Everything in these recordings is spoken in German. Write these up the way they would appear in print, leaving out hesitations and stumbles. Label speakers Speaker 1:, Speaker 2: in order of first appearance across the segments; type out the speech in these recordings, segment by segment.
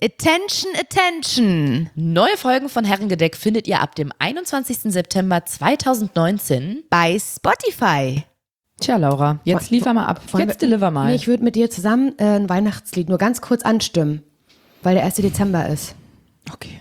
Speaker 1: Attention, attention!
Speaker 2: Neue Folgen von Herrengedeck findet ihr ab dem 21. September 2019
Speaker 1: bei Spotify.
Speaker 2: Tja, Laura, jetzt liefer mal ab. Jetzt deliver mal.
Speaker 3: Nee, ich würde mit dir zusammen ein Weihnachtslied nur ganz kurz anstimmen, weil der 1. Dezember ist.
Speaker 2: Okay.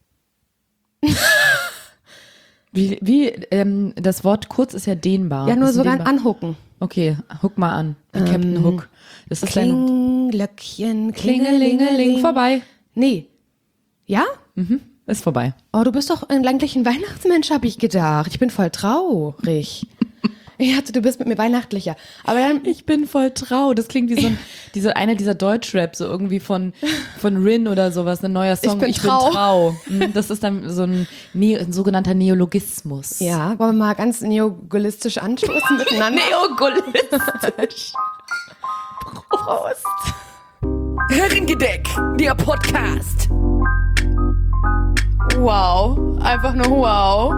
Speaker 2: Das Wort kurz ist ja dehnbar.
Speaker 3: Ja, nur
Speaker 2: ist
Speaker 3: so ganz
Speaker 2: dehnbar.
Speaker 3: anhucken.
Speaker 2: Okay, huck mal an. Wie Captain Hook. Das ist ein
Speaker 3: Glöckchen,
Speaker 2: Klingelingeling. Vorbei.
Speaker 3: Nee. Ja?
Speaker 2: Ist vorbei.
Speaker 3: Oh, du bist doch eigentlich ein Weihnachtsmensch, habe ich gedacht. Ich bin voll traurig. Ich dachte, du bist mit mir weihnachtlicher. Aber dann,
Speaker 2: Ich bin voll trau. Das klingt wie so einer dieser Deutschrap, so irgendwie von Rin oder sowas, ein neuer Song.
Speaker 3: Ich bin trau.
Speaker 2: Das ist dann so ein sogenannter Neologismus.
Speaker 3: ja, wollen wir mal ganz neogolistisch anstoßen miteinander?
Speaker 2: Neogolistisch.
Speaker 1: Prost!
Speaker 3: Herrengedeck, der Podcast.
Speaker 1: Wow, einfach nur wow.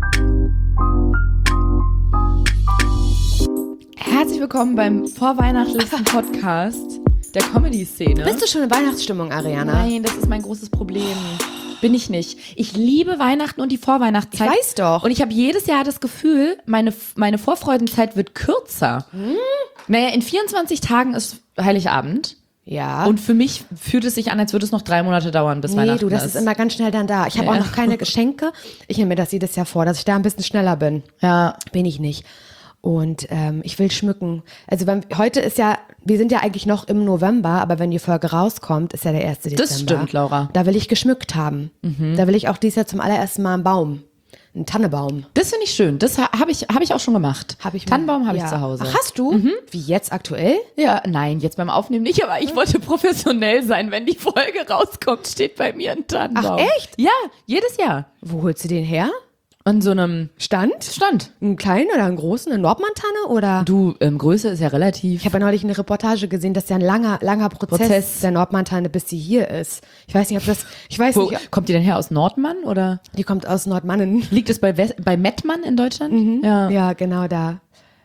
Speaker 2: Herzlich willkommen beim vorweihnachtlichen Podcast der Comedy-Szene.
Speaker 3: Bist du schon in Weihnachtsstimmung, Ariana?
Speaker 2: Nein, das ist mein großes Problem. Bin ich nicht. Ich liebe Weihnachten und die Vorweihnachtszeit.
Speaker 3: Ich weiß doch.
Speaker 2: Und ich habe jedes Jahr das Gefühl, meine Vorfreudenzeit wird kürzer. Naja, in 24 Tagen ist Heiligabend.
Speaker 3: Ja.
Speaker 2: Und für mich fühlt es sich an, als würde es noch 3 Monate dauern, bis Weihnachten
Speaker 3: du, das ist immer ganz schnell dann da. Ich habe auch noch keine Geschenke. Ich nehme mir das jedes Jahr vor, dass ich da ein bisschen schneller bin.
Speaker 2: Ja.
Speaker 3: Bin ich nicht. Und ich will schmücken. Also heute ist ja, wir sind ja eigentlich noch im November, aber wenn die Folge rauskommt, ist ja der 1. Dezember.
Speaker 2: Das stimmt, Laura.
Speaker 3: Da will ich geschmückt haben. Da will ich auch dieses Jahr zum allerersten Mal einen Baum. Einen Tannebaum.
Speaker 2: Das finde ich schön. Das habe ich auch schon gemacht. Tannenbaum habe ich
Speaker 3: Ja.
Speaker 2: zu Hause.
Speaker 3: Ach, hast du? Wie jetzt aktuell?
Speaker 2: Ja, nein, jetzt beim Aufnehmen nicht, aber ich wollte professionell sein. Wenn die Folge rauskommt, steht bei mir ein Tannenbaum.
Speaker 3: Ach, echt?
Speaker 2: Ja, jedes Jahr.
Speaker 3: Wo holst du den her?
Speaker 2: An so einem
Speaker 3: Stand?
Speaker 2: Stand.
Speaker 3: Einen kleinen oder einen großen? Eine Nordmann-Tanne oder?
Speaker 2: Du, Größe ist ja relativ.
Speaker 3: Ich habe ja neulich eine Reportage gesehen, dass ja ein langer Prozess der Nordmann-Tanne, bis sie hier ist. Ich weiß nicht, ob das,
Speaker 2: Wo, kommt die denn her, aus Nordmann oder?
Speaker 3: Die kommt aus Nordmannen.
Speaker 2: Liegt es bei Mettmann in Deutschland? Ja.
Speaker 3: Ja, genau da.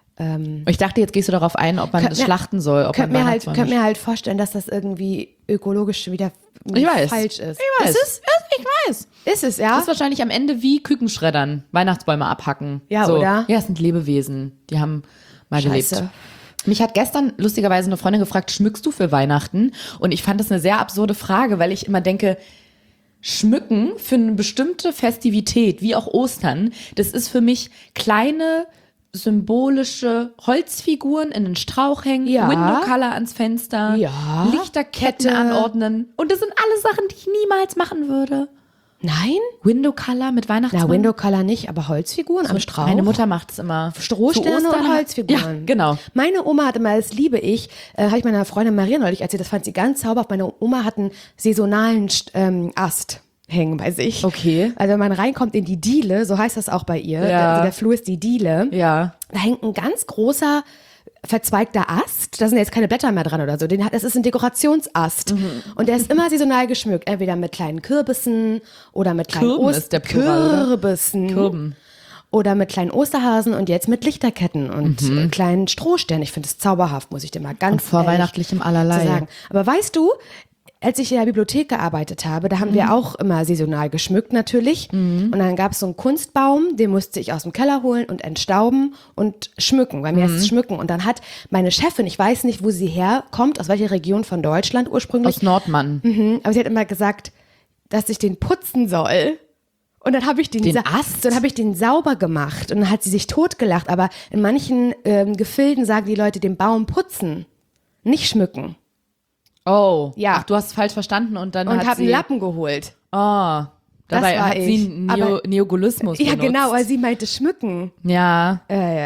Speaker 2: Ich dachte, jetzt gehst du darauf ein, ob man das schlachten soll. Ob
Speaker 3: Könnt
Speaker 2: man
Speaker 3: mir halt vorstellen, dass das irgendwie ökologisch wieder
Speaker 2: Ich weiß.
Speaker 3: falsch ist.
Speaker 2: Ich weiß.
Speaker 3: Ist es?
Speaker 2: Ich weiß.
Speaker 3: Ist es, ja?
Speaker 2: Das ist wahrscheinlich am Ende wie Kükenschreddern, Weihnachtsbäume abhacken.
Speaker 3: Ja,
Speaker 2: so.
Speaker 3: oder?
Speaker 2: Ja, es sind Lebewesen. Die haben mal
Speaker 3: Scheiße.
Speaker 2: gelebt. Mich hat gestern lustigerweise eine Freundin gefragt, schmückst du für Weihnachten? Und ich fand das eine sehr absurde Frage, weil ich immer denke, schmücken für eine bestimmte Festivität, wie auch Ostern, das ist für mich kleine symbolische Holzfiguren in den Strauch hängen,
Speaker 3: Ja.
Speaker 2: Window-Color ans Fenster,
Speaker 3: Ja.
Speaker 2: Lichterketten
Speaker 3: Kette.
Speaker 2: anordnen. Und das sind alles Sachen, die ich niemals machen würde.
Speaker 3: Nein?
Speaker 2: Window-Color mit Weihnachtsmann.
Speaker 3: Na, Window-Color nicht, aber Holzfiguren am Strauch.
Speaker 2: Meine Mutter macht es immer.
Speaker 3: Strohsterne
Speaker 2: Zu Ostern.
Speaker 3: und Holzfiguren.
Speaker 2: Ja, genau.
Speaker 3: Meine Oma hat immer, das liebe ich, habe ich meiner Freundin Maria neulich erzählt, das fand sie ganz zauberhaft. Meine Oma hat einen saisonalen Ast hängen bei sich.
Speaker 2: Okay.
Speaker 3: Also wenn man reinkommt in die Diele, so heißt das auch bei ihr,
Speaker 2: Ja.
Speaker 3: also der Flur ist die Diele,
Speaker 2: Ja.
Speaker 3: da hängt ein ganz großer verzweigter Ast, da sind jetzt keine Blätter mehr dran oder so, das ist ein Dekorationsast und der ist immer saisonal geschmückt, entweder mit kleinen Kürbissen oder mit kleinen
Speaker 2: Kürben ist der Plural, oder?
Speaker 3: Kürbissen.
Speaker 2: Kürben.
Speaker 3: Oder mit kleinen Osterhasen und jetzt mit Lichterketten und kleinen Strohsternen. Ich finde es zauberhaft, muss ich dir mal ganz
Speaker 2: vorweihnachtlichem
Speaker 3: ehrlich
Speaker 2: allerlei.
Speaker 3: zu sagen. Aber weißt du, als ich in der Bibliothek gearbeitet habe, da haben wir auch immer saisonal geschmückt natürlich. Und dann gab es so einen Kunstbaum, den musste ich aus dem Keller holen und entstauben und schmücken. Bei mir ist es schmücken. Und dann hat meine Chefin, ich weiß nicht, wo sie herkommt, aus welcher Region von Deutschland ursprünglich,
Speaker 2: Aus Nordmann.
Speaker 3: aber sie hat immer gesagt, dass ich den putzen soll. Und dann habe ich
Speaker 2: Den Ast?
Speaker 3: dann habe ich den sauber gemacht und dann hat sie sich totgelacht. Aber in manchen Gefilden sagen die Leute den Baum putzen, nicht schmücken.
Speaker 2: Oh.
Speaker 3: Ja.
Speaker 2: Ach, du hast es falsch verstanden und dann
Speaker 3: Und
Speaker 2: hat
Speaker 3: habe
Speaker 2: sie...
Speaker 3: einen Lappen geholt.
Speaker 2: Oh. Dabei
Speaker 3: war
Speaker 2: hat
Speaker 3: ich.
Speaker 2: sie einen
Speaker 3: Aber-
Speaker 2: Neogolismus
Speaker 3: Ja,
Speaker 2: benutzt.
Speaker 3: genau, weil sie meinte schmücken.
Speaker 2: Ja.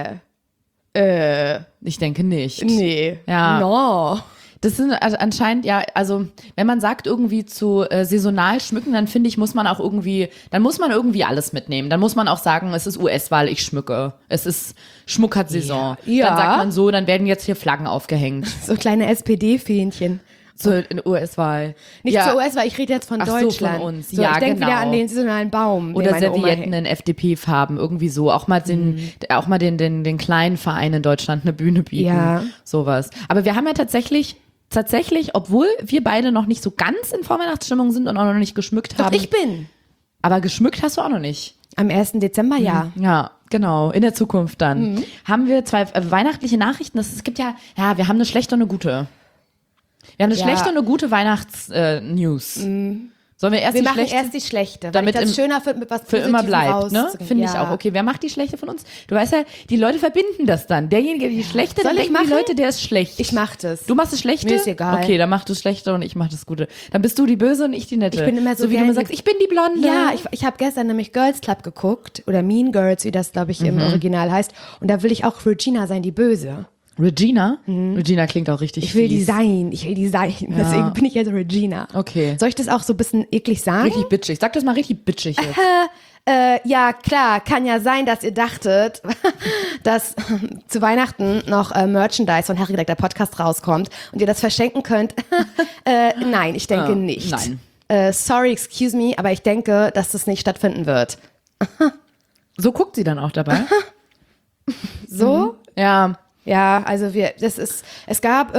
Speaker 2: Ich denke nicht.
Speaker 3: Nee.
Speaker 2: Ja.
Speaker 3: No.
Speaker 2: Das sind anscheinend, ja, also wenn man sagt irgendwie zu saisonal schmücken, dann finde ich, muss man irgendwie alles mitnehmen. Dann muss man auch sagen, es ist US-Wahl, ich schmücke. Es ist Schmuck hat Saison.
Speaker 3: Ja.
Speaker 2: Dann sagt man so, dann werden jetzt hier Flaggen aufgehängt.
Speaker 3: So kleine SPD-Fähnchen.
Speaker 2: Zur US-Wahl.
Speaker 3: Nicht
Speaker 2: ja.
Speaker 3: zur US-Wahl, ich rede jetzt von
Speaker 2: Ach so, von
Speaker 3: Deutschland.
Speaker 2: uns.
Speaker 3: So,
Speaker 2: Ja,
Speaker 3: ich denke
Speaker 2: genau.
Speaker 3: wieder an den saisonalen Baum. den
Speaker 2: Oder
Speaker 3: meine Oma
Speaker 2: Servietten in FDP-Farben, irgendwie so. Auch mal den kleinen Verein in Deutschland eine Bühne bieten.
Speaker 3: Ja.
Speaker 2: Sowas. Aber wir haben ja tatsächlich tatsächlich, obwohl wir beide noch nicht so ganz in Vorweihnachtsstimmung sind und auch noch nicht geschmückt
Speaker 3: Doch,
Speaker 2: haben.
Speaker 3: ich bin.
Speaker 2: Aber geschmückt hast du auch noch nicht.
Speaker 3: Am 1. Dezember, ja.
Speaker 2: Ja, genau. In der Zukunft dann. Haben wir 2 weihnachtliche Nachrichten. Es gibt ja, wir haben eine schlechte und eine gute. Wir haben eine
Speaker 3: Ja.
Speaker 2: schlechte und eine gute Weihnachts-News. Sollen wir erst
Speaker 3: Wir
Speaker 2: die
Speaker 3: machen
Speaker 2: schlechte?
Speaker 3: erst die schlechte,
Speaker 2: Damit
Speaker 3: weil ich das
Speaker 2: im-
Speaker 3: schöner finde, mit was
Speaker 2: für immer
Speaker 3: Positivem
Speaker 2: bleibt, ne?
Speaker 3: rauszugehen.
Speaker 2: Finde ich
Speaker 3: Ja.
Speaker 2: auch. Okay, wer macht die schlechte von uns? Du weißt ja, die Leute verbinden das dann. Derjenige, der die schlechte,
Speaker 3: Soll
Speaker 2: dann
Speaker 3: ich
Speaker 2: denken die
Speaker 3: machen?
Speaker 2: Leute, der ist schlecht.
Speaker 3: Ich mach das.
Speaker 2: Du machst das Schlechte?
Speaker 3: Mir ist egal.
Speaker 2: Okay, dann machst du das Schlechte und ich mach das Gute. Dann bist du die Böse und ich die Nette.
Speaker 3: Ich bin immer so
Speaker 2: wie du
Speaker 3: gern
Speaker 2: immer
Speaker 3: die-
Speaker 2: sagst, ich bin die Blonde.
Speaker 3: Ja, ich habe gestern nämlich Girls Club geguckt oder Mean Girls, wie das, glaube ich, im Original heißt. Und da will ich auch Regina sein, die Böse.
Speaker 2: Regina? Regina klingt auch richtig
Speaker 3: Ich will die
Speaker 2: fies.
Speaker 3: sein, Deswegen bin ich jetzt Regina.
Speaker 2: Okay.
Speaker 3: Soll ich das auch so ein bisschen eklig sagen?
Speaker 2: Richtig bitchig. Sag das mal richtig bitchig jetzt.
Speaker 3: Ja, klar, kann ja sein, dass ihr dachtet, dass zu Weihnachten noch Merchandise von Harry Deck, der Podcast, rauskommt und ihr das verschenken könnt. Nein, ich denke nicht.
Speaker 2: nein.
Speaker 3: Sorry, excuse me, aber ich denke, dass das nicht stattfinden wird.
Speaker 2: So guckt sie dann auch dabei.
Speaker 3: So?
Speaker 2: Ja.
Speaker 3: Ja, also es gab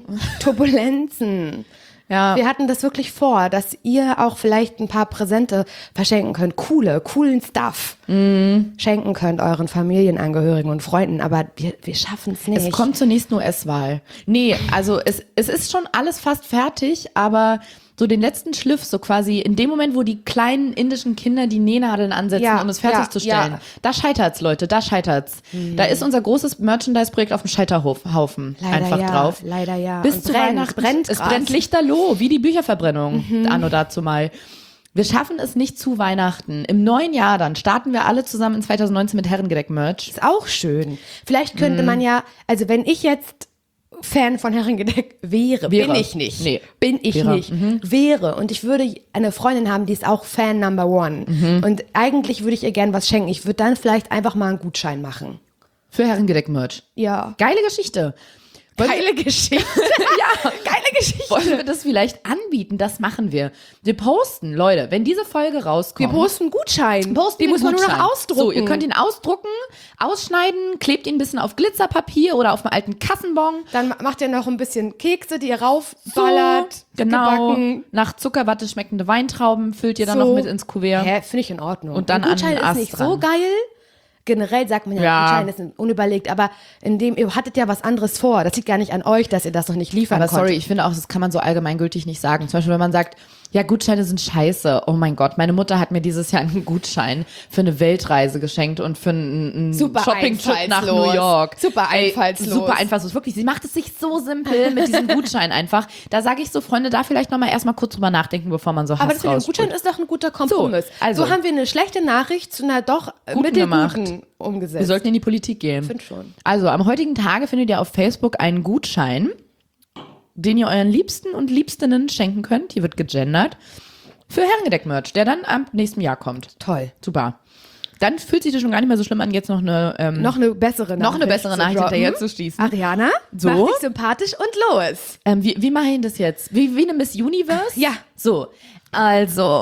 Speaker 3: Turbulenzen.
Speaker 2: Ja.
Speaker 3: Wir hatten das wirklich vor, dass ihr auch vielleicht ein paar Präsente verschenken könnt. Coolen Stuff schenken könnt euren Familienangehörigen und Freunden. Aber wir schaffen es nicht.
Speaker 2: Es kommt zur nächsten US-Wahl. Nee, also es ist schon alles fast fertig, aber so den letzten Schliff, so quasi in dem Moment, wo die kleinen indischen Kinder die Nähnadeln ansetzen,
Speaker 3: Ja,
Speaker 2: um es fertigzustellen,
Speaker 3: ja.
Speaker 2: da scheitert's, Leute, da scheitert's. Da ist unser großes Merchandise-Projekt auf dem Scheiterhaufen
Speaker 3: Leider
Speaker 2: einfach
Speaker 3: ja,
Speaker 2: drauf.
Speaker 3: leider ja.
Speaker 2: Bis
Speaker 3: Und
Speaker 2: zu Weihnachten. Es
Speaker 3: krass.
Speaker 2: brennt lichterloh, wie die Bücherverbrennung, anno dazu mal. Wir schaffen es nicht zu Weihnachten. Im neuen Jahr dann starten wir alle zusammen in 2019 mit Herrengedeck-Merch.
Speaker 3: Ist auch schön. Vielleicht könnte man ja, also wenn ich jetzt Fan von Herrengedeck wäre, bin ich nicht.
Speaker 2: Nee.
Speaker 3: Bin ich
Speaker 2: Wäre.
Speaker 3: nicht. Wäre. Und ich würde eine Freundin haben, die ist auch Fan Number One. Und eigentlich würde ich ihr gern was schenken. Ich würde dann vielleicht einfach mal einen Gutschein machen.
Speaker 2: Für Herrengedeck-Merch.
Speaker 3: Ja.
Speaker 2: Geile Geschichte.
Speaker 3: Geile Geschichte.
Speaker 2: Ja,
Speaker 3: Geile Geschichte.
Speaker 2: wollen wir das vielleicht anbieten? Das machen wir. Wir posten, Leute, wenn diese Folge rauskommt.
Speaker 3: Wir posten einen Gutschein.
Speaker 2: posten
Speaker 3: Die
Speaker 2: einen
Speaker 3: muss man nur
Speaker 2: Gutschein.
Speaker 3: noch ausdrucken.
Speaker 2: So, ihr könnt ihn ausdrucken, ausschneiden, klebt ihn ein bisschen auf Glitzerpapier oder auf einem alten Kassenbon.
Speaker 3: Dann macht ihr noch ein bisschen Kekse, die ihr raufballert.
Speaker 2: Genau.
Speaker 3: Gebacken.
Speaker 2: Nach Zuckerwatte schmeckende Weintrauben füllt ihr dann
Speaker 3: So.
Speaker 2: noch mit ins Kuvert.
Speaker 3: Hä, finde ich in Ordnung.
Speaker 2: Und dann
Speaker 3: ein Gutschein
Speaker 2: an den
Speaker 3: ist nicht
Speaker 2: Ast dran.
Speaker 3: so geil. Generell sagt man ja,
Speaker 2: Ja.
Speaker 3: Gutschein ist unüberlegt, aber ihr hattet ja was anderes vor. Das liegt gar nicht an euch, dass ihr das noch nicht liefern
Speaker 2: Aber
Speaker 3: konntet.
Speaker 2: sorry, ich finde auch, das kann man so allgemeingültig nicht sagen. Zum Beispiel, wenn man sagt, ja, Gutscheine sind scheiße. Oh mein Gott, meine Mutter hat mir dieses Jahr einen Gutschein für eine Weltreise geschenkt und für einen
Speaker 3: Super
Speaker 2: Shopping-Trip nach
Speaker 3: einfallslos.
Speaker 2: New York.
Speaker 3: Super einfallslos.
Speaker 2: Super einfallslos. Wirklich, sie macht es sich so simpel mit diesem Gutschein einfach. Da sage ich so, Freunde, da vielleicht nochmal erstmal kurz drüber nachdenken, bevor man so Hass
Speaker 3: Aber das mit dem
Speaker 2: raussprüht.
Speaker 3: Gutschein ist doch ein guter Kompromiss.
Speaker 2: So, also.
Speaker 3: So haben wir eine schlechte Nachricht zu einer doch
Speaker 2: Guten gemacht.
Speaker 3: mittelguten umgesetzt.
Speaker 2: Wir sollten in die Politik gehen.
Speaker 3: Find schon.
Speaker 2: Also, am heutigen Tage findet ihr auf Facebook einen Gutschein, den ihr euren Liebsten und Liebstinnen schenken könnt. Hier wird gegendert. Für Herrengedeck-Merch, der dann am nächsten Jahr kommt.
Speaker 3: Toll.
Speaker 2: Super. Dann fühlt sich das schon gar nicht mehr so schlimm an, jetzt noch eine
Speaker 3: Noch eine bessere Nachricht.
Speaker 2: Noch eine bessere
Speaker 3: zu
Speaker 2: Nachricht
Speaker 3: droppen.
Speaker 2: hinterher zu schießen.
Speaker 3: Ariana,
Speaker 2: So.
Speaker 3: mach dich sympathisch und los.
Speaker 2: Wie mache ich das jetzt? Wie eine Miss Universe?
Speaker 3: Ja.
Speaker 2: So, also,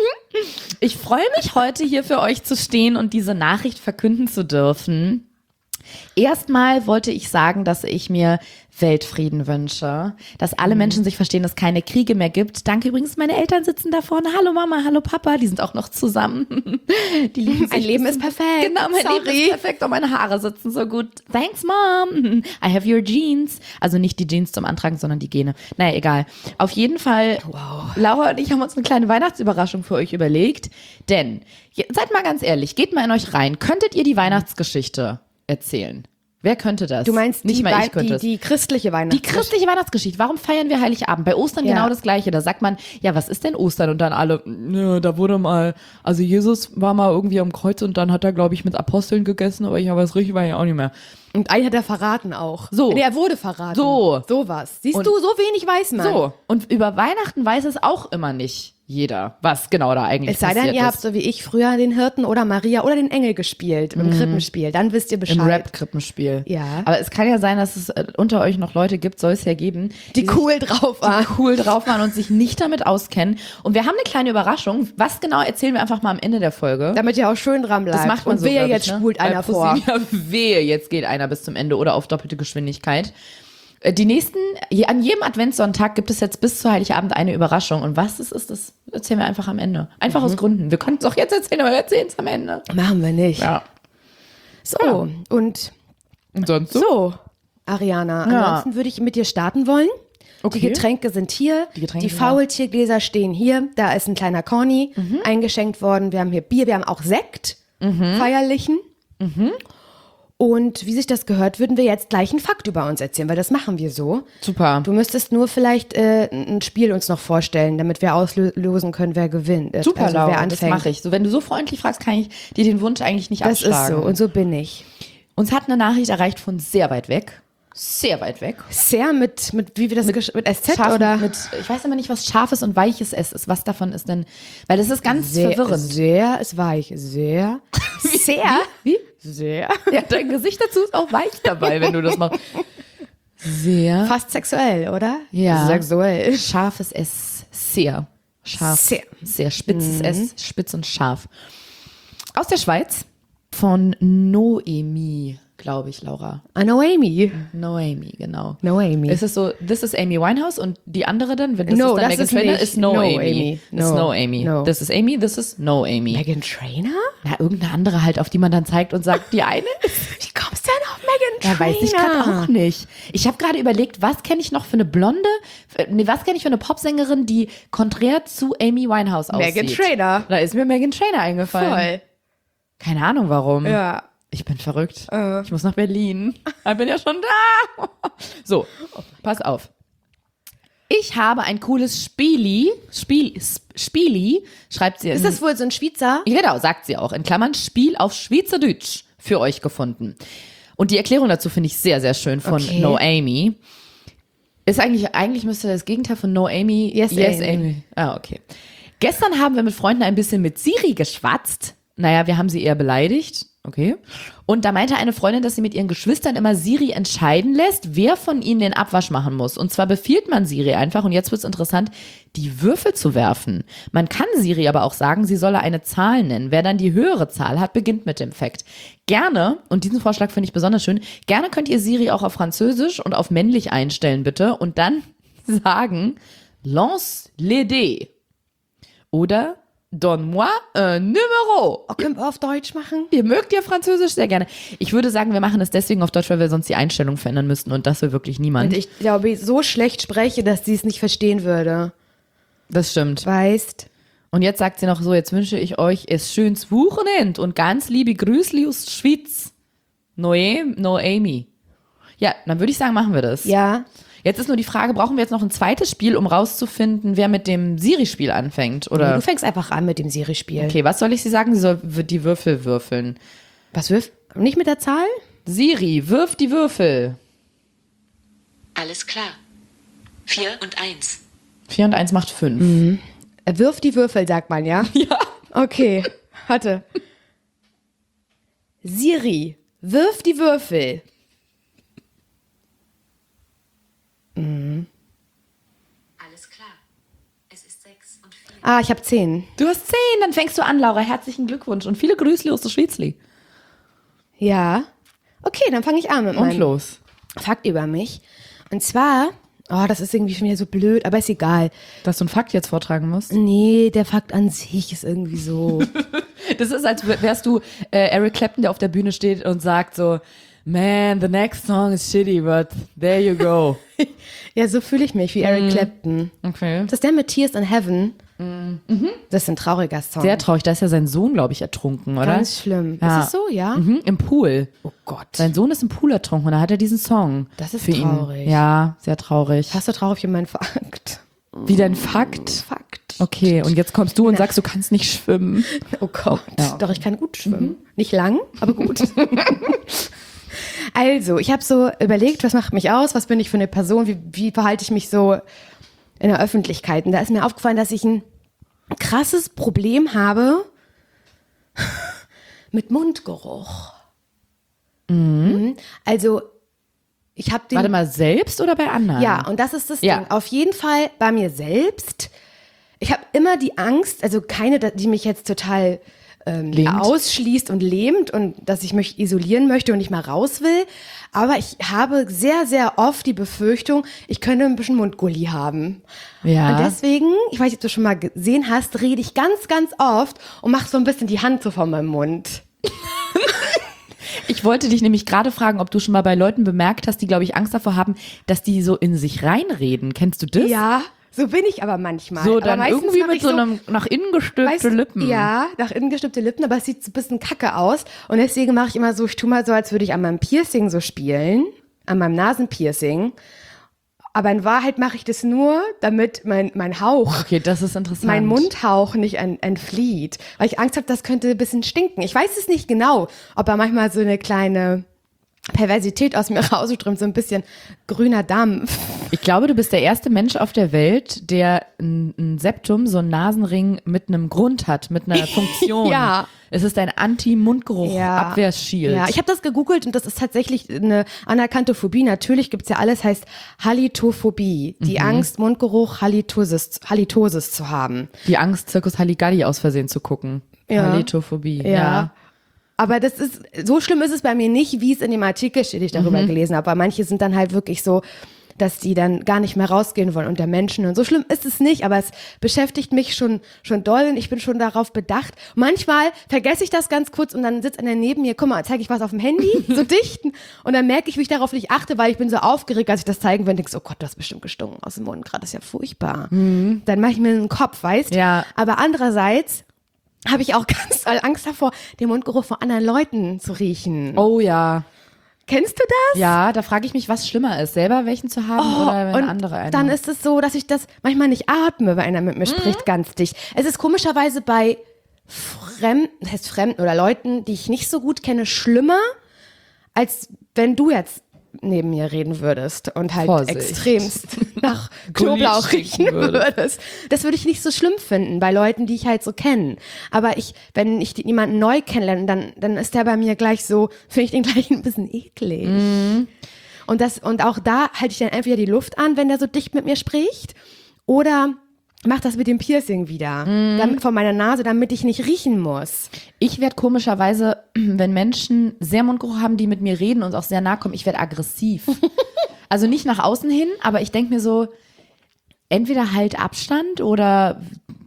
Speaker 2: ich freue mich heute hier für euch zu stehen und diese Nachricht verkünden zu dürfen. Erstmal wollte ich sagen, dass ich mir Weltfrieden wünsche, dass alle Menschen sich verstehen, dass es keine Kriege mehr gibt. Danke übrigens, meine Eltern sitzen da vorne. Hallo Mama, hallo Papa, die sind auch noch zusammen. Die lieben sich.
Speaker 3: Mein Leben ist perfekt.
Speaker 2: Genau, mein Leben ist perfekt und meine Haare sitzen so gut. Thanks, Mom. I have your jeans. Also nicht die Jeans zum Antragen, sondern die Gene. Naja, egal. Auf jeden Fall, Laura und ich haben uns eine kleine Weihnachtsüberraschung für euch überlegt. Denn, seid mal ganz ehrlich, geht mal in euch rein. Könntet ihr die Weihnachtsgeschichte erzählen? Wer könnte das?
Speaker 3: Du meinst
Speaker 2: nicht mal ich könnte es.
Speaker 3: die christliche
Speaker 2: Die
Speaker 3: Weihnachtsgeschichte?
Speaker 2: christliche Weihnachtsgeschichte. Warum feiern wir Heiligabend? Bei Ostern
Speaker 3: Ja.
Speaker 2: genau das Gleiche. Da sagt man, ja, was ist denn Ostern? Und dann alle, ja, da wurde mal, also Jesus war mal irgendwie am Kreuz und dann hat er, glaube ich, mit Aposteln gegessen, aber ich habe es richtig, war ich auch nicht mehr.
Speaker 3: Und einen hat er verraten auch.
Speaker 2: So.
Speaker 3: Der wurde verraten.
Speaker 2: So.
Speaker 3: Sowas. Siehst
Speaker 2: Und-
Speaker 3: du, so wenig weiß man.
Speaker 2: So. Und über Weihnachten weiß es auch immer nicht jeder, was genau da eigentlich
Speaker 3: Es sei denn,
Speaker 2: passiert
Speaker 3: ihr
Speaker 2: ist.
Speaker 3: habt so wie ich früher den Hirten oder Maria oder den Engel gespielt im Krippenspiel. Dann wisst ihr Bescheid.
Speaker 2: Im Rap-Krippenspiel.
Speaker 3: Ja.
Speaker 2: Aber es kann ja sein, dass es unter euch noch Leute gibt, soll es ja geben,
Speaker 3: Die cool drauf waren.
Speaker 2: cool drauf waren und sich nicht damit auskennen. Und wir haben eine kleine Überraschung. Was genau erzählen wir einfach mal am Ende der Folge.
Speaker 3: Damit ihr auch schön dran bleibt.
Speaker 2: Das macht man
Speaker 3: Und
Speaker 2: so,
Speaker 3: wehe,
Speaker 2: glaub ich,
Speaker 3: jetzt
Speaker 2: ne?
Speaker 3: spult
Speaker 2: Bei
Speaker 3: einer vor.
Speaker 2: ProSieben, ja, wehe, jetzt geht einer bis zum Ende oder auf doppelte Geschwindigkeit. Die nächsten, an jedem Adventssonntag gibt es jetzt bis zu Heiligabend eine Überraschung. Und was es ist, das erzählen wir einfach am Ende. Einfach aus Gründen. Wir können es auch jetzt erzählen, aber wir erzählen es am Ende.
Speaker 3: Machen wir nicht.
Speaker 2: Ja.
Speaker 3: So, und
Speaker 2: Und sonst
Speaker 3: so, Ariana, ansonsten würde ich mit dir starten wollen.
Speaker 2: Okay.
Speaker 3: Die Getränke sind hier,
Speaker 2: Die Getränke,
Speaker 3: die Faultiergläser stehen hier, da ist ein kleiner Corny eingeschenkt worden, wir haben hier Bier, wir haben auch Sekt, feierlichen. Und wie sich das gehört, würden wir jetzt gleich einen Fakt über uns erzählen, weil das machen wir so.
Speaker 2: Super.
Speaker 3: Du müsstest nur vielleicht ein Spiel uns noch vorstellen, damit wir auslosen können, wer gewinnt.
Speaker 2: Super,
Speaker 3: also,
Speaker 2: Laura,
Speaker 3: wer
Speaker 2: das
Speaker 3: anfängt.
Speaker 2: mache ich. So, wenn du so freundlich fragst, kann ich dir den Wunsch eigentlich nicht
Speaker 3: Das
Speaker 2: abschlagen.
Speaker 3: ist so und so bin ich.
Speaker 2: Uns hat eine Nachricht erreicht von sehr weit weg. Sehr weit weg.
Speaker 3: Sehr mit wie wir das mit SZ
Speaker 2: Scharfen-
Speaker 3: oder
Speaker 2: ich weiß aber nicht, was scharfes und weiches S ist. Was davon ist denn? Weil das ist ganz
Speaker 3: sehr,
Speaker 2: verwirrend.
Speaker 3: sehr ist weich, sehr, sehr,
Speaker 2: Wie?
Speaker 3: sehr,
Speaker 2: Ja, dein Gesicht dazu ist auch weich dabei, wenn du das machst. Sehr
Speaker 3: fast sexuell, oder?
Speaker 2: Ja.
Speaker 3: Sexuell.
Speaker 2: scharfes S. Sehr. Scharf.
Speaker 3: Sehr.
Speaker 2: Sehr spitzes S. Spitz und scharf. Aus der Schweiz von Noemi, glaube ich, Laura.
Speaker 3: Noemi.
Speaker 2: Noemi, genau.
Speaker 3: Noemi.
Speaker 2: Ist es so, this is Amy Winehouse und die andere dann, wenn das
Speaker 3: No,
Speaker 2: ist dann
Speaker 3: das
Speaker 2: Meghan
Speaker 3: ist
Speaker 2: Trainor,
Speaker 3: nicht
Speaker 2: ist No,
Speaker 3: No
Speaker 2: Amy.
Speaker 3: Amy.
Speaker 2: Ist
Speaker 3: No.
Speaker 2: No Amy.
Speaker 3: No.
Speaker 2: Das ist Amy, this is No Amy.
Speaker 3: Meghan Trainor?
Speaker 2: Na, irgendeine andere halt, auf die man dann zeigt und sagt, die eine ist.
Speaker 3: Wie kommst du denn auf Meghan
Speaker 2: Ja,
Speaker 3: Trainor?
Speaker 2: weiß ich gerade auch nicht. Ich habe gerade überlegt, was kenne ich noch für eine Blonde, was kenne ich für eine Popsängerin, die konträr zu Amy Winehouse aussieht.
Speaker 3: Meghan Trainor.
Speaker 2: Da ist mir Meghan Trainor eingefallen.
Speaker 3: Voll.
Speaker 2: Keine Ahnung warum.
Speaker 3: Ja.
Speaker 2: Ich bin verrückt. Ich muss nach Berlin. Ich bin ja schon da. So, pass auf. Ich habe ein cooles Spieli, schreibt sie.
Speaker 3: Ist das wohl so ein Schweizer?
Speaker 2: Genau, sagt sie auch. In Klammern Spiel auf Schweizerdeutsch für euch gefunden. Und die Erklärung dazu finde ich sehr, sehr schön von
Speaker 3: Okay.
Speaker 2: No Amy. Ist eigentlich müsste das Gegenteil von No Amy.
Speaker 3: Yes, Amy.
Speaker 2: Ah, okay. Gestern haben wir mit Freunden ein bisschen mit Siri geschwatzt. Naja, wir haben sie eher beleidigt. Okay. Und da meinte eine Freundin, dass sie mit ihren Geschwistern immer Siri entscheiden lässt, wer von ihnen den Abwasch machen muss. Und zwar befiehlt man Siri einfach, und jetzt wird's interessant, die Würfel zu werfen. Man kann Siri aber auch sagen, sie solle eine Zahl nennen. Wer dann die höhere Zahl hat, beginnt mit dem Fact. Gerne, und diesen Vorschlag finde ich besonders schön, gerne könnt ihr Siri auch auf Französisch und auf männlich einstellen, bitte. Und dann sagen, lance les dés. Oder donne-moi un numéro.
Speaker 3: Oh, können wir auf Deutsch machen?
Speaker 2: Ihr mögt ja Französisch sehr gerne. Ich würde sagen, wir machen es deswegen auf Deutsch, weil wir sonst die Einstellung verändern müssten und das will wirklich niemand.
Speaker 3: Und ich glaube, ich so schlecht spreche, dass sie es nicht verstehen würde.
Speaker 2: Das stimmt.
Speaker 3: Weißt?
Speaker 2: Und jetzt sagt sie noch so, jetzt wünsche ich euch es schönes Wochenende und ganz liebe Grüßli aus Schweiz. Noemi. Ja, dann würde ich sagen, machen wir das.
Speaker 3: Ja.
Speaker 2: Jetzt ist nur die Frage, brauchen wir jetzt noch ein zweites Spiel, um rauszufinden, wer mit dem Siri-Spiel anfängt? Oder?
Speaker 3: Du fängst einfach an mit dem Siri-Spiel.
Speaker 2: Okay, was soll ich sie sagen? Sie soll die Würfel würfeln.
Speaker 3: Was wirft? Nicht mit der Zahl?
Speaker 2: Siri, wirf die Würfel.
Speaker 4: Alles klar. 4 und 1.
Speaker 2: 4 und 1 macht 5.
Speaker 3: Wirf die Würfel, sagt man, ja?
Speaker 2: Ja.
Speaker 3: Okay, warte. Siri, wirf die Würfel.
Speaker 4: Alles klar. Es ist 6 und 4.
Speaker 3: Ah, ich habe 10.
Speaker 2: Du hast 10, dann fängst du an, Laura. Herzlichen Glückwunsch und viele Grüßli aus der Schweizli.
Speaker 3: Ja. Okay, dann fange ich an mit
Speaker 2: Und
Speaker 3: meinem
Speaker 2: los.
Speaker 3: Fakt über mich. Und zwar, oh, das ist irgendwie schon wieder so blöd, aber ist egal.
Speaker 2: Dass du einen Fakt jetzt vortragen musst.
Speaker 3: Nee, der Fakt an sich ist irgendwie so.
Speaker 2: Das ist, als wärst du Eric Clapton, der auf der Bühne steht und sagt so, man, the next song is shitty, but there you go.
Speaker 3: Ja, so fühle ich mich wie Eric Clapton.
Speaker 2: Okay.
Speaker 3: Das ist der mit Tears in Heaven. Das ist ein trauriger Song.
Speaker 2: Sehr traurig, da ist ja sein Sohn, glaube ich, ertrunken, oder?
Speaker 3: Ganz schlimm.
Speaker 2: Ja.
Speaker 3: Ist es so, ja?
Speaker 2: Im Pool.
Speaker 3: Oh Gott.
Speaker 2: Sein Sohn ist im Pool ertrunken und da hat er diesen Song.
Speaker 3: Das ist
Speaker 2: für
Speaker 3: traurig.
Speaker 2: Ihn. Ja, sehr traurig.
Speaker 3: Hast du traurig für meinen Fakt?
Speaker 2: Wie dein Fakt?
Speaker 3: Fakt.
Speaker 2: Okay, und jetzt kommst du und sagst, du kannst nicht schwimmen.
Speaker 3: Oh Gott.
Speaker 2: Ja.
Speaker 3: Doch, ich kann gut schwimmen. Nicht lang, aber gut. Also, ich habe so überlegt, was macht mich aus? Was bin ich für eine Person? Wie verhalte ich mich so in der Öffentlichkeit? Und da ist mir aufgefallen, dass ich ein krasses Problem habe mit Mundgeruch. Mhm. Also, ich habe den...
Speaker 2: Warte mal, selbst oder bei anderen?
Speaker 3: Ja, und das ist das
Speaker 2: Ja.
Speaker 3: Ding. Auf jeden Fall bei mir selbst. Ich habe immer die Angst, also keine, die mich jetzt total
Speaker 2: Lähmt.
Speaker 3: ausschließt und lähmt und dass ich mich isolieren möchte und nicht mal raus will. Aber ich habe sehr, sehr oft die Befürchtung, ich könnte ein bisschen Mundgulli haben.
Speaker 2: Ja.
Speaker 3: Und deswegen, ich weiß nicht, ob du schon mal gesehen hast, rede ich ganz, ganz oft und mache so ein bisschen die Hand so vor meinem Mund.
Speaker 2: Ich wollte dich nämlich gerade fragen, ob du schon mal bei Leuten bemerkt hast, die, glaube ich, Angst davor haben, dass die so in sich reinreden. Kennst du das?
Speaker 3: Ja, so bin ich aber manchmal.
Speaker 2: So
Speaker 3: aber
Speaker 2: dann
Speaker 3: meistens
Speaker 2: irgendwie
Speaker 3: mach
Speaker 2: mit
Speaker 3: ich
Speaker 2: so einem nach innen gestülpte
Speaker 3: weißt,
Speaker 2: Lippen.
Speaker 3: Ja, nach innen gestülpte Lippen, aber es sieht so ein bisschen kacke aus. Und deswegen mache ich immer so, ich tue mal so, als würde ich an meinem Piercing so spielen, an meinem Nasenpiercing. Aber in Wahrheit mache ich das nur, damit mein Hauch,
Speaker 2: Okay, das ist interessant.
Speaker 3: mein Mundhauch nicht entflieht. Weil ich Angst habe, das könnte ein bisschen stinken. Ich weiß es nicht genau, ob da manchmal so eine kleine Perversität aus mir rausströmt, so ein bisschen grüner Dampf.
Speaker 2: Ich glaube, du bist der erste Mensch auf der Welt, der ein Septum, so einen Nasenring mit einem Grund hat, mit einer Funktion.
Speaker 3: Ja.
Speaker 2: Es ist ein Anti-Mundgeruch-Abwehrschild.
Speaker 3: Ja, ich habe das gegoogelt und das ist tatsächlich eine anerkannte Phobie. Natürlich gibt's ja alles, heißt Halitophobie. Die Angst, Mundgeruch, Halitosis zu haben.
Speaker 2: Die Angst, Zirkus Halligalli aus Versehen zu gucken.
Speaker 3: Ja.
Speaker 2: Halitophobie.
Speaker 3: Ja. Aber das ist, so schlimm ist es bei mir nicht, wie es in dem Artikel steht, den ich darüber gelesen habe. Weil manche sind dann halt wirklich so, dass die dann gar nicht mehr rausgehen wollen unter Menschen. Und so schlimm ist es nicht, aber es beschäftigt mich schon doll und ich bin schon darauf bedacht. Manchmal vergesse ich das ganz kurz und dann sitzt einer neben mir, guck mal, zeige ich was auf dem Handy, so dicht. Und dann merke ich, wie ich darauf nicht achte, weil ich bin so aufgeregt, als ich das zeigen will und denke, oh Gott, du hast bestimmt gestunken aus dem Mund, gerade ist ja furchtbar. Dann mache ich mir einen Kopf, weißt?
Speaker 2: Ja.
Speaker 3: Aber andererseits habe ich auch ganz doll Angst davor, den Mundgeruch von anderen Leuten zu riechen.
Speaker 2: Oh ja.
Speaker 3: Kennst du das?
Speaker 2: Ja, da frage ich mich, was schlimmer ist, selber welchen zu haben oder wenn
Speaker 3: und
Speaker 2: andere einen
Speaker 3: dann
Speaker 2: haben.
Speaker 3: ist es so, dass ich das manchmal nicht atme, wenn einer mit mir spricht, ganz dicht. Es ist komischerweise bei Fremden oder Leuten, die ich nicht so gut kenne, schlimmer, als wenn du jetzt neben mir reden würdest und halt
Speaker 2: Vorsicht.
Speaker 3: extremst nach Knoblauch riechen würdest. Das würde ich nicht so schlimm finden bei Leuten, die ich halt so kenne. Aber wenn ich jemanden neu kennenlerne, dann ist der bei mir gleich so, finde ich den gleich ein bisschen eklig. Und auch da halte ich dann entweder die Luft an, wenn der so dicht mit mir spricht, oder mach das mit dem Piercing wieder von meiner Nase, damit ich nicht riechen muss.
Speaker 2: Ich werde komischerweise, wenn Menschen sehr Mundgeruch haben, die mit mir reden und auch sehr nahe kommen, ich werde aggressiv. Also nicht nach außen hin, aber ich denke mir so, entweder halt Abstand oder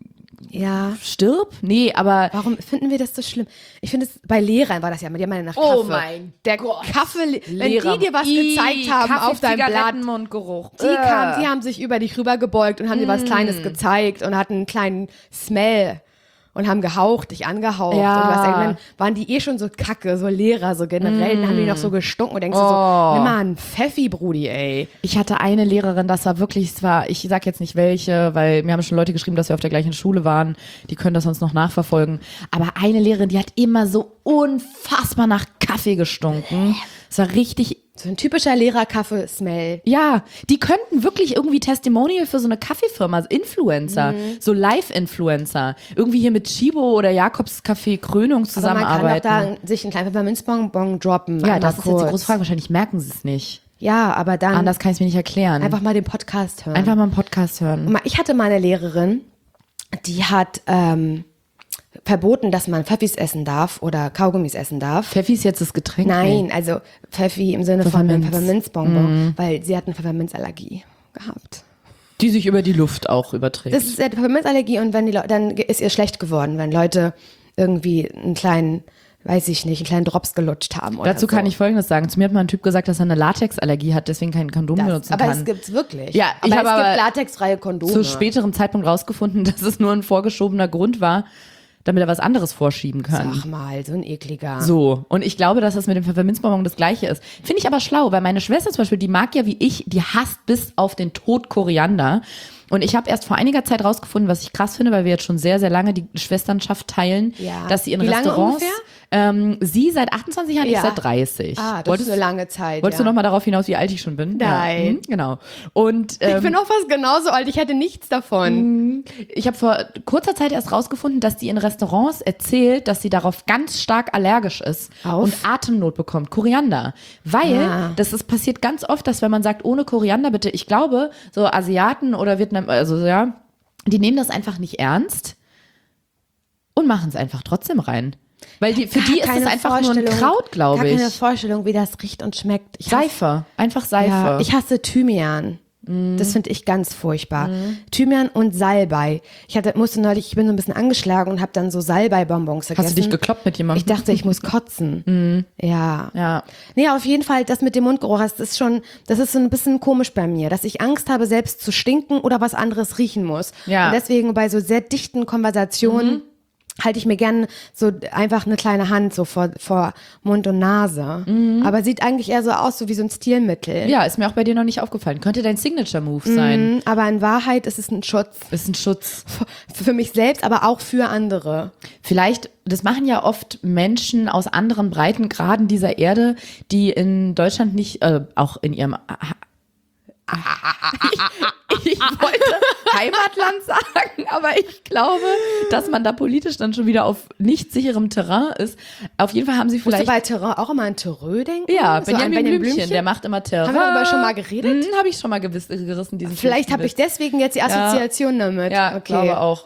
Speaker 3: Ja.
Speaker 2: stirb. Nee, aber
Speaker 3: Warum finden wir das so schlimm? Ich finde es, bei Lehrern war das ja, die haben ja nach Kaffee.
Speaker 2: Oh mein
Speaker 3: Der
Speaker 2: Gott.
Speaker 3: Kaffee, wenn die dir was gezeigt haben auf deinem Blatt,
Speaker 2: Mundgeruch.
Speaker 3: die haben sich über dich rübergebeugt und haben dir was Kleines gezeigt und hatten einen kleinen Smell und haben gehaucht, dich angehaucht.
Speaker 2: Ja.
Speaker 3: Und dann waren die schon so kacke, so Lehrer, so generell, dann haben die noch so gestunken und denkst du so, nimm mal einen Pfeffi, Brudi, ey.
Speaker 2: Ich hatte eine Lehrerin, das war wirklich, ich sag jetzt nicht welche, weil mir haben schon Leute geschrieben, dass wir auf der gleichen Schule waren, die können das sonst noch nachverfolgen. Aber eine Lehrerin, die hat immer so unfassbar nach Kaffee gestunken. Es war richtig,
Speaker 3: So ein typischer Lehrer-Kaffee-Smell.
Speaker 2: ja, die könnten wirklich irgendwie Testimonial für so eine Kaffeefirma, also Influencer, so Live-Influencer, irgendwie hier mit Chibo oder Jakobs Café Krönung
Speaker 3: Aber man kann
Speaker 2: zusammenarbeiten.
Speaker 3: doch da sich einen kleinen Pfefferminzbonbon droppen.
Speaker 2: Ja,
Speaker 3: einmal
Speaker 2: das ist jetzt die
Speaker 3: kurz.
Speaker 2: große Frage. Wahrscheinlich merken sie es nicht.
Speaker 3: Ja, aber dann
Speaker 2: Anders kann ich es mir nicht erklären.
Speaker 3: einfach mal den Podcast hören.
Speaker 2: Einfach mal einen Podcast hören.
Speaker 3: Ich hatte mal eine Lehrerin, die hat verboten, dass man Pfeffis essen darf oder Kaugummis essen darf.
Speaker 2: Pfeffi ist jetzt das Getränk.
Speaker 3: Nein, also Pfeffi im Sinne von einem
Speaker 2: Pfefferminz.
Speaker 3: Pfefferminzbonbon, weil sie hat eine Pfefferminzallergie gehabt.
Speaker 2: Die sich über die Luft auch überträgt.
Speaker 3: Das ist eine Pfefferminzallergie und wenn dann ist ihr schlecht geworden, wenn Leute irgendwie einen kleinen, weiß ich nicht, einen kleinen Drops gelutscht haben. Oder
Speaker 2: Dazu
Speaker 3: so.
Speaker 2: kann ich Folgendes sagen. Zu mir hat mal ein Typ gesagt, dass er eine Latexallergie hat, deswegen kein Kondom benutzen
Speaker 3: aber
Speaker 2: kann.
Speaker 3: es gibt's wirklich.
Speaker 2: Ja, ich
Speaker 3: aber
Speaker 2: habe
Speaker 3: es
Speaker 2: aber
Speaker 3: gibt latexfreie Kondome.
Speaker 2: zu späterem Zeitpunkt rausgefunden, dass es nur ein vorgeschobener Grund war, damit er was anderes vorschieben kann.
Speaker 3: Sag mal, so ein ekliger.
Speaker 2: So, und ich glaube, dass das mit dem Pfefferminzbonbon das Gleiche ist. Finde ich aber schlau, weil meine Schwester zum Beispiel, die mag ja wie ich, die hasst bis auf den Tod Koriander. Und ich habe erst vor einiger Zeit rausgefunden, was ich krass finde, weil wir jetzt schon sehr, sehr lange die Schwesternschaft teilen,
Speaker 3: Ja.
Speaker 2: dass sie in
Speaker 3: Wie lange
Speaker 2: Restaurants,
Speaker 3: ungefähr?
Speaker 2: sie seit 28 Jahren, ich
Speaker 3: Ja.
Speaker 2: seit 30.
Speaker 3: Ah, das ist eine lange Zeit.
Speaker 2: Wolltest
Speaker 3: ja.
Speaker 2: du noch mal darauf hinaus, wie alt ich schon bin?
Speaker 3: Nein.
Speaker 2: Ja, genau. Und
Speaker 3: Ich bin auch fast genauso alt, ich hätte nichts davon.
Speaker 2: ich habe vor kurzer Zeit erst rausgefunden, dass die in Restaurants erzählt, dass sie darauf ganz stark allergisch ist
Speaker 3: Auf?
Speaker 2: und Atemnot bekommt. Koriander. Weil passiert ganz oft, dass wenn man sagt, ohne Koriander bitte, ich glaube, so Asiaten oder Vietnam, also ja, die nehmen das einfach nicht ernst. und machen es einfach trotzdem rein. Weil für die ist es einfach nur ein Kraut, glaube
Speaker 3: Gar
Speaker 2: ich.
Speaker 3: keine Vorstellung, wie das riecht und schmeckt.
Speaker 2: Seife, einfach Seife.
Speaker 3: Ja, ich hasse Thymian. Das finde ich ganz furchtbar. Thymian und Salbei. Ich bin so ein bisschen angeschlagen und habe dann so Salbei-Bonbons gegessen.
Speaker 2: Hast du dich gekloppt mit jemandem?
Speaker 3: Ich dachte, ich muss kotzen. Ja. Nee, auf jeden Fall, das mit dem Mundgeruch, das ist so ein bisschen komisch bei mir, dass ich Angst habe, selbst zu stinken oder was anderes riechen muss.
Speaker 2: Ja.
Speaker 3: Und deswegen bei so sehr dichten Konversationen halte ich mir gern so einfach eine kleine Hand so vor Mund und Nase. Aber sieht eigentlich eher so aus, so wie so ein Stilmittel.
Speaker 2: Ja, ist mir auch bei dir noch nicht aufgefallen. Könnte dein Signature-Move sein.
Speaker 3: Aber in Wahrheit ist es ein Schutz.
Speaker 2: Ist ein Schutz.
Speaker 3: Für mich selbst, aber auch für andere.
Speaker 2: Vielleicht, das machen ja oft Menschen aus anderen Breitengraden dieser Erde, die in Deutschland nicht, auch in ihrem ich wollte Heimatland sagen, aber ich glaube, dass man da politisch dann schon wieder auf nicht sicherem Terrain ist. Auf jeden Fall haben sie
Speaker 3: Musst du
Speaker 2: vielleicht...
Speaker 3: bei Terrain auch immer an Terrain denken?
Speaker 2: Ja,
Speaker 3: So an
Speaker 2: Benjamin Blümchen, der macht immer Terrain.
Speaker 3: Haben wir darüber schon mal geredet?
Speaker 2: Habe ich schon mal gerissen, diesen
Speaker 3: Vielleicht habe ich
Speaker 2: Witz.
Speaker 3: deswegen jetzt die Assoziation damit.
Speaker 2: Ja,
Speaker 3: okay.
Speaker 2: glaube auch.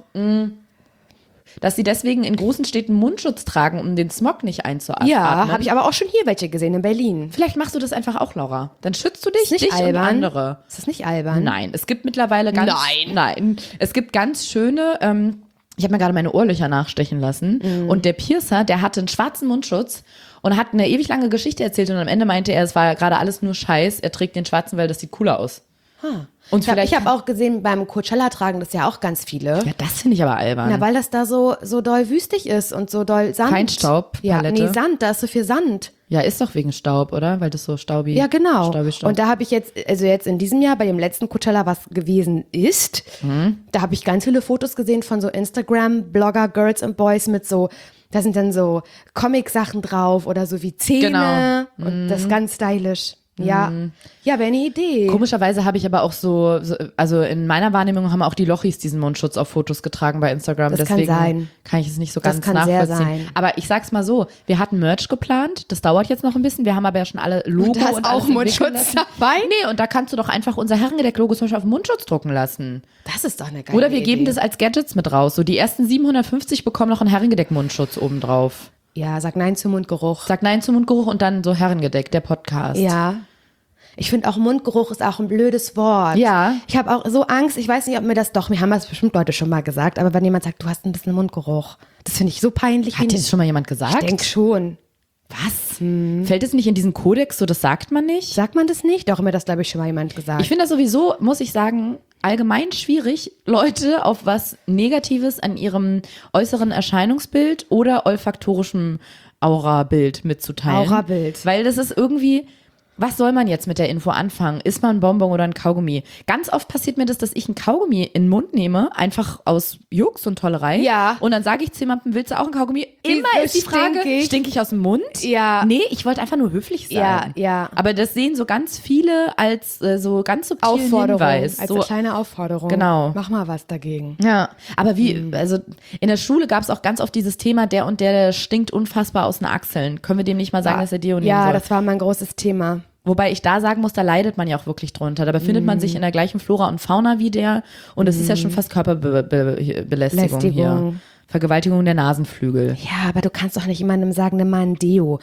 Speaker 2: Dass sie deswegen in großen Städten Mundschutz tragen, um den Smog nicht einzuatmen.
Speaker 3: Ja, habe ich aber auch schon hier welche gesehen in Berlin.
Speaker 2: Vielleicht machst du das einfach auch, Laura. Dann schützt du dich,
Speaker 3: Ist nicht
Speaker 2: dich und
Speaker 3: albern?
Speaker 2: andere.
Speaker 3: Ist das nicht albern?
Speaker 2: Nein, es gibt mittlerweile Nein. Es gibt ganz schöne, ich habe mir gerade meine Ohrlöcher nachstechen lassen und der Piercer, der hatte einen schwarzen Mundschutz und hat eine ewig lange Geschichte erzählt und am Ende meinte er, es war gerade alles nur Scheiß, er trägt den schwarzen, weil das sieht cooler aus. Und
Speaker 3: Ich habe auch gesehen, beim Coachella tragen das ja auch ganz viele.
Speaker 2: Ja, das finde ich aber albern.
Speaker 3: Na, weil das da so doll wüstig ist und so doll Sand.
Speaker 2: Feinstaub,
Speaker 3: Ja,
Speaker 2: Palette.
Speaker 3: nee, Sand, da ist so viel Sand.
Speaker 2: Ja, ist doch wegen Staub, oder? Weil das so staubig
Speaker 3: Ja, genau.
Speaker 2: Staub.
Speaker 3: Und da habe ich jetzt in diesem Jahr bei dem letzten Coachella, was gewesen ist, da habe ich ganz viele Fotos gesehen von so Instagram-Blogger, Girls and Boys mit so, da sind dann so Comic-Sachen drauf oder so wie Zähne und das ist ganz stylisch. Ja, ja, wäre eine Idee.
Speaker 2: Komischerweise habe ich aber auch also in meiner Wahrnehmung haben auch die Lochis diesen Mundschutz auf Fotos getragen bei Instagram.
Speaker 3: Das kann
Speaker 2: Deswegen
Speaker 3: sein.
Speaker 2: kann ich es nicht so
Speaker 3: Das
Speaker 2: ganz
Speaker 3: kann sehr
Speaker 2: nachvollziehen.
Speaker 3: sein.
Speaker 2: Aber ich sag's mal so, wir hatten Merch geplant, das dauert jetzt noch ein bisschen. Wir haben aber ja schon alle Logo
Speaker 3: Und da ist
Speaker 2: und
Speaker 3: auch
Speaker 2: alles entwickeln
Speaker 3: Mundschutz
Speaker 2: lassen.
Speaker 3: dabei?
Speaker 2: Nee, und da kannst du doch einfach unser Herrengedeck-Logo zum Beispiel auf den Mundschutz drucken lassen.
Speaker 3: Das ist doch eine geile
Speaker 2: Oder wir
Speaker 3: Idee.
Speaker 2: geben das als Gadgets mit raus. So die ersten 750 bekommen noch einen Herrengedeck-Mundschutz obendrauf.
Speaker 3: Ja, sag Nein zum Mundgeruch.
Speaker 2: Sag Nein zum Mundgeruch und dann so Herrengedeck, der Podcast.
Speaker 3: Ja. Ich finde auch Mundgeruch ist auch ein blödes Wort.
Speaker 2: Ja.
Speaker 3: Ich habe auch so Angst, ich weiß nicht, ob mir das mir haben das bestimmt Leute schon mal gesagt, aber wenn jemand sagt, du hast ein bisschen Mundgeruch, das finde ich so peinlich.
Speaker 2: Hat dir das schon mal jemand gesagt?
Speaker 3: Ich denke schon.
Speaker 2: Was? Fällt es nicht in diesen Kodex, so das sagt man nicht?
Speaker 3: Sagt man das nicht? Doch, mir das, glaube ich, schon mal jemand gesagt.
Speaker 2: Ich finde das sowieso, muss ich sagen, allgemein schwierig, Leute auf was Negatives an ihrem äußeren Erscheinungsbild oder olfaktorischem Aura-Bild mitzuteilen.
Speaker 3: Aura-Bild.
Speaker 2: Weil das ist irgendwie... Was soll man jetzt mit der Info anfangen? Ist man ein Bonbon oder ein Kaugummi? Ganz oft passiert mir das, dass ich ein Kaugummi in den Mund nehme, einfach aus Jux und Tollerei.
Speaker 3: Ja.
Speaker 2: Und dann sage ich zu jemandem, willst du auch ein Kaugummi?
Speaker 3: Wie
Speaker 2: Immer ist die Frage,
Speaker 3: stinkig.
Speaker 2: stink ich aus dem Mund?
Speaker 3: Ja.
Speaker 2: Nee, ich wollte einfach nur höflich sein.
Speaker 3: Ja, ja.
Speaker 2: Aber das sehen so ganz viele als so ganz subtilen
Speaker 3: Aufforderung,
Speaker 2: Hinweis.
Speaker 3: als
Speaker 2: So,
Speaker 3: eine kleine Aufforderung.
Speaker 2: Genau.
Speaker 3: Mach mal was dagegen.
Speaker 2: ja, aber also in der Schule gab es auch ganz oft dieses Thema, der und der stinkt unfassbar aus den Achseln. Können wir dem nicht mal sagen, dass er Deo nehmen
Speaker 3: Ja,
Speaker 2: soll?
Speaker 3: das war mein großes Thema.
Speaker 2: Wobei ich da sagen muss, da leidet man ja auch wirklich drunter. Da befindet man sich in der gleichen Flora und Fauna wie der. Und es ist ja schon fast Körperbelästigung hier.
Speaker 3: Belästigung.
Speaker 2: Vergewaltigung der Nasenflügel.
Speaker 3: Ja, aber du kannst doch nicht jemandem sagen, nimm mal ein Deo.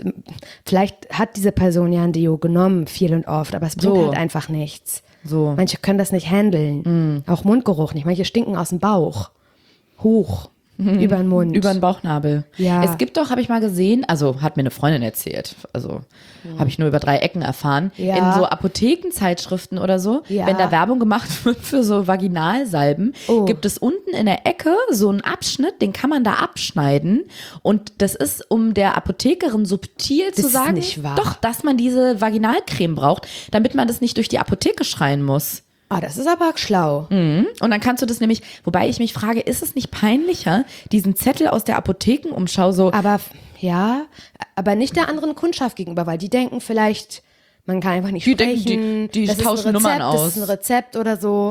Speaker 3: Vielleicht hat diese Person ja ein Deo genommen, viel und oft, aber es bringt
Speaker 2: So.
Speaker 3: halt einfach nichts.
Speaker 2: So.
Speaker 3: Manche können das nicht handeln. Auch Mundgeruch nicht. Manche stinken aus dem Bauch. Hoch. Über den Mund.
Speaker 2: Über den Bauchnabel.
Speaker 3: Ja.
Speaker 2: Es gibt doch, habe ich mal gesehen, also hat mir eine Freundin erzählt, also habe ich nur über 3 Ecken erfahren,
Speaker 3: Ja.
Speaker 2: in so Apothekenzeitschriften oder so,
Speaker 3: Ja.
Speaker 2: wenn da Werbung gemacht wird für so Vaginalsalben, gibt es unten in der Ecke so einen Abschnitt, den kann man da abschneiden und das ist, um der Apothekerin subtil zu
Speaker 3: ist
Speaker 2: sagen,
Speaker 3: nicht wahr.
Speaker 2: doch, dass man diese Vaginalcreme braucht, damit man das nicht durch die Apotheke schreien muss.
Speaker 3: Ah, das ist aber schlau.
Speaker 2: Und dann kannst du das nämlich, wobei ich mich frage, ist es nicht peinlicher, diesen Zettel aus der Apothekenumschau so,
Speaker 3: Aber ja, aber nicht der anderen Kundschaft gegenüber, weil die denken vielleicht, man kann einfach nicht
Speaker 2: Die denken,
Speaker 3: sprechen.
Speaker 2: die
Speaker 3: das ist ein
Speaker 2: tauschen
Speaker 3: Rezept,
Speaker 2: Nummern
Speaker 3: Das
Speaker 2: aus.
Speaker 3: ist ein Rezept oder so.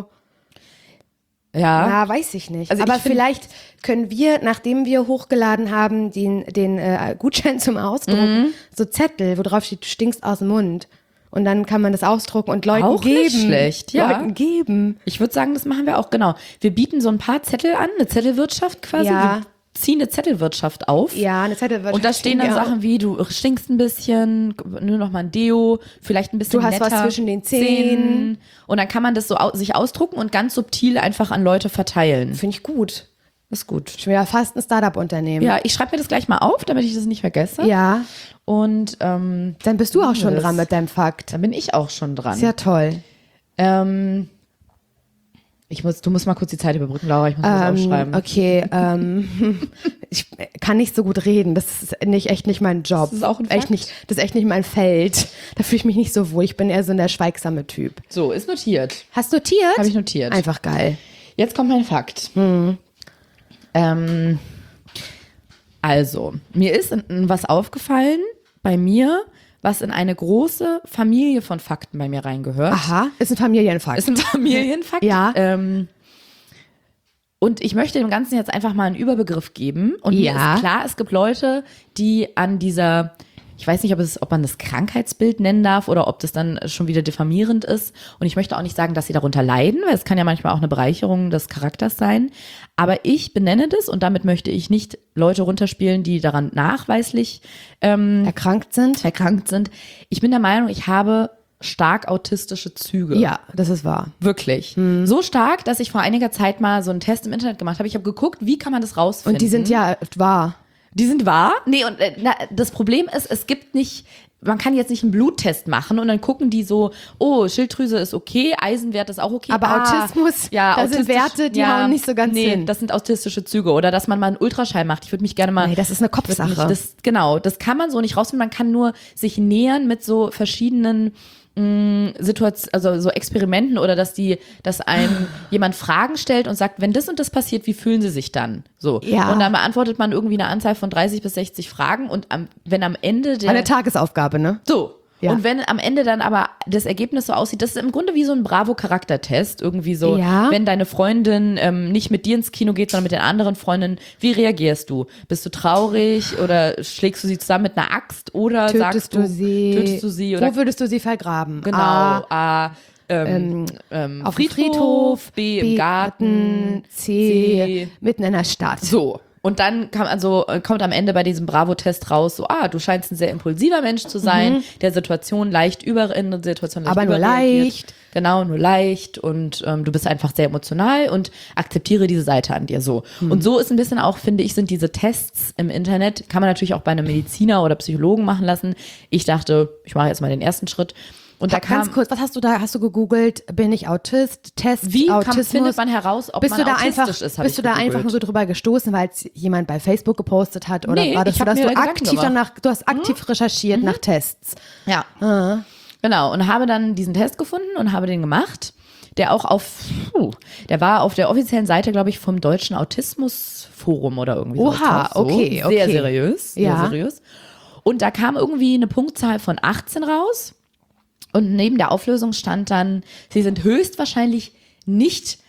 Speaker 2: ja,
Speaker 3: Ja, weiß ich nicht.
Speaker 2: Also
Speaker 3: aber
Speaker 2: ich find-
Speaker 3: vielleicht können wir, nachdem wir hochgeladen haben, den Gutschein zum Ausdrucken, so Zettel, wo drauf steht, du stinkst aus dem Mund. Und dann kann man das ausdrucken und Leuten
Speaker 2: Auch
Speaker 3: geben.
Speaker 2: nicht schlecht, ja.
Speaker 3: Leuten geben.
Speaker 2: ich würde sagen, das machen wir auch, genau. Wir bieten so ein paar Zettel an, eine Zettelwirtschaft quasi.
Speaker 3: Ja.
Speaker 2: Wir ziehen eine Zettelwirtschaft auf.
Speaker 3: Ja, eine Zettelwirtschaft.
Speaker 2: Und da stehen dann
Speaker 3: ja.
Speaker 2: Sachen wie, du stinkst ein bisschen, nur noch mal ein Deo, vielleicht ein bisschen
Speaker 3: Du hast
Speaker 2: netter,
Speaker 3: was zwischen den Zähnen.
Speaker 2: Und dann kann man das so sich ausdrucken und ganz subtil einfach an Leute verteilen.
Speaker 3: Finde ich gut.
Speaker 2: Das ist gut.
Speaker 3: Schon wieder fast ein Startup-Unternehmen.
Speaker 2: Ja, ich schreibe mir das gleich mal auf, damit ich das nicht vergesse.
Speaker 3: Ja,
Speaker 2: Und
Speaker 3: dann bist du auch schon
Speaker 2: das-
Speaker 3: dran mit deinem Fakt.
Speaker 2: da bin ich auch schon dran.
Speaker 3: Ist ja toll.
Speaker 2: Du musst mal kurz die Zeit überbrücken, Laura, ich muss das aufschreiben.
Speaker 3: Okay, ich kann nicht so gut reden. Das ist echt nicht mein Job.
Speaker 2: Das ist auch ein
Speaker 3: echt
Speaker 2: Fakt.
Speaker 3: nicht, das ist echt nicht mein Feld. Da fühle ich mich nicht so wohl. Ich bin eher so der schweigsame Typ.
Speaker 2: So, ist notiert.
Speaker 3: Hast du notiert?
Speaker 2: Habe ich notiert.
Speaker 3: Einfach geil.
Speaker 2: Jetzt kommt mein Fakt. Also, mir ist was aufgefallen bei mir, was in eine große Familie von Fakten bei mir reingehört.
Speaker 3: Aha, ist ein Familienfakt.
Speaker 2: Ist ein Familienfakt.
Speaker 3: Ja.
Speaker 2: Und ich möchte dem Ganzen jetzt einfach mal einen Überbegriff geben. Und mir
Speaker 3: Ja.
Speaker 2: ist klar, es gibt Leute, die an dieser, ich weiß nicht, ob man das Krankheitsbild nennen darf oder ob das dann schon wieder diffamierend ist. Und ich möchte auch nicht sagen, dass sie darunter leiden, weil es kann ja manchmal auch eine Bereicherung des Charakters sein. Aber ich benenne das und damit möchte ich nicht Leute runterspielen, die daran nachweislich
Speaker 3: erkrankt sind?
Speaker 2: erkrankt sind. Ich bin der Meinung, ich habe stark autistische Züge.
Speaker 3: Ja, das ist wahr.
Speaker 2: Wirklich. So stark, dass ich vor einiger Zeit mal so einen Test im Internet gemacht habe. Ich habe geguckt, wie kann man das rausfinden.
Speaker 3: Und die sind ja wahr.
Speaker 2: Die sind wahr? Nee, und das Problem ist, es gibt nicht, man kann jetzt nicht einen Bluttest machen und dann gucken die so, oh, Schilddrüse ist okay, Eisenwert ist auch okay.
Speaker 3: Aber Autismus, da sind Werte, die hauen nicht so ganz hin.
Speaker 2: Das sind autistische Züge. Oder dass man mal einen Ultraschall macht. Ich würde mich gerne mal...
Speaker 3: Nee, das ist eine Kopfsache.
Speaker 2: Das kann man so nicht rausfinden. Man kann nur sich nähern mit so verschiedenen Situationen, also so Experimenten oder dass einem jemand Fragen stellt und sagt, wenn das und das passiert, wie fühlen sie sich dann? So.
Speaker 3: Ja.
Speaker 2: Und dann beantwortet man irgendwie eine Anzahl von 30 bis 60 Fragen und wenn am Ende
Speaker 3: Eine Tagesaufgabe, ne?
Speaker 2: so.
Speaker 3: Ja.
Speaker 2: Und wenn am Ende dann aber das Ergebnis so aussieht, das ist im Grunde wie so ein Bravo-Charaktertest, irgendwie so,
Speaker 3: Ja.
Speaker 2: wenn deine Freundin nicht mit dir ins Kino geht, sondern mit den anderen Freundinnen, wie reagierst du? Bist du traurig oder schlägst du sie zusammen mit einer Axt oder
Speaker 3: Tötest du
Speaker 2: sie oder
Speaker 3: Wo würdest du sie vergraben?
Speaker 2: genau,
Speaker 3: A, auf dem Friedhof,
Speaker 2: B im Garten,
Speaker 3: C, mitten in der Stadt.
Speaker 2: so. Und dann kommt am Ende bei diesem Bravo-Test raus, so, du scheinst ein sehr impulsiver Mensch zu sein, der Situation leicht in der Situation leicht
Speaker 3: Aber nur
Speaker 2: überreagiert.
Speaker 3: leicht.
Speaker 2: Genau, nur leicht und du bist einfach sehr emotional und akzeptiere diese Seite an dir so. Und so ist ein bisschen auch, finde ich, sind diese Tests im Internet, kann man natürlich auch bei einem Mediziner oder Psychologen machen lassen. Ich dachte, ich mache jetzt mal den ersten Schritt. Und da
Speaker 3: Ganz kurz, was hast du da? Hast du gegoogelt? Bin ich Autist? Test
Speaker 2: wie
Speaker 3: Autismus?
Speaker 2: findet man heraus, ob
Speaker 3: bist
Speaker 2: man
Speaker 3: du da
Speaker 2: autistisch
Speaker 3: einfach,
Speaker 2: ist?
Speaker 3: Bist du da einfach nur so drüber gestoßen, weil es jemand bei Facebook gepostet hat? Oder
Speaker 2: Nee,
Speaker 3: war das
Speaker 2: ich
Speaker 3: so,
Speaker 2: hab
Speaker 3: dass
Speaker 2: mir
Speaker 3: du
Speaker 2: Gedanken
Speaker 3: aktiv
Speaker 2: gemacht.
Speaker 3: du hast aktiv recherchiert nach Tests?
Speaker 2: Ja. Genau, und habe dann diesen Test gefunden und habe den gemacht, der auch der war auf der offiziellen Seite, glaube ich, vom Deutschen Autismusforum oder irgendwie
Speaker 3: Oha,
Speaker 2: so.
Speaker 3: okay,
Speaker 2: Sehr
Speaker 3: okay.
Speaker 2: seriös, sehr
Speaker 3: Ja.
Speaker 2: seriös. Und da kam irgendwie eine Punktzahl von 18 raus und neben der Auflösung stand dann, sie sind höchstwahrscheinlich nicht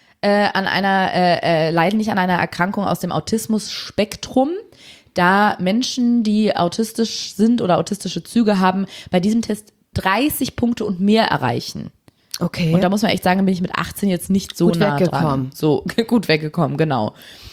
Speaker 2: leiden nicht an einer Erkrankung aus dem Autismus-Spektrum, da Menschen, die autistisch sind oder autistische Züge haben, bei diesem Test 30 Punkte und mehr erreichen.
Speaker 3: Okay.
Speaker 2: Und da muss man echt sagen, bin ich mit 18 jetzt nicht so
Speaker 3: Gut
Speaker 2: nah dran.
Speaker 3: weggekommen.
Speaker 2: So gut weggekommen, genau.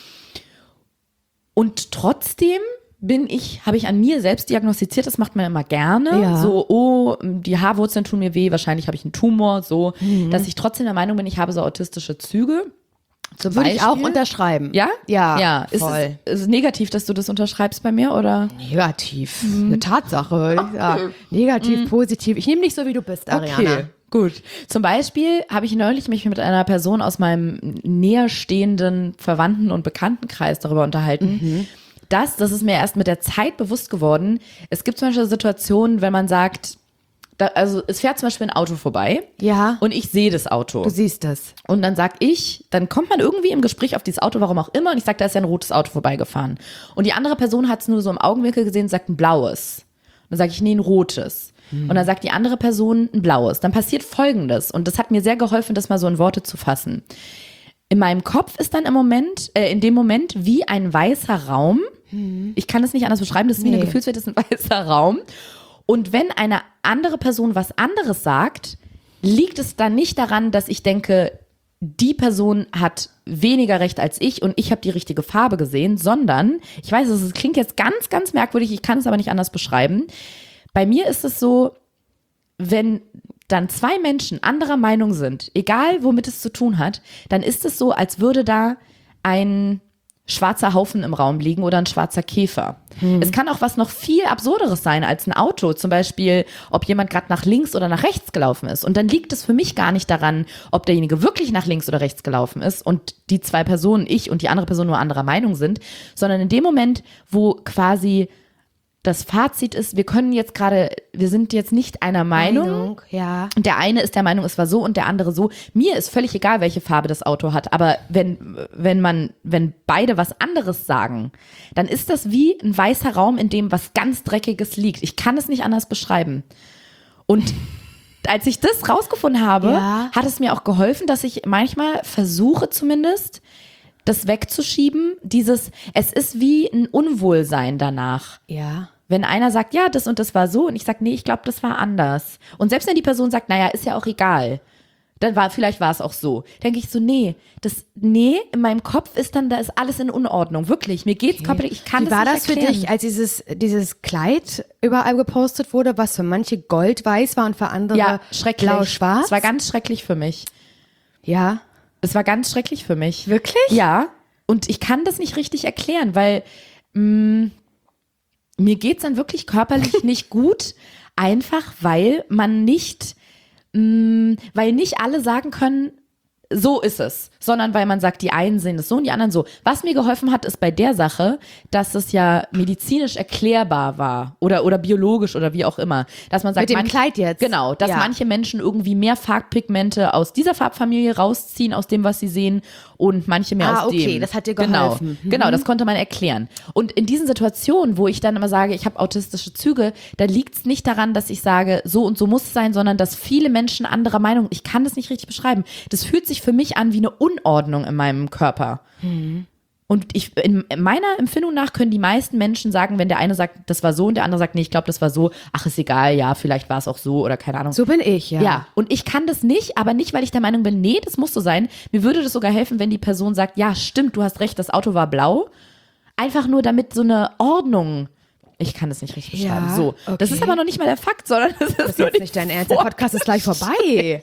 Speaker 2: Und trotzdem habe ich an mir selbst diagnostiziert, das macht man immer gerne.
Speaker 3: Ja.
Speaker 2: So, die Haarwurzeln tun mir weh, wahrscheinlich habe ich einen Tumor, so, dass ich trotzdem der Meinung bin, ich habe so autistische Züge. Zum
Speaker 3: Würde ich auch
Speaker 2: Beispiel-
Speaker 3: unterschreiben.
Speaker 2: Ja?
Speaker 3: Ja,
Speaker 2: Ja. Ist
Speaker 3: voll.
Speaker 2: es negativ, dass du das unterschreibst bei mir, oder?
Speaker 3: Negativ. Eine Tatsache, würde ich sagen. Negativ, positiv. Ich nehme dich so, wie du bist, Ariana.
Speaker 2: Gut. Zum Beispiel habe ich neulich mich mit einer Person aus meinem näherstehenden Verwandten- und Bekanntenkreis darüber unterhalten. Das ist mir erst mit der Zeit bewusst geworden. Es gibt zum Beispiel Situationen, wenn man sagt, also es fährt zum Beispiel ein Auto vorbei
Speaker 3: Ja.
Speaker 2: und ich sehe das Auto.
Speaker 3: Du siehst es.
Speaker 2: Und dann dann kommt man irgendwie im Gespräch auf dieses Auto, warum auch immer, und ich sage, da ist ja ein rotes Auto vorbeigefahren. Und die andere Person hat es nur so im Augenwinkel gesehen und sagt ein blaues. Und dann sage ich, nee, ein rotes. Und dann sagt die andere Person ein blaues. Dann passiert Folgendes. Und das hat mir sehr geholfen, das mal so in Worte zu fassen. In meinem Kopf ist dann in dem Moment wie ein weißer Raum. Ich kann es nicht anders beschreiben, das ist wie eine Gefühlswelt, das ist ein weißer Raum. Und wenn eine andere Person was anderes sagt, liegt es dann nicht daran, dass ich denke, die Person hat weniger Recht als ich und ich habe die richtige Farbe gesehen, sondern, ich weiß, es klingt jetzt ganz, ganz merkwürdig, ich kann es aber nicht anders beschreiben. Bei mir ist es so, wenn dann zwei Menschen anderer Meinung sind, egal womit es zu tun hat, dann ist es so, als würde da ein schwarzer Haufen im Raum liegen oder ein schwarzer Käfer. Es kann auch was noch viel Absurderes sein als ein Auto. Zum Beispiel, ob jemand gerade nach links oder nach rechts gelaufen ist. Und dann liegt es für mich gar nicht daran, ob derjenige wirklich nach links oder rechts gelaufen ist und die zwei Personen, ich und die andere Person, nur anderer Meinung sind, sondern in dem Moment, wo quasi das Fazit ist, wir sind jetzt nicht einer Meinung.
Speaker 3: Ja.
Speaker 2: Und der eine ist der Meinung, es war so und der andere so. Mir ist völlig egal, welche Farbe das Auto hat. Aber wenn beide was anderes sagen, dann ist das wie ein weißer Raum, in dem was ganz Dreckiges liegt. Ich kann es nicht anders beschreiben. Und als ich das rausgefunden habe,
Speaker 3: Ja.
Speaker 2: hat es mir auch geholfen, dass ich manchmal versuche zumindest, das wegzuschieben. Es ist wie ein Unwohlsein danach.
Speaker 3: Ja.
Speaker 2: Wenn einer sagt, ja, das und das war so und ich sage, nee, ich glaube, das war anders. Und selbst wenn die Person sagt, naja, ist ja auch egal, vielleicht war es auch so, denke ich so, nee, in meinem Kopf da ist alles in Unordnung, wirklich, mir geht's körperlich, ich kann
Speaker 3: Wie
Speaker 2: das
Speaker 3: war
Speaker 2: nicht
Speaker 3: das für
Speaker 2: erklären.
Speaker 3: dich, als dieses Kleid überall gepostet wurde, was für manche goldweiß war und für andere
Speaker 2: Ja, schrecklich.
Speaker 3: blau-schwarz?
Speaker 2: Es war ganz schrecklich für mich.
Speaker 3: Ja.
Speaker 2: Es war ganz schrecklich für mich.
Speaker 3: Wirklich?
Speaker 2: Ja. Und ich kann das nicht richtig erklären, weil mir geht's dann wirklich körperlich nicht gut, einfach weil weil nicht alle sagen können, so ist es, sondern weil man sagt, die einen sehen es so und die anderen so. Was mir geholfen hat, ist bei der Sache, dass es ja medizinisch erklärbar war oder biologisch oder wie auch immer, dass man sagt,
Speaker 3: Mit dem Kleid jetzt?
Speaker 2: Genau, dass
Speaker 3: Ja.
Speaker 2: manche Menschen irgendwie mehr Farbpigmente aus dieser Farbfamilie rausziehen, aus dem, was sie sehen, und manche mehr aus dem.
Speaker 3: Okay, das hat dir geholfen.
Speaker 2: Genau, das konnte man erklären. Und in diesen Situationen, wo ich dann immer sage, ich habe autistische Züge, da liegt es nicht daran, dass ich sage, so und so muss es sein, sondern dass viele Menschen anderer Meinung, ich kann das nicht richtig beschreiben, das fühlt sich für mich an wie eine Unordnung in meinem Körper. Und in meiner Empfindung nach können die meisten Menschen sagen, wenn der eine sagt, das war so und der andere sagt, nee, ich glaube, das war so, ach, ist egal, ja, vielleicht war es auch so oder keine Ahnung.
Speaker 3: So bin ich, ja.
Speaker 2: Ja, und ich kann das nicht, aber nicht, weil ich der Meinung bin, nee, das muss so sein. Mir würde das sogar helfen, wenn die Person sagt, ja, stimmt, du hast recht, das Auto war blau. Einfach nur damit so eine Ordnung, ich kann das nicht richtig
Speaker 3: Ja,
Speaker 2: beschreiben. So, das
Speaker 3: okay.
Speaker 2: ist aber noch nicht mal der Fakt, sondern das ist,
Speaker 3: Das ist
Speaker 2: nur
Speaker 3: jetzt
Speaker 2: die
Speaker 3: nicht dein Ernst, der Podcast ist gleich vorbei.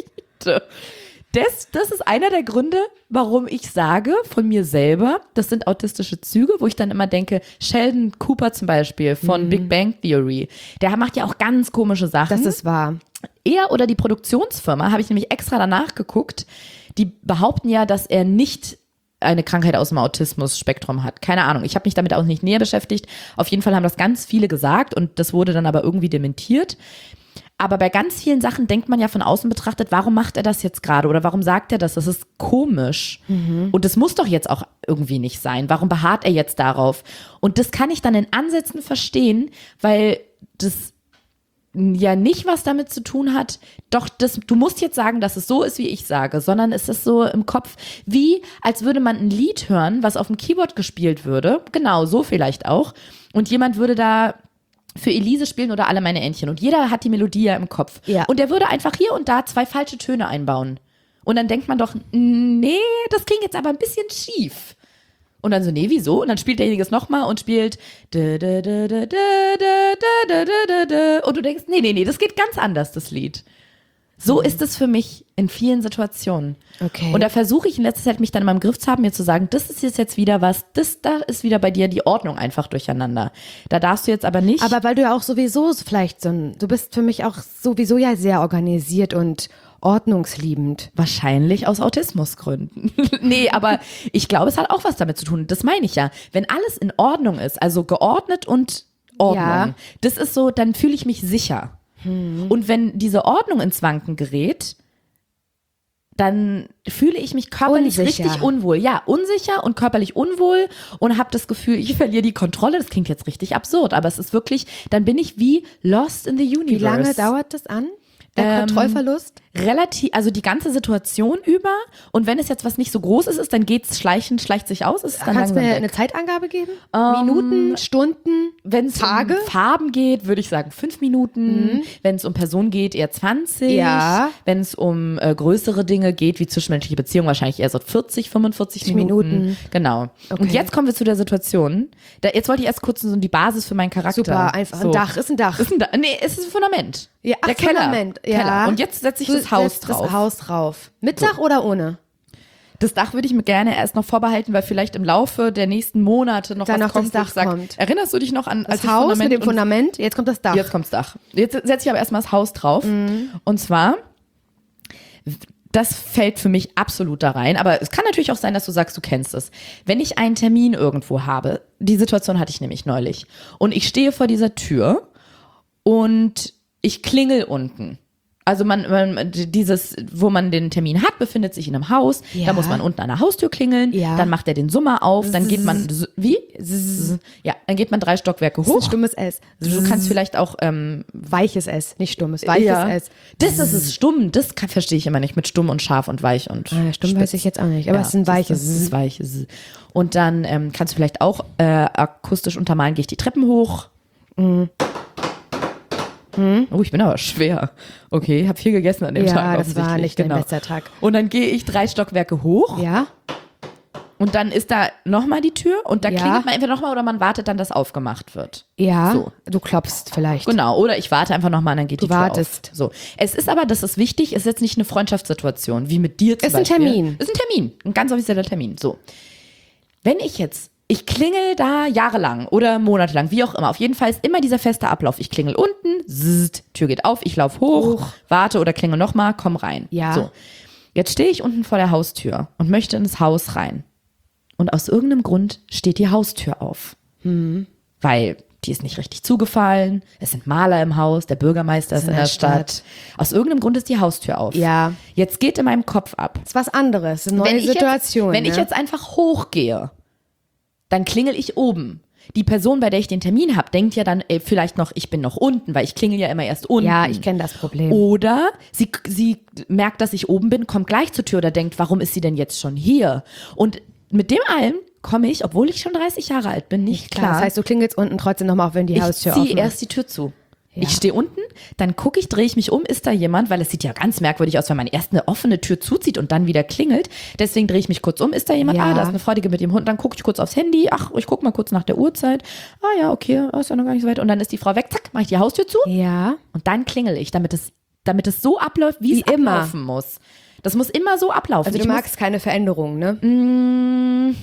Speaker 2: Das ist einer der Gründe, warum ich sage von mir selber, das sind autistische Züge, wo ich dann immer denke, Sheldon Cooper zum Beispiel von Big Bang Theory, der macht ja auch ganz komische Sachen.
Speaker 3: Das ist wahr.
Speaker 2: Er oder die Produktionsfirma, habe ich nämlich extra danach geguckt, die behaupten ja, dass er nicht eine Krankheit aus dem Autismus-Spektrum hat. Keine Ahnung, ich habe mich damit auch nicht näher beschäftigt. Auf jeden Fall haben das ganz viele gesagt und das wurde dann aber irgendwie dementiert. Aber bei ganz vielen Sachen denkt man ja von außen betrachtet, warum macht er das jetzt gerade oder warum sagt er das? Das ist komisch. Und das muss doch jetzt auch irgendwie nicht sein. Warum beharrt er jetzt darauf? Und das kann ich dann in Ansätzen verstehen, weil das ja nicht was damit zu tun hat, doch du musst jetzt sagen, dass es so ist, wie ich sage, sondern es ist so im Kopf, wie als würde man ein Lied hören, was auf dem Keyboard gespielt würde, genau, so vielleicht auch, und jemand würde da für Elise spielen oder Alle meine Entchen und jeder hat die Melodie ja im Kopf.
Speaker 3: Ja.
Speaker 2: Und der würde einfach hier und da 2 falsche Töne einbauen. Und dann denkt man doch, nee, das klingt jetzt aber ein bisschen schief. Und dann so, nee, wieso? Und dann spielt derjenige es nochmal und spielt und du denkst, nee, das geht ganz anders, das Lied. So ist es für mich in vielen Situationen.
Speaker 3: Okay.
Speaker 2: Und da versuche ich in letzter Zeit, mich dann in meinem Griff zu haben, mir zu sagen, das ist jetzt wieder was, da ist wieder bei dir die Ordnung einfach durcheinander. Da darfst du jetzt aber nicht.
Speaker 3: Aber weil du ja auch sowieso vielleicht du bist für mich auch sowieso ja sehr organisiert und ordnungsliebend.
Speaker 2: Wahrscheinlich aus Autismusgründen. Nee, aber ich glaube, es hat auch was damit zu tun. Das meine ich ja. Wenn alles in Ordnung ist, also geordnet und Ordnung,
Speaker 3: Ja.
Speaker 2: das ist so, dann fühle ich mich sicher. Und wenn diese Ordnung ins Wanken gerät, dann fühle ich mich körperlich
Speaker 3: Unsicher.
Speaker 2: richtig unwohl. Ja, unsicher und körperlich unwohl und habe das Gefühl, ich verliere die Kontrolle. Das klingt jetzt richtig absurd, aber es ist wirklich, dann bin ich wie lost in the universe.
Speaker 3: Wie lange dauert das an? Der Kontrollverlust?
Speaker 2: Relativ, also die ganze Situation über. Und wenn es jetzt was nicht so Großes ist, dann geht's schleicht sich aus. Ist es dann
Speaker 3: Kannst du
Speaker 2: langsam
Speaker 3: mir
Speaker 2: weg.
Speaker 3: eine Zeitangabe geben? Minuten, Stunden,
Speaker 2: Wenn es
Speaker 3: Tage?
Speaker 2: um Farben geht, würde ich sagen 5 Minuten. Wenn es um Personen geht, eher 20.
Speaker 3: Ja.
Speaker 2: Wenn es um größere Dinge geht, wie zwischenmenschliche Beziehungen, wahrscheinlich eher so 40, 45 Minuten. Genau.
Speaker 3: Okay.
Speaker 2: Und jetzt kommen wir zu der Situation. Jetzt wollte ich erst kurz so die Basis für meinen Charakter.
Speaker 3: Super, einfach
Speaker 2: so.
Speaker 3: ein Dach, ist ein Dach.
Speaker 2: Nee, es ist ein Fundament.
Speaker 3: Ja, ach,
Speaker 2: der Keller.
Speaker 3: Fundament, ja.
Speaker 2: Keller. Und jetzt setze ich
Speaker 3: Du
Speaker 2: das Haus
Speaker 3: setzt
Speaker 2: drauf.
Speaker 3: Das Haus drauf. Mit Dach oder ohne?
Speaker 2: Das Dach würde ich mir gerne erst noch vorbehalten, weil vielleicht im Laufe der nächsten Monate noch
Speaker 3: Dann
Speaker 2: was
Speaker 3: noch
Speaker 2: kommt,
Speaker 3: das
Speaker 2: wo
Speaker 3: Dach
Speaker 2: ich sag,
Speaker 3: kommt.
Speaker 2: Erinnerst du dich noch an
Speaker 3: Das
Speaker 2: ich
Speaker 3: Haus mit dem
Speaker 2: und-
Speaker 3: Fundament, jetzt kommt das Dach.
Speaker 2: Jetzt kommt's Dach. Jetzt setze ich aber erstmal das Haus drauf. Und zwar, das fällt für mich absolut da rein. Aber es kann natürlich auch sein, dass du sagst, du kennst es. Wenn ich einen Termin irgendwo habe, die Situation hatte ich nämlich neulich, und ich stehe vor dieser Tür und ich klingel unten. Also dieses, wo man den Termin hat, befindet sich in einem Haus.
Speaker 3: Ja.
Speaker 2: Da muss man unten an der Haustür klingeln.
Speaker 3: Ja.
Speaker 2: Dann macht er den Summer auf. Dann geht man, wie? Ja, dann geht man 3 Stockwerke
Speaker 3: Das ist ein
Speaker 2: hoch.
Speaker 3: stummes S.
Speaker 2: Du kannst vielleicht auch
Speaker 3: Weiches S, nicht stummes. Weiches S.
Speaker 2: Das ist es, stumm. Das verstehe ich immer nicht mit stumm und scharf und weich und
Speaker 3: Stumm
Speaker 2: spitz.
Speaker 3: weiß ich jetzt auch nicht, aber es ist ein weiches.
Speaker 2: Das ist weich. Und dann kannst du vielleicht auch akustisch untermalen, gehe ich die Treppen hoch. Oh, ich bin aber schwer. Okay, habe viel gegessen an dem
Speaker 3: Ja,
Speaker 2: Tag.
Speaker 3: das war
Speaker 2: offensichtlich,
Speaker 3: nicht dein bester Tag.
Speaker 2: Und dann gehe ich 3 Stockwerke hoch
Speaker 3: Ja?
Speaker 2: und dann ist da nochmal die Tür und da
Speaker 3: Ja.
Speaker 2: klingelt man entweder nochmal oder man wartet dann, dass aufgemacht wird.
Speaker 3: Ja.
Speaker 2: So.
Speaker 3: Du klopfst vielleicht.
Speaker 2: Genau, oder ich warte einfach nochmal und dann geht
Speaker 3: Du
Speaker 2: die Tür
Speaker 3: wartest.
Speaker 2: auf. So. Es ist aber, das ist wichtig, es ist jetzt nicht eine Freundschaftssituation, wie mit dir zum
Speaker 3: Ist ein
Speaker 2: Beispiel.
Speaker 3: Termin.
Speaker 2: Ist ein Termin, ein ganz offizieller Termin. So. Wenn ich klingel da jahrelang oder monatelang, wie auch immer. Auf jeden Fall ist immer dieser feste Ablauf. Ich klingel unten, Tür geht auf, ich laufe hoch, warte oder klingel nochmal, komm rein.
Speaker 3: Ja.
Speaker 2: So. Jetzt stehe ich unten vor der Haustür und möchte ins Haus rein. Und aus irgendeinem Grund steht die Haustür auf. Weil die ist nicht richtig zugefallen, es sind Maler im Haus, der Bürgermeister ist in der Stadt. Aus irgendeinem Grund ist die Haustür auf.
Speaker 3: Ja.
Speaker 2: Jetzt geht in meinem Kopf ab.
Speaker 3: Das ist was anderes, eine neue Situation.
Speaker 2: Wenn ich jetzt einfach hochgehe, dann klingel ich oben. Die Person, bei der ich den Termin habe, denkt ja dann vielleicht noch, ich bin noch unten, weil ich klingel ja immer erst unten.
Speaker 3: Ja, ich kenne das Problem.
Speaker 2: Oder sie merkt, dass ich oben bin, kommt gleich zur Tür oder denkt, warum ist sie denn jetzt schon hier? Und mit dem allem komme ich, obwohl ich schon 30 Jahre alt bin, nicht klar.
Speaker 3: Das heißt, du klingelst unten trotzdem nochmal auf, wenn die
Speaker 2: Ich
Speaker 3: Haustür offen
Speaker 2: ziehe
Speaker 3: ist.
Speaker 2: erst die Tür zu.
Speaker 3: Ja.
Speaker 2: Ich stehe unten, dann gucke ich, drehe ich mich um, ist da jemand, weil es sieht ja ganz merkwürdig aus, wenn man erst eine offene Tür zuzieht und dann wieder klingelt. Deswegen drehe ich mich kurz um, ist da jemand?
Speaker 3: Ja.
Speaker 2: Ah, da ist eine Freudige mit dem Hund. Dann gucke ich kurz aufs Handy, ach, ich gucke mal kurz nach der Uhrzeit. Ah ja, okay, ist ja noch gar nicht so weit. Und dann ist die Frau weg, zack, mache ich die Haustür zu
Speaker 3: Ja.
Speaker 2: und dann klingel ich, damit es so abläuft, wie es
Speaker 3: immer.
Speaker 2: ablaufen muss. Das muss immer so ablaufen.
Speaker 3: Also
Speaker 2: Ich
Speaker 3: du
Speaker 2: muss-
Speaker 3: magst keine Veränderung, ne?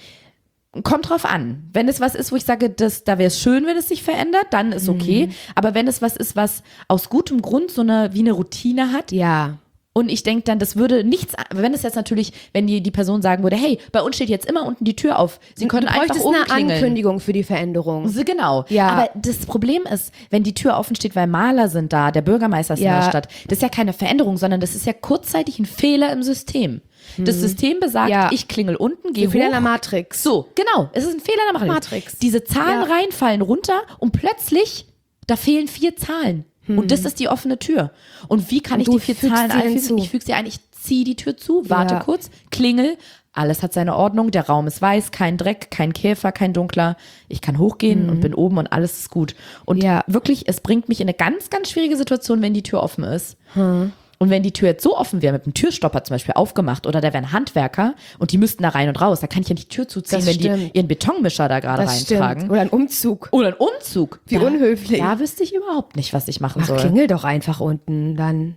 Speaker 2: Kommt drauf an. Wenn es was ist, wo ich sage, da wäre es schön, wenn es sich verändert, dann ist okay. Aber wenn es was ist, was aus gutem Grund wie eine Routine hat
Speaker 3: Ja.
Speaker 2: und ich denke dann, das würde nichts, wenn es jetzt natürlich, wenn die Person sagen würde, hey, bei uns steht jetzt immer unten die Tür auf, Sie können
Speaker 3: Du
Speaker 2: einfach
Speaker 3: bräuchtest
Speaker 2: oben
Speaker 3: eine
Speaker 2: klingeln.
Speaker 3: Ankündigung für die Veränderung.
Speaker 2: So, genau.
Speaker 3: Ja.
Speaker 2: Aber das Problem ist, wenn die Tür offen steht, weil Maler sind da, der Bürgermeister ist in
Speaker 3: Ja.
Speaker 2: der Stadt, das ist ja keine Veränderung, sondern das ist ja kurzzeitig ein Fehler im System. Das System besagt,
Speaker 3: Ja.
Speaker 2: ich klingel unten, gehe
Speaker 3: So viel
Speaker 2: hoch.
Speaker 3: in der Matrix.
Speaker 2: So, genau. Es ist ein Fehler in der
Speaker 3: Matrix.
Speaker 2: Diese Zahlen
Speaker 3: Ja.
Speaker 2: reinfallen runter und plötzlich, da fehlen 4 Zahlen. Und das ist die offene Tür. Und wie kann
Speaker 3: Und
Speaker 2: ich
Speaker 3: du
Speaker 2: die 4
Speaker 3: fügst
Speaker 2: Zahlen
Speaker 3: sie
Speaker 2: einfügen?
Speaker 3: hinzu.
Speaker 2: Ich füge sie ein, ich ziehe die Tür zu, warte
Speaker 3: Ja.
Speaker 2: kurz, klingel. Alles hat seine Ordnung, der Raum ist weiß, kein Dreck, kein Käfer, kein dunkler. Ich kann hochgehen und bin oben und alles ist gut. Und
Speaker 3: Ja.
Speaker 2: wirklich, es bringt mich in eine ganz, ganz schwierige Situation, wenn die Tür offen ist. Und wenn die Tür jetzt so offen wäre, mit einem Türstopper zum Beispiel aufgemacht oder da wären Handwerker und die müssten da rein und raus, da kann ich ja nicht die Tür zuziehen,
Speaker 3: Das
Speaker 2: wenn
Speaker 3: stimmt.
Speaker 2: die ihren Betonmischer da gerade
Speaker 3: Das
Speaker 2: reintragen.
Speaker 3: stimmt. Oder ein Umzug.
Speaker 2: Oder ein Umzug.
Speaker 3: Wie unhöflich.
Speaker 2: Da wüsste ich überhaupt nicht, was ich machen
Speaker 3: Ach,
Speaker 2: soll.
Speaker 3: klingel doch einfach unten dann.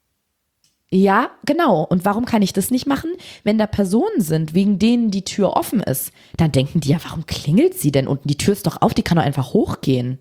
Speaker 2: Ja, genau. Und warum kann ich das nicht machen? Wenn da Personen sind, wegen denen die Tür offen ist, dann denken die ja, warum klingelt sie denn unten? Die Tür ist doch auf, die kann doch einfach hochgehen.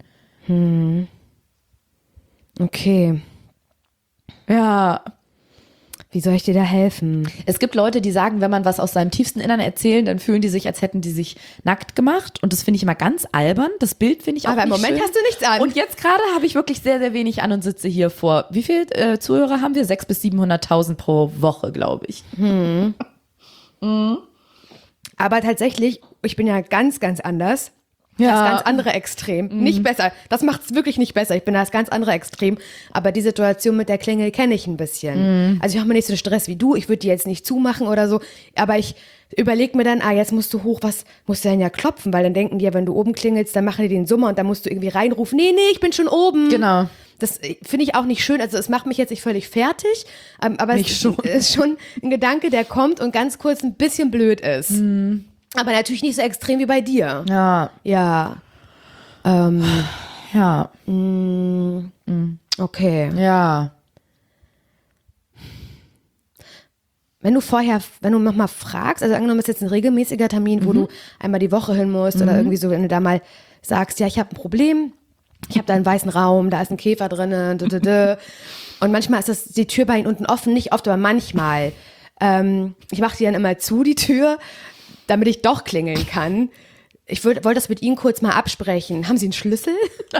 Speaker 3: Okay.
Speaker 2: Ja.
Speaker 3: Wie soll ich dir da helfen?
Speaker 2: Es gibt Leute, die sagen, wenn man was aus seinem tiefsten Innern erzählen, dann fühlen die sich, als hätten die sich nackt gemacht. Und das finde ich immer ganz albern. Das Bild finde ich auch
Speaker 3: Aber im
Speaker 2: nicht
Speaker 3: Moment
Speaker 2: schön.
Speaker 3: hast du nichts an.
Speaker 2: Und jetzt gerade habe ich wirklich sehr, sehr wenig an und sitze hier vor. Wie viele Zuhörer haben wir? 600.000 bis 700.000 pro Woche, glaube ich.
Speaker 3: Aber tatsächlich, ich bin ja ganz, ganz anders. Das ganz andere Extrem. Nicht besser. Das macht es wirklich nicht besser. Ich bin das ganz andere Extrem. Aber die Situation mit der Klingel kenne ich ein bisschen. Also ich habe mir nicht so einen Stress wie du. Ich würde die jetzt nicht zumachen oder so. Aber ich überlege mir dann, jetzt musst du hoch, was musst du denn ja klopfen? Weil dann denken die ja, wenn du oben klingelst, dann machen die den Summer und dann musst du irgendwie reinrufen. Nee, ich bin schon oben.
Speaker 2: Genau.
Speaker 3: Das finde ich auch nicht schön. Also es macht mich jetzt nicht völlig fertig. Aber
Speaker 2: Mich
Speaker 3: es
Speaker 2: schon.
Speaker 3: ist schon ein Gedanke, der kommt und ganz kurz ein bisschen blöd ist. Aber natürlich nicht so extrem wie bei dir.
Speaker 2: Ja.
Speaker 3: Ja.
Speaker 2: Ja.
Speaker 3: Okay.
Speaker 2: Ja.
Speaker 3: Wenn du nochmal fragst, also angenommen ist jetzt ein regelmäßiger Termin, wo du einmal die Woche hin musst oder irgendwie so, wenn du da mal sagst, ja, ich habe ein Problem, ich habe da einen weißen Raum, da ist ein Käfer drinnen, und manchmal ist das die Tür bei ihnen unten offen, nicht oft, aber manchmal. Ich mache die dann immer zu, die Tür, damit ich doch klingeln kann. Ich wollte das mit Ihnen kurz mal absprechen. Haben Sie einen Schlüssel?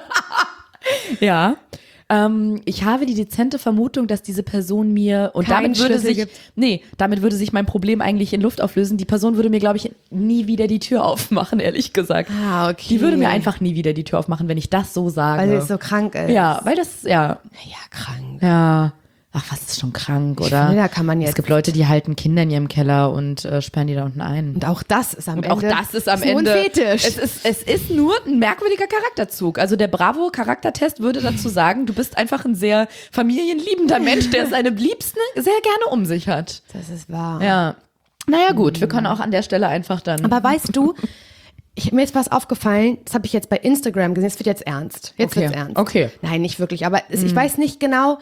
Speaker 2: Ja. Ich habe die dezente Vermutung, dass diese Person mir, und
Speaker 3: Keinen
Speaker 2: damit würde
Speaker 3: Schlüssel
Speaker 2: damit würde sich mein Problem eigentlich in Luft auflösen. Die Person würde mir, glaube ich, nie wieder die Tür aufmachen, ehrlich gesagt.
Speaker 3: Okay.
Speaker 2: Die würde mir einfach nie wieder die Tür aufmachen, wenn ich das so sage.
Speaker 3: Weil sie jetzt so krank ist.
Speaker 2: Ja, weil das, ja.
Speaker 3: Ja, krank.
Speaker 2: Ja. Ach, was ist schon krank, oder?
Speaker 3: finde, da kann man jetzt-
Speaker 2: Es gibt Leute, die halten Kinder in ihrem Keller und sperren die da unten ein.
Speaker 3: Und auch das ist am
Speaker 2: Und
Speaker 3: Ende.
Speaker 2: auch das ist am
Speaker 3: nur
Speaker 2: Ende.
Speaker 3: ein Fetisch.
Speaker 2: Es ist nur ein merkwürdiger Charakterzug. Also der Bravo-Charaktertest würde dazu sagen, du bist einfach ein sehr familienliebender Mensch, der seine Liebsten sehr gerne um sich hat.
Speaker 3: Das ist wahr.
Speaker 2: Ja. Naja, gut, wir können auch an der Stelle einfach dann.
Speaker 3: Aber weißt du, mir ist was aufgefallen, das habe ich jetzt bei Instagram gesehen, es wird jetzt ernst. Jetzt
Speaker 2: Okay.
Speaker 3: wird's ernst.
Speaker 2: Okay.
Speaker 3: Nein, nicht wirklich, aber ich weiß nicht genau,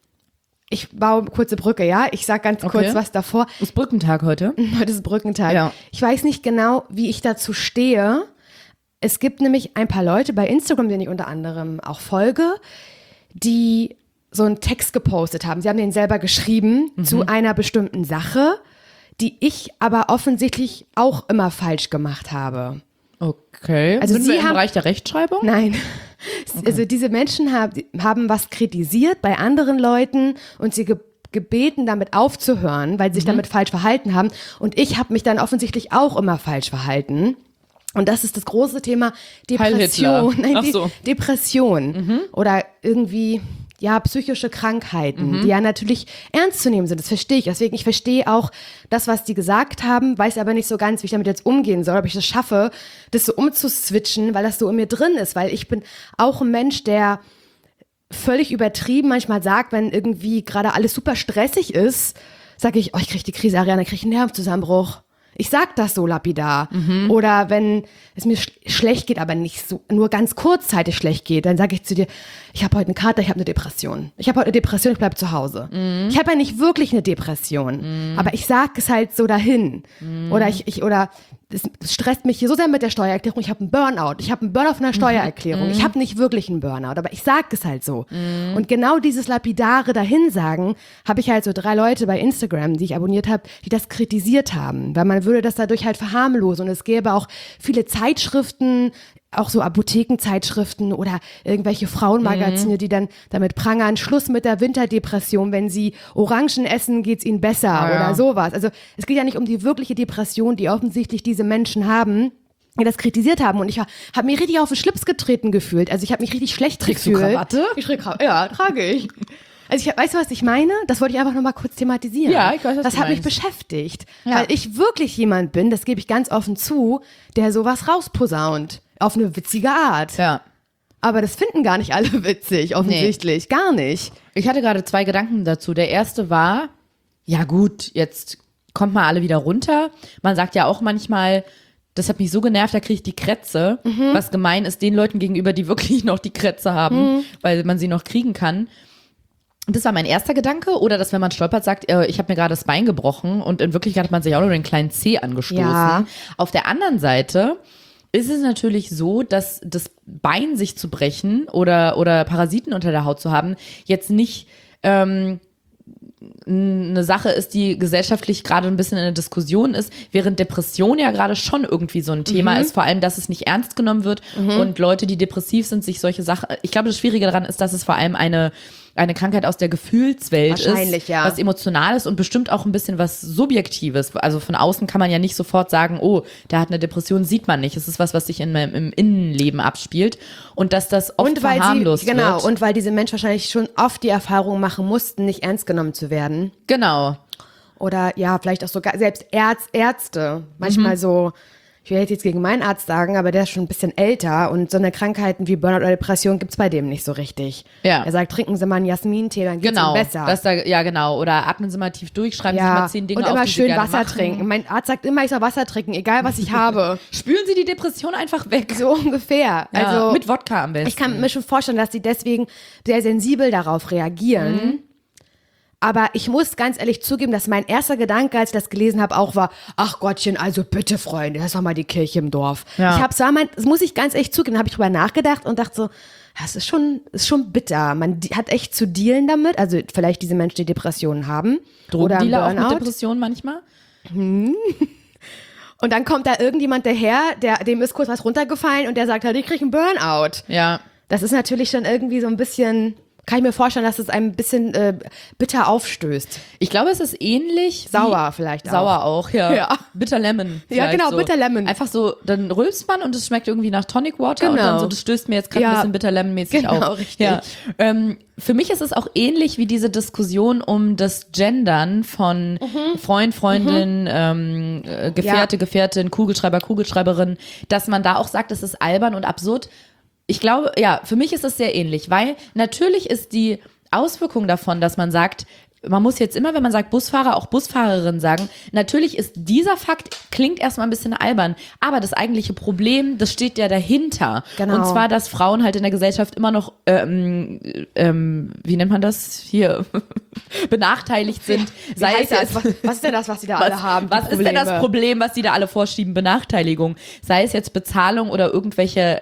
Speaker 3: ich baue eine kurze Brücke, ja? Ich sag ganz kurz was davor.
Speaker 2: Ist Brückentag heute.
Speaker 3: Heute ist Brückentag.
Speaker 2: Ja.
Speaker 3: Ich weiß nicht genau, wie ich dazu stehe. Es gibt nämlich ein paar Leute bei Instagram, denen ich unter anderem auch folge, die so einen Text gepostet haben. Sie haben den selber geschrieben zu einer bestimmten Sache, die ich aber offensichtlich auch immer falsch gemacht habe.
Speaker 2: Okay.
Speaker 3: Also
Speaker 2: Sind
Speaker 3: Sie
Speaker 2: wir im
Speaker 3: haben-
Speaker 2: Bereich der Rechtschreibung?
Speaker 3: Nein. Also diese Menschen haben was kritisiert bei anderen Leuten und sie gebeten, damit aufzuhören, weil sie sich damit falsch verhalten haben. Und ich habe mich dann offensichtlich auch immer falsch verhalten. Und das ist das große Thema
Speaker 2: Heil Hitler.
Speaker 3: Depression. Nein,
Speaker 2: Ach so.
Speaker 3: Depression. Oder irgendwie, ja, psychische Krankheiten, die ja natürlich ernst zu nehmen sind. Das verstehe ich. Deswegen, ich verstehe auch das, was die gesagt haben, weiß aber nicht so ganz, wie ich damit jetzt umgehen soll, ob ich das schaffe, das so umzuswitchen, weil das so in mir drin ist. Weil ich bin auch ein Mensch, der völlig übertrieben manchmal sagt, wenn irgendwie gerade alles super stressig ist, sage ich, ich kriege die Krise, Ariana, kriege ich einen Nervenzusammenbruch. Ich sag das so lapidar. Oder wenn es mir schlecht geht, aber nicht so, nur ganz kurzzeitig schlecht geht, dann sage ich zu dir, ich habe heute einen Kater, ich habe eine Depression. Ich habe heute eine Depression, ich bleib zu Hause. Ich habe ja nicht wirklich eine Depression, aber ich sag es halt so dahin. Oder oder es stresst mich hier so sehr mit der Steuererklärung, ich habe einen Burnout. Ich habe einen Burnout von der Steuererklärung. Ich habe nicht wirklich einen Burnout, aber ich sag es halt so. Und genau dieses lapidare Dahinsagen habe ich halt so 3 Leute bei Instagram, die ich abonniert habe, die das kritisiert haben, weil man würde das dadurch halt verharmlosen. Und es gäbe auch viele Zeitschriften, auch so Apothekenzeitschriften oder irgendwelche Frauenmagazine, die dann damit prangern, Schluss mit der Winterdepression, wenn sie Orangen essen, geht's ihnen besser oder sowas. Also es geht ja nicht um die wirkliche Depression, die offensichtlich diese Menschen haben, die das kritisiert haben. Und ich habe mich richtig auf den Schlips getreten gefühlt. Also ich habe mich richtig schlecht
Speaker 2: Trägst du
Speaker 3: gefühlt.
Speaker 2: Krawatte?
Speaker 3: Ich trage Krawatte. Ja, trage ich. Also weißt du, was ich meine? Das wollte ich einfach nochmal kurz thematisieren.
Speaker 2: Ja, ich weiß, was
Speaker 3: das
Speaker 2: du
Speaker 3: hat mich
Speaker 2: meinst.
Speaker 3: beschäftigt.
Speaker 2: Ja.
Speaker 3: Weil ich wirklich jemand bin, das gebe ich ganz offen zu, der sowas rausposaunt. Auf eine witzige Art.
Speaker 2: Ja.
Speaker 3: Aber das finden gar nicht alle witzig, offensichtlich. Gar nicht.
Speaker 2: Ich hatte gerade 2 Gedanken dazu. Der erste war, ja gut, jetzt kommt mal alle wieder runter. Man sagt ja auch manchmal, das hat mich so genervt, da kriege ich die Krätze. Was gemein ist den Leuten gegenüber, die wirklich noch die Krätze haben, weil man sie noch kriegen kann. Und das war mein erster Gedanke. Oder dass, wenn man stolpert, sagt, ich habe mir gerade das Bein gebrochen und in Wirklichkeit hat man sich auch nur den kleinen Zeh angestoßen.
Speaker 3: Ja.
Speaker 2: Auf der anderen Seite ist es natürlich so, dass das Bein sich zu brechen oder Parasiten unter der Haut zu haben, jetzt nicht eine Sache ist, die gesellschaftlich gerade ein bisschen in der Diskussion ist, während Depression ja gerade schon irgendwie so ein Thema ist, vor allem, dass es nicht ernst genommen wird und Leute, die depressiv sind, sich solche Sachen, ich glaube, das Schwierige daran ist, dass es vor allem eine eine Krankheit aus der Gefühlswelt ist,
Speaker 3: Wahrscheinlich, ja.
Speaker 2: was emotional ist und bestimmt auch ein bisschen was Subjektives. Also von außen kann man ja nicht sofort sagen, oh, der hat eine Depression, sieht man nicht. Es ist was sich im Innenleben abspielt und dass das oft verharmlost wird.
Speaker 3: Genau, und weil diese Menschen wahrscheinlich schon oft die Erfahrung machen mussten, nicht ernst genommen zu werden.
Speaker 2: Genau.
Speaker 3: Oder ja, vielleicht auch sogar selbst Ärzte. Manchmal so, ich will jetzt gegen meinen Arzt sagen, aber der ist schon ein bisschen älter und so eine Krankheiten wie Burnout oder Depression gibt's bei dem nicht so richtig.
Speaker 2: Ja.
Speaker 3: Er sagt, trinken Sie mal einen Jasmintee, dann geht's ihm besser.
Speaker 2: Ja, genau. Oder atmen Sie mal tief durch, schreiben Sie mal 10 Dinge
Speaker 3: und
Speaker 2: auf,
Speaker 3: immer
Speaker 2: die Sie
Speaker 3: schön
Speaker 2: gerne
Speaker 3: Wasser
Speaker 2: machen.
Speaker 3: trinken. Mein Arzt sagt immer, ich soll Wasser trinken, egal was ich habe.
Speaker 2: Spülen Sie die Depression einfach weg.
Speaker 3: So ungefähr.
Speaker 2: Ja,
Speaker 3: Also
Speaker 2: mit Wodka am besten.
Speaker 3: ich kann mir schon vorstellen, dass sie deswegen sehr sensibel darauf reagieren. Aber ich muss ganz ehrlich zugeben, dass mein erster Gedanke, als ich das gelesen habe, auch war, ach Gottchen, also bitte Freunde, das war mal die Kirche im Dorf.
Speaker 2: Ja.
Speaker 3: Das muss ich ganz ehrlich zugeben, da habe ich drüber nachgedacht und dachte so, das ist schon bitter. Man hat echt zu dealen damit, also vielleicht diese Menschen, die Depressionen haben. Oder einen
Speaker 2: Drogendealer auch
Speaker 3: Burnout.
Speaker 2: mit Depressionen manchmal?
Speaker 3: Und dann kommt da irgendjemand daher, dem ist kurz was runtergefallen und der sagt halt, ich krieg einen Burnout.
Speaker 2: Ja.
Speaker 3: Das ist natürlich schon irgendwie so ein bisschen, kann ich mir vorstellen, dass es ein bisschen bitter aufstößt.
Speaker 2: Ich glaube, es ist ähnlich.
Speaker 3: Sauer vielleicht auch.
Speaker 2: Sauer auch, ja.
Speaker 3: Ja.
Speaker 2: Bitter Lemon.
Speaker 3: Ja,
Speaker 2: vielleicht
Speaker 3: genau,
Speaker 2: so.
Speaker 3: Bitter Lemon.
Speaker 2: Einfach so, dann rülpst man und es schmeckt irgendwie nach Tonic Water und
Speaker 3: Genau.
Speaker 2: dann so, das stößt mir jetzt gerade ein
Speaker 3: Ja.
Speaker 2: bisschen Bitter Lemon-mäßig
Speaker 3: Genau,
Speaker 2: auf.
Speaker 3: richtig.
Speaker 2: Ja. Für mich ist es auch ähnlich wie diese Diskussion um das Gendern von Freund, Freundin, Gefährte, Gefährtin, Kugelschreiber, Kugelschreiberin, dass man da auch sagt, es ist albern und absurd. Ich glaube, ja, für mich ist es sehr ähnlich, weil natürlich ist die Auswirkung davon, dass man sagt, man muss jetzt immer, wenn man sagt Busfahrer, auch Busfahrerin sagen. Natürlich ist dieser Fakt, klingt erstmal ein bisschen albern, aber das eigentliche Problem, das steht ja dahinter.
Speaker 3: Genau.
Speaker 2: Und zwar, dass Frauen halt in der Gesellschaft immer noch, wie nennt man das hier, benachteiligt sind.
Speaker 3: Was ist denn das, was die da alle haben?
Speaker 2: Was ist denn das Problem, was die da alle vorschieben? Benachteiligung. Sei es jetzt Bezahlung oder irgendwelche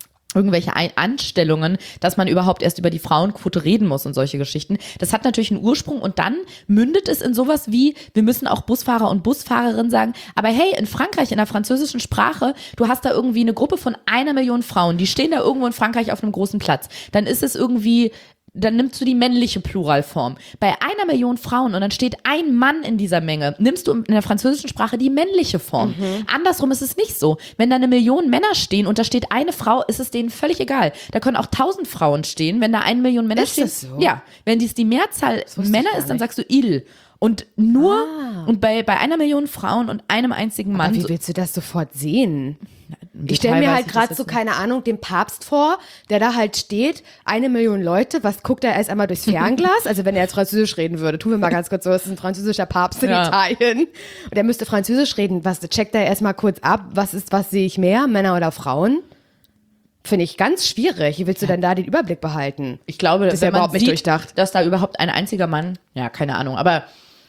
Speaker 2: Anstellungen, dass man überhaupt erst über die Frauenquote reden muss und solche Geschichten. Das hat natürlich einen Ursprung und dann mündet es in sowas wie, wir müssen auch Busfahrer und Busfahrerin sagen, aber hey, in Frankreich, in der französischen Sprache, du hast da irgendwie eine Gruppe von 1 Million Frauen, die stehen da irgendwo in Frankreich auf einem großen Platz. Dann ist es irgendwie, dann nimmst du die männliche Pluralform. Bei 1 Million Frauen und dann steht ein Mann in dieser Menge, nimmst du in der französischen Sprache die männliche Form. Andersrum ist es nicht so. Wenn da 1 Million Männer stehen und da steht eine Frau, ist es denen völlig egal. Da können auch 1000 Frauen stehen, wenn da 1 Million Männer
Speaker 3: Ist
Speaker 2: stehen.
Speaker 3: das so?
Speaker 2: Ja, wenn dies die Mehrzahl
Speaker 3: wusste
Speaker 2: Männer
Speaker 3: ich gar
Speaker 2: ist, dann
Speaker 3: nicht.
Speaker 2: sagst du il. Und und bei 1 Million Frauen und einem einzigen Mann.
Speaker 3: Aber wie willst du das sofort sehen? Ich stelle mir halt gerade so, keine Ahnung, den Papst vor, der da halt steht, 1 Million Leute, was guckt er erst einmal durchs Fernglas? Also wenn er jetzt Französisch reden würde, tun wir mal ganz kurz so, es ist ein französischer Papst in
Speaker 2: Ja.
Speaker 3: Italien. Und er müsste Französisch reden, was checkt er erstmal kurz ab, was sehe ich mehr, Männer oder Frauen? Finde ich ganz schwierig. Wie willst du denn da den Überblick behalten?
Speaker 2: Ich glaube,
Speaker 3: Das ist ja
Speaker 2: wenn man
Speaker 3: überhaupt nicht
Speaker 2: sieht,
Speaker 3: durchdacht.
Speaker 2: dass da überhaupt ein einziger Mann, ja, keine Ahnung, aber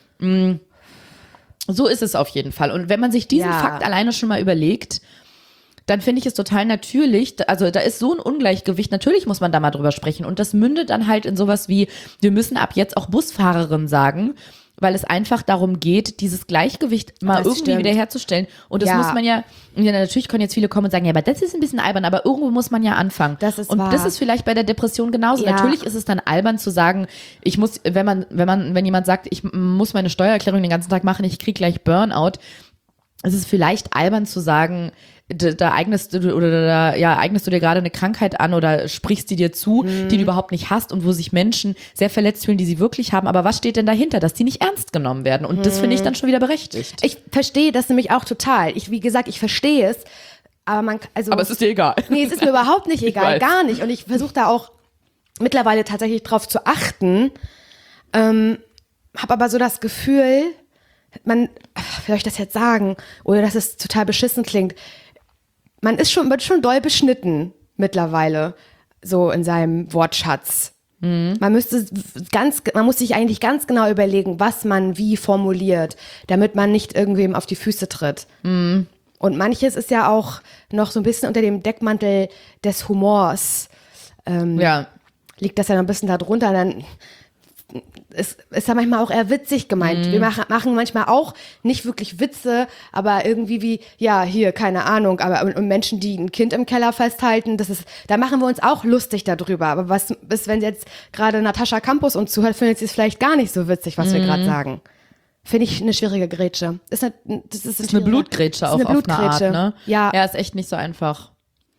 Speaker 2: so ist es auf jeden Fall. Und wenn man sich diesen
Speaker 3: Ja.
Speaker 2: Fakt alleine schon mal überlegt, dann finde ich es total natürlich, also da ist so ein Ungleichgewicht, natürlich muss man da mal drüber sprechen und das mündet dann halt in sowas wie, wir müssen ab jetzt auch Busfahrerin sagen, weil es einfach darum geht, dieses Gleichgewicht mal
Speaker 3: Das
Speaker 2: irgendwie
Speaker 3: stimmt.
Speaker 2: wiederherzustellen und das
Speaker 3: Ja.
Speaker 2: muss man ja, natürlich können jetzt viele kommen und sagen, ja, aber das ist ein bisschen albern, aber irgendwo muss man ja anfangen.
Speaker 3: Das ist
Speaker 2: und
Speaker 3: wahr.
Speaker 2: das ist vielleicht bei der Depression genauso.
Speaker 3: Ja.
Speaker 2: Natürlich ist es dann albern zu sagen, ich muss, wenn jemand sagt, ich muss meine Steuererklärung den ganzen Tag machen, ich krieg gleich Burnout, es ist vielleicht albern zu sagen, da eignest du dir gerade eine Krankheit an oder sprichst die dir zu, die du überhaupt nicht hast und wo sich Menschen sehr verletzt fühlen, die sie wirklich haben. Aber was steht denn dahinter, dass die nicht ernst genommen werden? Und das finde ich dann schon wieder berechtigt.
Speaker 3: Ich verstehe das nämlich auch total. Wie gesagt, ich verstehe es, aber
Speaker 2: Aber es ist dir egal.
Speaker 3: Nee, es ist mir überhaupt nicht egal,
Speaker 2: weiß.
Speaker 3: gar nicht. Und ich versuche da auch mittlerweile tatsächlich drauf zu achten. Habe aber so das Gefühl, wie soll ich das jetzt sagen, ohne dass es total beschissen klingt, wird schon doll beschnitten mittlerweile, so in seinem Wortschatz. Man muss sich eigentlich ganz genau überlegen, was man wie formuliert, damit man nicht irgendwem auf die Füße tritt. Und manches ist ja auch noch so ein bisschen unter dem Deckmantel des Humors.
Speaker 2: Ja.
Speaker 3: Liegt das ja noch ein bisschen da drunter, dann ist ja manchmal auch eher witzig gemeint. Wir machen manchmal auch nicht wirklich Witze, aber irgendwie wie, ja, hier, keine Ahnung, aber und Menschen, die ein Kind im Keller festhalten, da machen wir uns auch lustig darüber. Aber was ist, wenn jetzt gerade Natascha Campus uns zuhört, findet sie es vielleicht gar nicht so witzig, was wir gerade sagen. Finde ich eine schwierige Grätsche. Das ist
Speaker 2: eine Blutgrätsche auch auf eine Art, ne?
Speaker 3: Ja.
Speaker 2: Ja, ist echt nicht so einfach.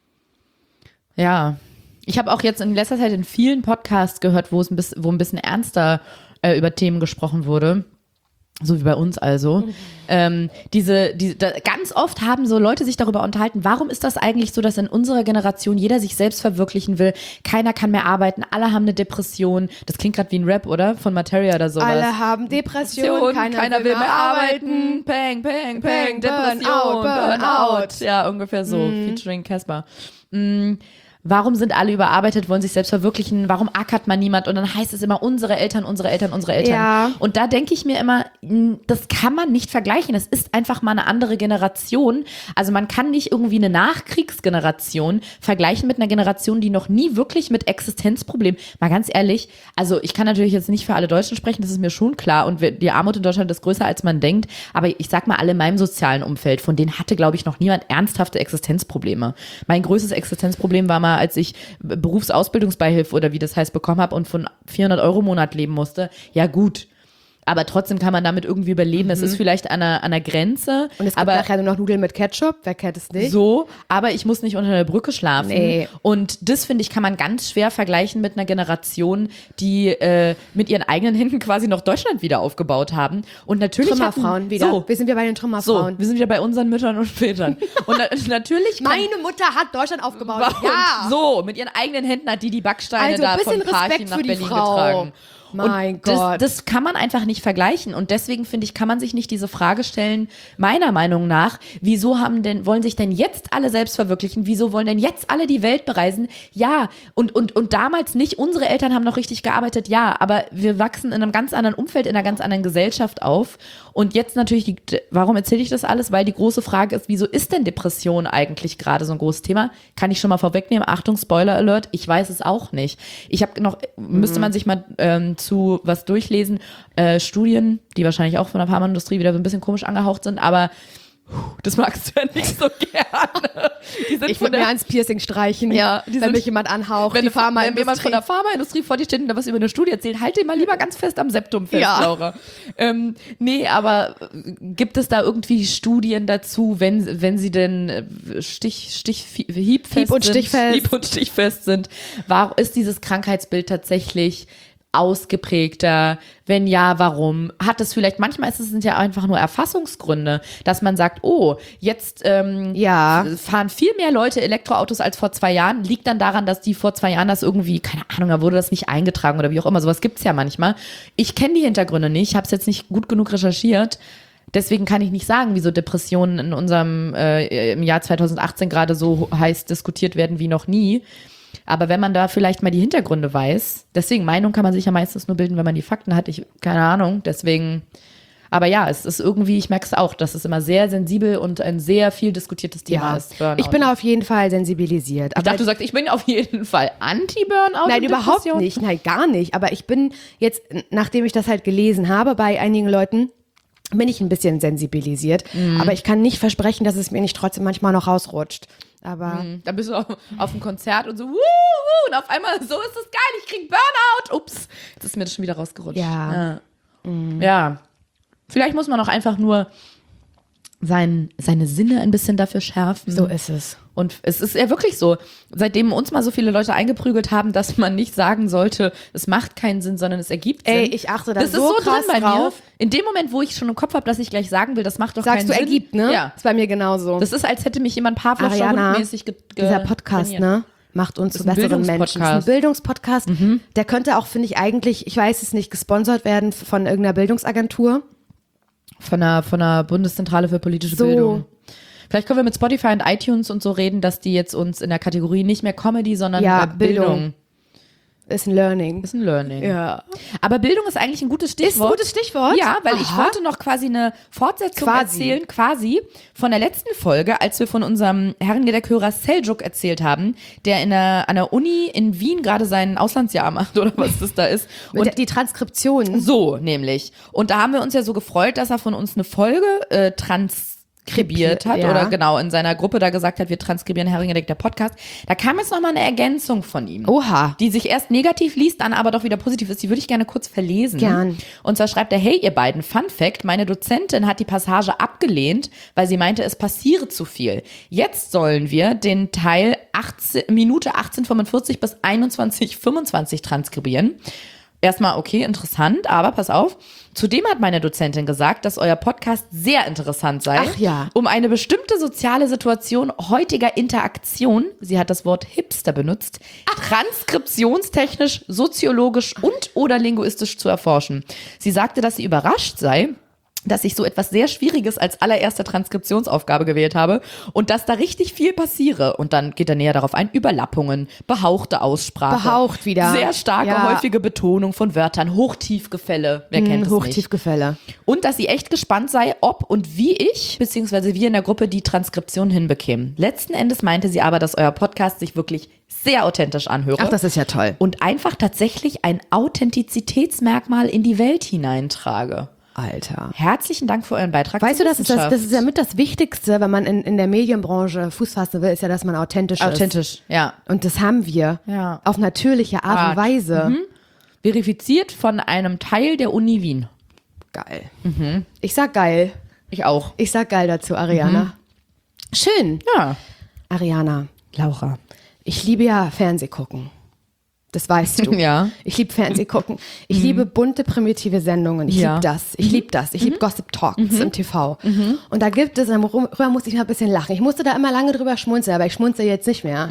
Speaker 2: Ja. Ich habe auch jetzt in letzter Zeit in vielen Podcasts gehört, wo ein bisschen ernster über Themen gesprochen wurde. So wie bei uns also. Ganz oft haben so Leute sich darüber unterhalten, warum ist das eigentlich so, dass in unserer Generation jeder sich selbst verwirklichen will, keiner kann mehr arbeiten, alle haben eine Depression. Das klingt gerade wie ein Rap, oder? Von Materia oder sowas.
Speaker 3: Alle haben Depression, keiner will mehr arbeiten.
Speaker 2: Peng, peng, peng, Depression, Burnout. Ja, ungefähr so, featuring Casper. Warum sind alle überarbeitet, wollen sich selbst verwirklichen, warum ackert man niemand und dann heißt es immer unsere Eltern.
Speaker 3: Ja.
Speaker 2: Und da denke ich mir immer, das kann man nicht vergleichen, das ist einfach mal eine andere Generation. Also man kann nicht irgendwie eine Nachkriegsgeneration vergleichen mit einer Generation, die noch nie wirklich mit Existenzproblemen, mal ganz ehrlich, also ich kann natürlich jetzt nicht für alle Deutschen sprechen, das ist mir schon klar und die Armut in Deutschland ist größer als man denkt, aber ich sag mal alle in meinem sozialen Umfeld, von denen hatte glaube ich noch niemand ernsthafte Existenzprobleme. Mein größtes Existenzproblem war mal, als ich Berufsausbildungsbeihilfe oder wie das heißt bekommen habe und von 400 € im Monat leben musste. Ja gut, aber trotzdem kann man damit irgendwie überleben. Es ist vielleicht an einer Grenze.
Speaker 3: Und es gibt
Speaker 2: aber
Speaker 3: nachher nur noch Nudeln mit Ketchup, wer kennt es nicht?
Speaker 2: so, aber ich muss nicht unter der Brücke schlafen.
Speaker 3: Nee.
Speaker 2: Und das, finde ich, kann man ganz schwer vergleichen mit einer Generation, die mit ihren eigenen Händen quasi noch Deutschland wieder aufgebaut haben. Und natürlich
Speaker 3: Trümmerfrauen wieder.
Speaker 2: So,
Speaker 3: Wir sind wieder bei den Trümmerfrauen.
Speaker 2: wir sind wieder bei unseren Müttern und Vätern. Und natürlich
Speaker 3: Meine Mutter hat Deutschland aufgebaut. Ja.
Speaker 2: So, mit ihren eigenen Händen hat die Backsteine
Speaker 3: Also
Speaker 2: da
Speaker 3: ein
Speaker 2: von
Speaker 3: bisschen
Speaker 2: Parchim
Speaker 3: Respekt
Speaker 2: nach
Speaker 3: für die
Speaker 2: Berlin
Speaker 3: Frau.
Speaker 2: getragen.
Speaker 3: Mein
Speaker 2: und
Speaker 3: Gott.
Speaker 2: Das kann man einfach nicht vergleichen. Und deswegen, finde ich, kann man sich nicht diese Frage stellen, meiner Meinung nach, wieso wollen sich denn jetzt alle selbst verwirklichen? Wieso wollen denn jetzt alle die Welt bereisen? Ja, und damals nicht. Unsere Eltern haben noch richtig gearbeitet, ja, aber wir wachsen in einem ganz anderen Umfeld, in einer ganz anderen Gesellschaft auf. Und jetzt natürlich, warum erzähle ich das alles? Weil die große Frage ist, wieso ist denn Depression eigentlich gerade so ein großes Thema? Kann ich schon mal vorwegnehmen? Achtung, Spoiler Alert, ich weiß es auch nicht. Müsste man sich mal zu was durchlesen, Studien, die wahrscheinlich auch von der Pharmaindustrie wieder so ein bisschen komisch angehaucht sind, aber das magst du ja nicht so gerne.
Speaker 3: Ich würde mir ans Piercing streichen, wenn mich jemand anhaucht.
Speaker 2: Wenn jemand von der Pharmaindustrie vor dir steht und da was über eine Studie erzählt, halt den mal lieber ganz fest am Septum fest, Laura. Nee, aber gibt es da irgendwie Studien dazu, wenn sie denn hieb und stichfest sind, ist dieses Krankheitsbild tatsächlich ausgeprägter? Wenn ja, warum? Manchmal sind es ja einfach nur Erfassungsgründe, dass man sagt, oh, jetzt fahren viel mehr Leute Elektroautos als vor 2 Jahren, liegt dann daran, dass die vor 2 Jahren das irgendwie, keine Ahnung, da wurde das nicht eingetragen oder wie auch immer, sowas gibt's ja manchmal. Ich kenne die Hintergründe nicht, habe es jetzt nicht gut genug recherchiert, deswegen kann ich nicht sagen, wieso Depressionen in unserem im Jahr 2018 gerade so heiß diskutiert werden wie noch nie. Aber wenn man da vielleicht mal die Hintergründe weiß, deswegen Meinung kann man sich ja meistens nur bilden, wenn man die Fakten hat. Keine Ahnung, deswegen. Aber ja, es ist irgendwie, ich merke es auch, dass es immer sehr sensibel und ein sehr viel diskutiertes Thema ist. Burnout.
Speaker 3: Ich bin auf jeden Fall sensibilisiert.
Speaker 2: Ich dachte, du sagst, ich bin auf jeden Fall anti-Burnout.
Speaker 3: Nein, überhaupt nicht. Nein, gar nicht. Aber ich bin jetzt, nachdem ich das halt gelesen habe bei einigen Leuten, bin ich ein bisschen sensibilisiert. Aber ich kann nicht versprechen, dass es mir nicht trotzdem manchmal noch rausrutscht. Aber
Speaker 2: da bist du auf einem Konzert und so, und auf einmal, so ist es geil, ich krieg Burnout. Ups, jetzt ist mir das schon wieder rausgerutscht.
Speaker 3: Ja.
Speaker 2: Ja. Vielleicht muss man auch einfach nur seine Sinne ein bisschen dafür schärfen.
Speaker 3: So ist es.
Speaker 2: Und es ist ja wirklich so, seitdem uns mal so viele Leute eingeprügelt haben, dass man nicht sagen sollte, es macht keinen Sinn, sondern es ergibt Sinn.
Speaker 3: Ey, ich achte da
Speaker 2: das
Speaker 3: so
Speaker 2: ist so
Speaker 3: krass
Speaker 2: drin bei
Speaker 3: drauf.
Speaker 2: mir. In dem Moment, wo ich schon im Kopf habe, dass ich gleich sagen will, das macht doch keinen Sinn.
Speaker 3: Sagst du, ergibt, ne?
Speaker 2: Ja.
Speaker 3: Ist bei mir genauso.
Speaker 2: Das ist, als hätte mich jemand Pavlovscher Hund-mäßig
Speaker 3: dieser Podcast,
Speaker 2: trainiert.
Speaker 3: ne? Macht uns zu
Speaker 2: Ist ein
Speaker 3: besseren Menschen. Das ist ein Bildungspodcast. Der könnte auch, finde ich, eigentlich, ich weiß es nicht, gesponsert werden von irgendeiner Bildungsagentur.
Speaker 2: Von der Bundeszentrale für politische Bildung. Vielleicht können wir mit Spotify und iTunes und so reden, dass die jetzt uns in der Kategorie nicht mehr Comedy, sondern Bildung.
Speaker 3: Ist ein Learning.
Speaker 2: Ist ein Learning.
Speaker 3: Ja.
Speaker 2: Aber Bildung ist eigentlich ein gutes Stichwort.
Speaker 3: Ist ein gutes Stichwort?
Speaker 2: Ja, weil ich
Speaker 3: Aha.
Speaker 2: wollte noch quasi eine Fortsetzung
Speaker 3: Quasi.
Speaker 2: erzählen, quasi von der letzten Folge, als wir von unserem Herrengedeck-Hörer Seljuk erzählt haben, der an der Uni in Wien gerade sein Auslandsjahr macht oder was das da ist. Und
Speaker 3: Die Transkription.
Speaker 2: so nämlich. Und da haben wir uns ja so gefreut, dass er von uns eine Folge transkribiert hat
Speaker 3: Ja.
Speaker 2: oder genau in seiner Gruppe da gesagt hat, wir transkribieren Herrengedeck, der Podcast. Da kam jetzt nochmal eine Ergänzung von ihm.
Speaker 3: Oha.
Speaker 2: Die sich erst negativ liest, dann aber doch wieder positiv ist. Die würde ich gerne kurz verlesen.
Speaker 3: Gern.
Speaker 2: Und zwar schreibt er, hey ihr beiden, Fun Fact, meine Dozentin hat die Passage abgelehnt, weil sie meinte, es passiere zu viel. Jetzt sollen wir den Teil Minute 18:45 bis 21:25 transkribieren. Erstmal, okay, interessant, aber pass auf. Zudem hat meine Dozentin gesagt, dass euer Podcast sehr interessant sei,
Speaker 3: Ach ja.
Speaker 2: um eine bestimmte soziale Situation heutiger Interaktion, sie hat das Wort Hipster benutzt, transkriptionstechnisch, soziologisch und oder linguistisch zu erforschen. Sie sagte, dass sie überrascht sei, dass ich so etwas sehr Schwieriges als allererste Transkriptionsaufgabe gewählt habe und dass da richtig viel passiere. Und dann geht er näher darauf ein, Überlappungen, behauchte Aussprache.
Speaker 3: Behaucht wieder.
Speaker 2: Sehr starke,
Speaker 3: Ja.
Speaker 2: häufige Betonung von Wörtern, Hochtiefgefälle, wer kennt es nicht.
Speaker 3: Hochtiefgefälle.
Speaker 2: Und dass sie echt gespannt sei, ob und wie ich, beziehungsweise wir in der Gruppe die Transkription hinbekämen. Letzten Endes meinte sie aber, dass euer Podcast sich wirklich sehr authentisch anhöre.
Speaker 3: Ach, das ist ja toll.
Speaker 2: und einfach tatsächlich ein Authentizitätsmerkmal in die Welt hineintrage.
Speaker 3: Alter.
Speaker 2: Herzlichen Dank für euren Beitrag.
Speaker 3: Weißt du,
Speaker 2: zur
Speaker 3: das ist ja mit das Wichtigste, wenn man in der Medienbranche Fuß fassen will, ist ja, dass man authentisch ist.
Speaker 2: authentisch, ja.
Speaker 3: Und das haben wir.
Speaker 2: Ja.
Speaker 3: Auf natürliche Art und Weise.
Speaker 2: Verifiziert von einem Teil der Uni Wien.
Speaker 3: Geil. Ich sag geil.
Speaker 2: Ich auch.
Speaker 3: Ich sag geil dazu, Ariana. Schön.
Speaker 2: Ja.
Speaker 3: Ariana,
Speaker 2: Laura.
Speaker 3: ich liebe ja Fernsehgucken. Das weißt du.
Speaker 2: Ja.
Speaker 3: Ich liebe Fernsehgucken. Ich liebe bunte, primitive Sendungen. Ich
Speaker 2: Ja.
Speaker 3: liebe das. Ich liebe das. Ich liebe Gossip Talks im TV. Und da gibt es, darüber musste ich mal ein bisschen lachen. Ich musste da immer lange drüber schmunzeln, aber ich schmunzel jetzt nicht mehr.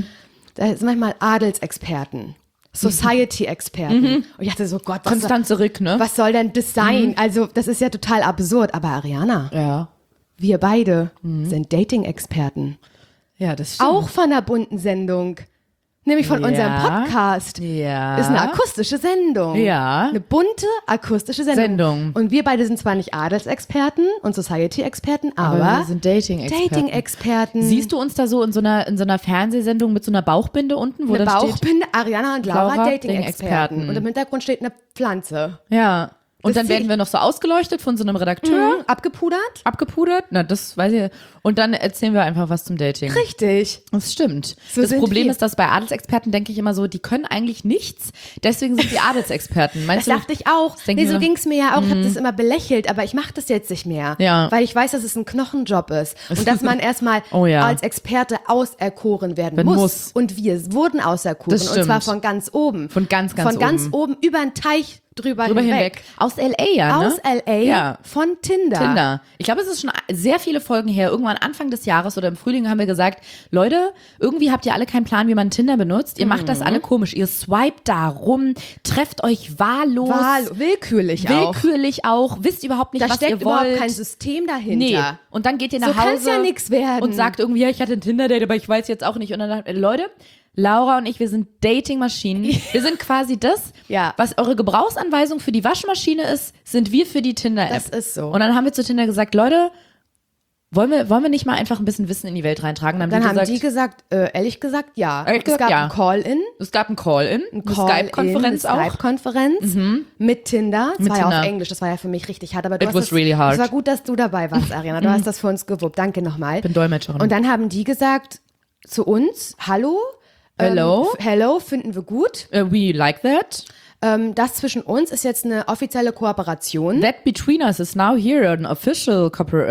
Speaker 3: Da sind manchmal Adelsexperten. Society-Experten. Und ich dachte so, Gott,
Speaker 2: Konstanze Rick, ne?
Speaker 3: was soll denn das sein? Also, das ist ja total absurd. Aber Ariana,
Speaker 2: Ja.
Speaker 3: wir beide sind Dating-Experten.
Speaker 2: Ja, das stimmt.
Speaker 3: Auch von einer bunten Sendung. Nämlich von
Speaker 2: Ja.
Speaker 3: unserem Podcast.
Speaker 2: Ja.
Speaker 3: Ist eine akustische Sendung.
Speaker 2: Ja.
Speaker 3: Eine bunte, akustische Sendung.
Speaker 2: Sendung.
Speaker 3: Und wir beide sind zwar nicht Adelsexperten und Society-Experten, aber
Speaker 2: wir sind Dating-Experten.
Speaker 3: Dating-Experten.
Speaker 2: Siehst du uns da so in so einer Fernsehsendung mit so einer Bauchbinde unten, wo
Speaker 3: eine
Speaker 2: dann steht?
Speaker 3: Bauchbinde, Ariana und Laura,
Speaker 2: Laura,
Speaker 3: Dating-Experten.
Speaker 2: Dating-Experten.
Speaker 3: Und im Hintergrund steht eine Pflanze.
Speaker 2: Ja. Und
Speaker 3: Das
Speaker 2: dann
Speaker 3: seh
Speaker 2: werden
Speaker 3: ich.
Speaker 2: wir noch so ausgeleuchtet von so einem Redakteur,
Speaker 3: Abgepudert?
Speaker 2: abgepudert. Na, das weiß ich. Und dann erzählen wir einfach was zum Dating.
Speaker 3: Richtig.
Speaker 2: Das stimmt.
Speaker 3: So
Speaker 2: das
Speaker 3: sind
Speaker 2: Problem
Speaker 3: wir.
Speaker 2: ist, dass bei Adelsexperten denke ich immer so, die können eigentlich nichts, deswegen sind die Adelsexperten.
Speaker 3: Das
Speaker 2: Meinst du?
Speaker 3: dachte ich auch.
Speaker 2: denken
Speaker 3: Nee, so
Speaker 2: wir-
Speaker 3: ging es mir ja auch. Ich habe das immer belächelt, aber ich mache das jetzt nicht mehr.
Speaker 2: Ja.
Speaker 3: Weil ich weiß, dass es ein Knochenjob ist. Und dass man erstmal
Speaker 2: Oh ja.
Speaker 3: als Experte auserkoren werden
Speaker 2: Werden
Speaker 3: muss.
Speaker 2: muss.
Speaker 3: Und wir wurden auserkoren.
Speaker 2: Das
Speaker 3: Und zwar
Speaker 2: stimmt.
Speaker 3: von ganz oben.
Speaker 2: Von ganz
Speaker 3: Von ganz oben über den Teich drüber hinweg.
Speaker 2: Aus L.A. ja, ne?
Speaker 3: Aus L.A.
Speaker 2: Ja.
Speaker 3: von Tinder.
Speaker 2: Tinder. Ich glaube, es ist schon sehr viele Folgen her. Irgendwann Anfang des Jahres oder im Frühling haben wir gesagt, Leute, irgendwie habt ihr alle keinen Plan, wie man Tinder benutzt. Ihr macht das alle komisch. Ihr swiped da rum, trefft euch wahllos.
Speaker 3: Willkürlich auch.
Speaker 2: Willkürlich auch. Wisst überhaupt nicht,
Speaker 3: Da
Speaker 2: was ihr
Speaker 3: steckt
Speaker 2: wollt.
Speaker 3: überhaupt kein System dahinter.
Speaker 2: Nee. Und dann geht ihr nach
Speaker 3: So kann's
Speaker 2: Hause
Speaker 3: ja nix werden.
Speaker 2: und sagt irgendwie, ja, ich hatte ein Tinder-Date, aber ich weiß jetzt auch nicht. Und dann Leute, Laura und ich, wir sind Dating-Maschinen. Wir sind quasi das,
Speaker 3: Ja.
Speaker 2: was eure Gebrauchsanweisung für die Waschmaschine ist, sind wir für die Tinder-App.
Speaker 3: Das ist so.
Speaker 2: Und dann haben wir zu Tinder gesagt, Leute, wollen wir nicht mal einfach ein bisschen Wissen in die Welt reintragen?
Speaker 3: Dann haben die gesagt, ehrlich gesagt, ja.
Speaker 2: Ehrlich
Speaker 3: Es
Speaker 2: gesagt,
Speaker 3: gab
Speaker 2: ja.
Speaker 3: ein Call-In.
Speaker 2: es gab ein Call-In, eine Skype-Konferenz auch.
Speaker 3: Skype-Konferenz mit Tinder. Das
Speaker 2: Mit
Speaker 3: war ja
Speaker 2: Tinder.
Speaker 3: auf Englisch, das war ja für mich richtig hart. Aber du
Speaker 2: It
Speaker 3: hast
Speaker 2: was
Speaker 3: das,
Speaker 2: really hard.
Speaker 3: Es war gut, dass du dabei warst, Ariana. Du hast das für uns gewuppt. Danke nochmal.
Speaker 2: Bin Dolmetscherin.
Speaker 3: Und dann haben die gesagt zu uns, hallo.
Speaker 2: Hello.
Speaker 3: Hello, finden wir gut.
Speaker 2: We like that.
Speaker 3: Das zwischen uns ist jetzt eine offizielle Kooperation.
Speaker 2: That between us is now here an official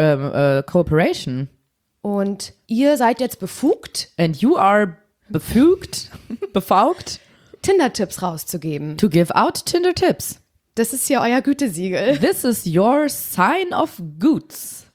Speaker 2: cooperation.
Speaker 3: Und ihr seid jetzt befugt,
Speaker 2: And you are befaugt
Speaker 3: Tinder-Tipps rauszugeben.
Speaker 2: to give out Tinder tips.
Speaker 3: Das ist hier euer Gütesiegel.
Speaker 2: This is your sign of goods.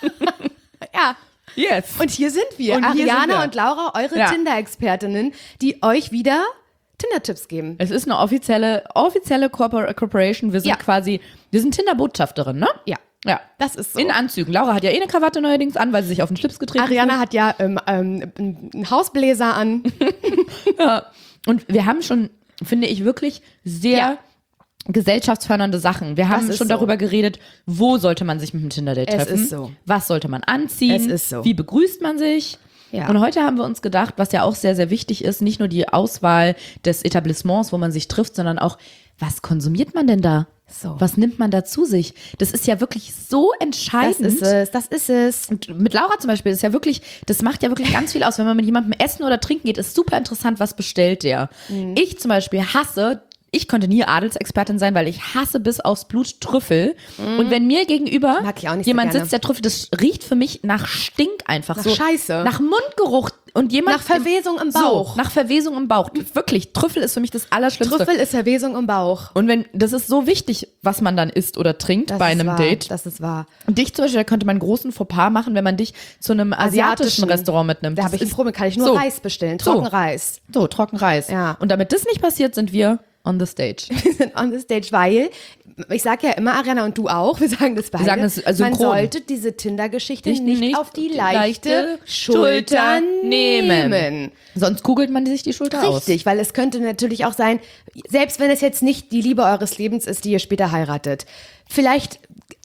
Speaker 3: Ja.
Speaker 2: Yes.
Speaker 3: Und hier sind wir,
Speaker 2: Und hier sind
Speaker 3: Ariana
Speaker 2: wir.
Speaker 3: und Laura, eure
Speaker 2: Ja.
Speaker 3: Tinder-Expertinnen, die euch wieder Tinder-Tipps geben.
Speaker 2: Es ist eine offizielle Corporation. Wir sind
Speaker 3: Ja.
Speaker 2: quasi, wir sind Tinder-Botschafterin, ne?
Speaker 3: Ja.
Speaker 2: Ja.
Speaker 3: Das ist so.
Speaker 2: In Anzügen. Laura hat ja eine Krawatte neuerdings an, weil sie sich auf den Schlips getreten
Speaker 3: Ariana hat ja einen Hausbläser an.
Speaker 2: hat. Und wir haben schon finde ich wirklich sehr gesellschaftsfördernde Sachen. Wir haben
Speaker 3: Das ist
Speaker 2: schon
Speaker 3: so.
Speaker 2: darüber geredet, wo sollte man sich mit dem Tinder-Date
Speaker 3: Es
Speaker 2: treffen?
Speaker 3: ist so.
Speaker 2: Was sollte man anziehen?
Speaker 3: Es ist so.
Speaker 2: Wie begrüßt man sich?
Speaker 3: Ja.
Speaker 2: Und heute haben wir uns gedacht, was ja auch sehr, sehr wichtig ist, nicht nur die Auswahl des Etablissements, wo man sich trifft, sondern auch, was konsumiert man denn da?
Speaker 3: So.
Speaker 2: Was nimmt man da zu sich? Das ist ja wirklich so entscheidend.
Speaker 3: Das ist es.
Speaker 2: Und mit Laura zum Beispiel ist ja wirklich, das macht ja wirklich ganz viel aus. Wenn man mit jemandem essen oder trinken geht, ist super interessant, was bestellt der. Ich zum Beispiel hasse, ich konnte nie Adelsexpertin sein, weil ich hasse bis aufs Blut Trüffel. Und wenn mir gegenüber
Speaker 3: Mag ich auch nicht so
Speaker 2: jemand
Speaker 3: gerne.
Speaker 2: sitzt, der Trüffel, das riecht für mich nach Stink einfach.
Speaker 3: Nach
Speaker 2: so,
Speaker 3: Scheiße.
Speaker 2: Nach Mundgeruch. Und jemand
Speaker 3: Nach Verwesung im Bauch.
Speaker 2: So, nach Verwesung im Bauch. Wirklich, Trüffel ist für mich das Allerschlimmste.
Speaker 3: Trüffel ist Verwesung im Bauch.
Speaker 2: Und das ist so wichtig, was man dann isst oder trinkt bei einem
Speaker 3: ist wahr.
Speaker 2: Date.
Speaker 3: Das ist wahr.
Speaker 2: Und dich zum Beispiel, da könnte man einen großen Fauxpas machen, wenn man dich zu einem asiatischen Restaurant mitnimmt.
Speaker 3: Da
Speaker 2: Das
Speaker 3: habe ich ein
Speaker 2: ist
Speaker 3: Problem, kann ich nur
Speaker 2: so.
Speaker 3: Reis bestellen,
Speaker 2: So.
Speaker 3: Trockenreis.
Speaker 2: So, Trockenreis.
Speaker 3: Ja.
Speaker 2: Und damit das nicht passiert, sind wir on the stage.
Speaker 3: Wir sind on the stage, weil, ich sage ja immer, Ariana und du auch, wir sagen das beide,
Speaker 2: sagen das synchron.
Speaker 3: man sollte diese Tinder-Geschichte nicht,
Speaker 2: Nicht
Speaker 3: auf die
Speaker 2: leichte
Speaker 3: leichte
Speaker 2: Schulter
Speaker 3: Schulter
Speaker 2: nehmen.
Speaker 3: nehmen.
Speaker 2: Sonst kugelt man sich die Schulter aus.
Speaker 3: Richtig, weil es könnte natürlich auch sein, selbst wenn es jetzt nicht die Liebe eures Lebens ist, die ihr später heiratet, vielleicht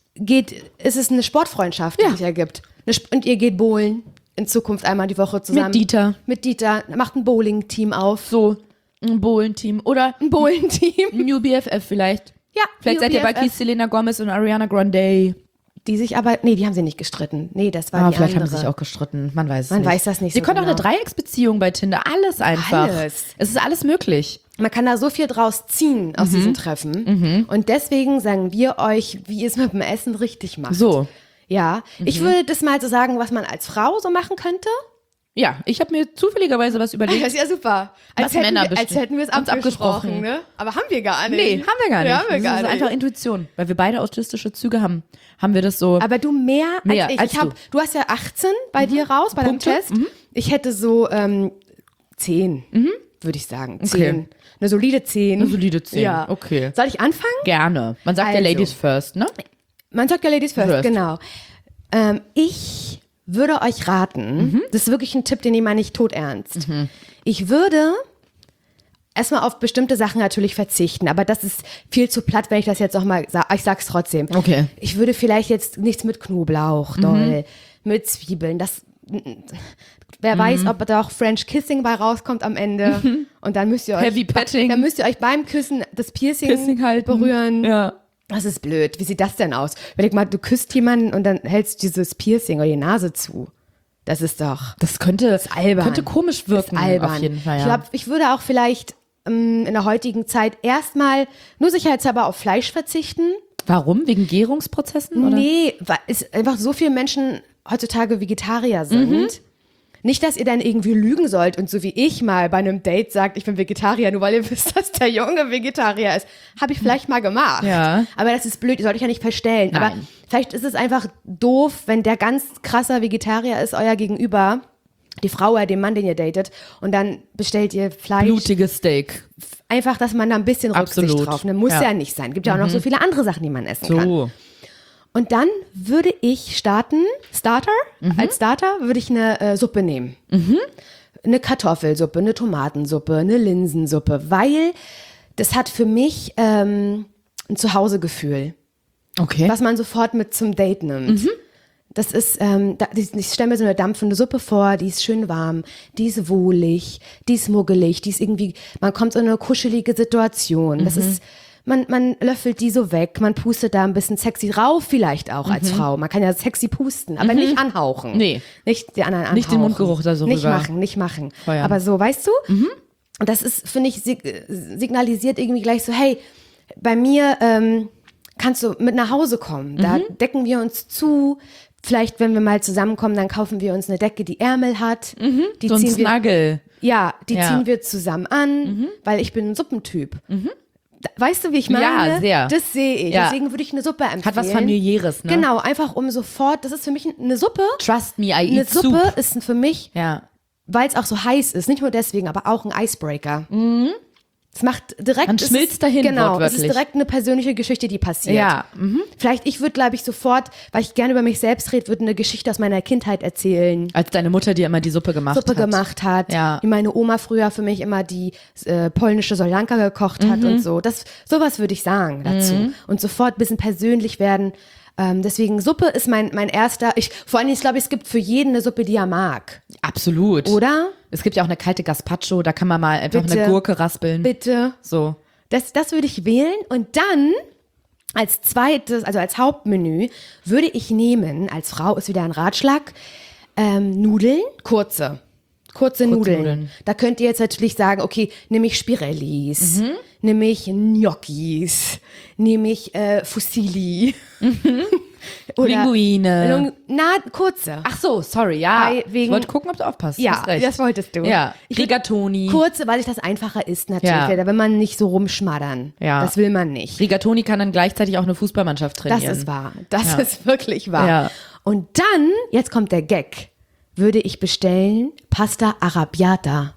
Speaker 3: ist es eine Sportfreundschaft, die
Speaker 2: Ja.
Speaker 3: sich ergibt. Und ihr geht bowlen in Zukunft einmal die Woche zusammen.
Speaker 2: Mit Dieter.
Speaker 3: Mit Dieter, macht ein Bowling-Team auf.
Speaker 2: So, ein Bowlen-Team. Oder
Speaker 3: Ein Bowling-Team.
Speaker 2: ein New BFF vielleicht.
Speaker 3: Ja,
Speaker 2: Vielleicht
Speaker 3: New
Speaker 2: seid ihr bei
Speaker 3: BFF.
Speaker 2: Keith, Selena Gomez und Ariana Grande.
Speaker 3: Die sich aber, nee, die haben sie nicht gestritten. Nee, das war die
Speaker 2: Vielleicht
Speaker 3: andere.
Speaker 2: haben sie sich auch gestritten. Man weiß es
Speaker 3: Man
Speaker 2: nicht.
Speaker 3: weiß das nicht
Speaker 2: Ihr
Speaker 3: so
Speaker 2: könnt auch eine
Speaker 3: genau.
Speaker 2: Dreiecksbeziehung bei Tinder. Alles einfach.
Speaker 3: Alles.
Speaker 2: Es ist alles möglich.
Speaker 3: Man kann da so viel draus ziehen aus diesen Treffen. Und deswegen sagen wir euch, wie ihr es mit dem Essen richtig macht.
Speaker 2: So.
Speaker 3: Ja, ich würde das mal so sagen, was man als Frau so machen könnte.
Speaker 2: Ja, ich habe mir zufälligerweise was überlegt.
Speaker 3: Das ist ja super.
Speaker 2: Was Männer
Speaker 3: als hätten wir es
Speaker 2: uns abgesprochen.
Speaker 3: Ne? Aber haben wir gar nicht.
Speaker 2: Nee, haben wir gar nicht.
Speaker 3: Ja, haben wir gar
Speaker 2: das ist
Speaker 3: nicht.
Speaker 2: einfach Intuition. Weil wir beide autistische Züge haben, haben wir das so.
Speaker 3: Aber du mehr
Speaker 2: Mehr
Speaker 3: als ich.
Speaker 2: als
Speaker 3: Du hast ja 18 bei dir raus, bei deinem
Speaker 2: Punkte?
Speaker 3: Test. Ich hätte so 10, würde ich sagen. 10.
Speaker 2: Okay.
Speaker 3: Eine solide 10.
Speaker 2: Eine solide 10,
Speaker 3: Ja.
Speaker 2: okay.
Speaker 3: Soll ich anfangen?
Speaker 2: Gerne. Man sagt ja
Speaker 3: Also.
Speaker 2: Ladies first, ne?
Speaker 3: Man sagt ja Ladies first,
Speaker 2: First.
Speaker 3: genau. Ich würde euch raten, das ist wirklich ein Tipp, den nehme ich nicht todernst. Ich würde erstmal auf bestimmte Sachen natürlich verzichten, aber das ist viel zu platt, wenn ich das jetzt nochmal sage. Ich sag's trotzdem.
Speaker 2: Okay.
Speaker 3: Ich würde vielleicht jetzt nichts mit Knoblauch, doll, mit Zwiebeln, wer weiß, ob da auch French Kissing bei rauskommt am Ende. Und dann müsst ihr euch,
Speaker 2: Heavy Petting.
Speaker 3: dann müsst ihr euch beim Küssen das Piercing,
Speaker 2: Piercing halten.
Speaker 3: berühren.
Speaker 2: Ja.
Speaker 3: Das ist blöd. Wie sieht das denn aus? Überleg mal, du küsst jemanden und dann hältst dieses Piercing oder die Nase zu. Das ist doch
Speaker 2: Das könnte
Speaker 3: albern.
Speaker 2: könnte komisch wirken.
Speaker 3: albern.
Speaker 2: Auf jeden Fall, ja.
Speaker 3: Ich glaube, ich würde auch vielleicht in der heutigen Zeit erstmal nur sicherheitshalber auf Fleisch verzichten.
Speaker 2: Warum? Wegen Gärungsprozessen? Oder?
Speaker 3: Nee, weil es einfach so viele Menschen heutzutage Vegetarier sind. Nicht, dass ihr dann irgendwie lügen sollt und so wie ich mal bei einem Date sagt, ich bin Vegetarier, nur weil ihr wisst, dass der Junge Vegetarier ist. Habe ich vielleicht mal gemacht.
Speaker 2: Ja.
Speaker 3: Aber das ist blöd, ihr sollt euch ja nicht verstellen. Aber
Speaker 2: Nein.
Speaker 3: vielleicht ist es einfach doof, wenn der ganz krasser Vegetarier ist, euer Gegenüber, die Frau oder den Mann, den ihr datet, und dann bestellt ihr Fleisch.
Speaker 2: Blutiges Steak.
Speaker 3: Einfach, dass man da ein bisschen Rücksicht
Speaker 2: Absolut.
Speaker 3: drauf nimmt. Muss
Speaker 2: Ja.
Speaker 3: ja nicht sein. Gibt ja auch noch so viele andere Sachen, die man essen kann.
Speaker 2: So.
Speaker 3: Und dann würde ich als Starter würde ich eine Suppe nehmen. Eine Kartoffelsuppe, eine Tomatensuppe, eine Linsensuppe, weil das hat für mich ein Zuhausegefühl,
Speaker 2: Okay.
Speaker 3: was man sofort mit zum Date nimmt. Das ist, ich stelle mir so eine dampfende Suppe vor, die ist schön warm, die ist wohlig, die ist muggelig, die ist irgendwie, man kommt in eine kuschelige Situation. Das ist, man löffelt die so weg, man pustet da ein bisschen sexy rauf, vielleicht auch als Frau. Man kann ja sexy pusten, aber nicht anhauchen.
Speaker 2: Nee.
Speaker 3: Nicht den anderen anhauchen.
Speaker 2: Nicht den Mundgeruch da so
Speaker 3: Nicht
Speaker 2: rüber.
Speaker 3: nicht machen.
Speaker 2: Feuern.
Speaker 3: Aber so, weißt du? Und das ist, finde ich, signalisiert irgendwie gleich so, hey, bei mir kannst du mit nach Hause kommen. Da decken wir uns zu. Vielleicht, wenn wir mal zusammenkommen, dann kaufen wir uns eine Decke, die Ärmel hat. Die
Speaker 2: So ein
Speaker 3: ziehen wir,
Speaker 2: Snuggle.
Speaker 3: ja, die
Speaker 2: Ja.
Speaker 3: ziehen wir zusammen an, weil ich bin ein Suppentyp. Weißt du, wie ich meine?
Speaker 2: Ja, sehr.
Speaker 3: Das sehe ich.
Speaker 2: Ja.
Speaker 3: Deswegen würde ich eine Suppe empfehlen.
Speaker 2: Hat was Familiäres, ne?
Speaker 3: Genau, einfach um sofort, das ist für mich eine Suppe.
Speaker 2: Trust me, I
Speaker 3: Eine
Speaker 2: eat
Speaker 3: Suppe
Speaker 2: soup.
Speaker 3: ist für mich,
Speaker 2: Ja.
Speaker 3: weil es auch so heiß ist, nicht nur deswegen, aber auch ein Icebreaker. Es macht direkt.
Speaker 2: Man schmilzt dahin,
Speaker 3: Genau,
Speaker 2: wortwörtlich.
Speaker 3: es ist direkt eine persönliche Geschichte, die passiert.
Speaker 2: Ja.
Speaker 3: Vielleicht, ich würde, glaube ich, sofort, weil ich gerne über mich selbst rede, würde eine Geschichte aus meiner Kindheit erzählen.
Speaker 2: Als deine Mutter dir immer die Suppe gemacht hat. Ja.
Speaker 3: Wie meine Oma früher für mich immer die polnische Soljanka gekocht hat und so. Sowas würde ich sagen dazu. Und sofort ein bisschen persönlich werden. Deswegen Suppe ist mein erster. Vor allem, ich glaube, es gibt für jeden eine Suppe, die er mag.
Speaker 2: Absolut.
Speaker 3: Oder?
Speaker 2: Es gibt ja auch eine kalte Gazpacho, da kann man mal einfach
Speaker 3: Bitte.
Speaker 2: eine Gurke raspeln.
Speaker 3: Bitte.
Speaker 2: So.
Speaker 3: Das würde ich wählen. Und dann als zweites, also als Hauptmenü, würde ich nehmen, als Frau ist wieder ein Ratschlag, Nudeln, kurze Nudeln. Da könnt ihr jetzt natürlich sagen, okay, nehme ich Spirellis, nehme ich Gnocchis, nehme ich Fusilli. Oder
Speaker 2: Linguine.
Speaker 3: Kurze.
Speaker 2: Ach so, sorry, ja. Ich
Speaker 3: wegen-
Speaker 2: wollte gucken, ob du aufpasst.
Speaker 3: Ja,
Speaker 2: Hast recht.
Speaker 3: das wolltest du.
Speaker 2: Ja,
Speaker 3: Ich würd-
Speaker 2: Rigatoni.
Speaker 3: Kurze, weil ich das einfacher ist natürlich.
Speaker 2: Ja.
Speaker 3: Da will man nicht so rumschmaddern.
Speaker 2: Ja.
Speaker 3: Das will man nicht.
Speaker 2: Rigatoni kann dann gleichzeitig auch eine Fußballmannschaft trainieren.
Speaker 3: Das ist wahr. Das
Speaker 2: Ja.
Speaker 3: ist wirklich wahr.
Speaker 2: Ja.
Speaker 3: Und dann, jetzt kommt der Gag, würde ich bestellen Pasta Arrabbiata.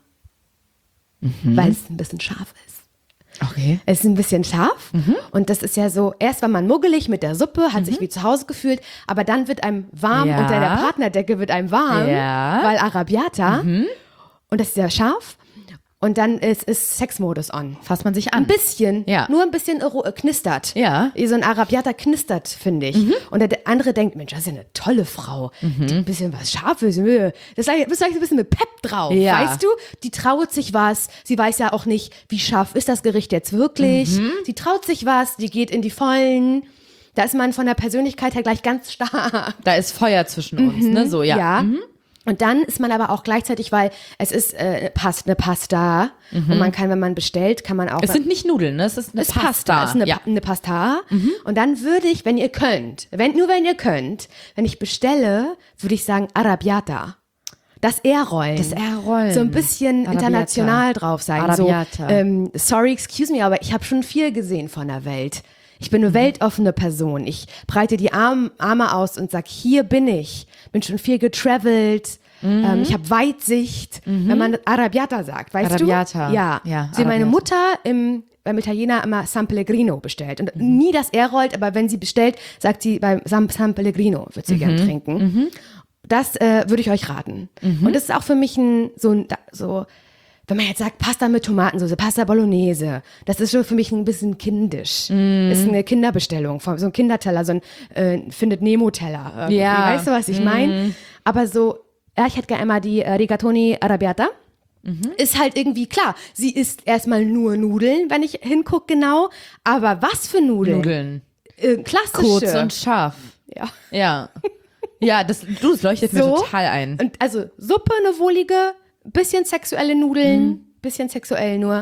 Speaker 3: Weil es ein bisschen scharf ist.
Speaker 2: Okay.
Speaker 3: Es ist ein bisschen scharf und das ist ja so, erst war man muggelig mit der Suppe, hat sich wie zu Hause gefühlt, aber dann wird einem warm,
Speaker 2: Ja.
Speaker 3: unter der Partnerdecke wird einem warm,
Speaker 2: Ja.
Speaker 3: weil Arrabbiata und das ist ja scharf und dann ist Sexmodus on.
Speaker 2: Fasst man sich an.
Speaker 3: Ein bisschen,
Speaker 2: Ja.
Speaker 3: nur ein bisschen knistert.
Speaker 2: Ja.
Speaker 3: So ein Arrabbiata knistert, finde ich. Und der andere denkt, Mensch, das ist ja eine tolle Frau. Die ein bisschen was Scharfes. Das ist ein bisschen mit Pep drauf,
Speaker 2: Ja.
Speaker 3: weißt du? Die traut sich was. Sie weiß ja auch nicht, wie scharf ist das Gericht jetzt wirklich. Sie traut sich was, die geht in die Vollen. Da ist man von der Persönlichkeit her gleich ganz stark.
Speaker 2: Da ist Feuer zwischen uns, ne? So, ja.
Speaker 3: Und dann ist man aber auch gleichzeitig, weil es ist eine Pasta und man kann, wenn man bestellt, kann man auch...
Speaker 2: Es sind nicht Nudeln, ne? Es ist eine
Speaker 3: Es ist
Speaker 2: Pasta.
Speaker 3: Es ist eine,
Speaker 2: ja.
Speaker 3: eine Pasta. Und dann würde ich, wenn ihr könnt, wenn ich bestelle, würde ich sagen Arrabbiata. Das R-Rollen. So ein bisschen
Speaker 2: Arrabbiata.
Speaker 3: international drauf sein.
Speaker 2: Arrabbiata.
Speaker 3: So, sorry, excuse me, aber ich habe schon viel gesehen von der Welt. Ich bin eine weltoffene Person. Ich breite die Arme aus und sag, hier bin ich. Bin schon viel getravelt. Ich habe Weitsicht. Wenn man Arrabbiata sagt, weißt
Speaker 2: Arrabbiata.
Speaker 3: du? Ja.
Speaker 2: Ja,
Speaker 3: Sie meine
Speaker 2: Arrabbiata.
Speaker 3: Mutter beim Italiener immer San Pellegrino bestellt. Und nie das R rollt, aber wenn sie bestellt, sagt sie beim San Pellegrino, wird sie gern trinken. Das würde ich euch raten. Und das ist auch für mich so, wenn man jetzt sagt, Pasta mit Tomatensauce, Pasta Bolognese, das ist schon für mich ein bisschen kindisch. Ist eine Kinderbestellung, so ein Kinderteller, so ein Findet Nemo-Teller. irgendwie.
Speaker 2: Ja.
Speaker 3: Weißt du, was ich meine? Aber so, ja, ich hätte gerne einmal die Rigatoni Arrabbiata. Ist halt irgendwie klar, sie isst erstmal nur Nudeln, wenn ich hingucke genau. Aber was für Nudeln?
Speaker 2: Nudeln.
Speaker 3: Klassische.
Speaker 2: Kurz und scharf.
Speaker 3: ja.
Speaker 2: Ja. Ja, das leuchtet mir total ein.
Speaker 3: Und also Suppe, eine wohlige, bisschen sexuelle Nudeln, bisschen sexuell nur.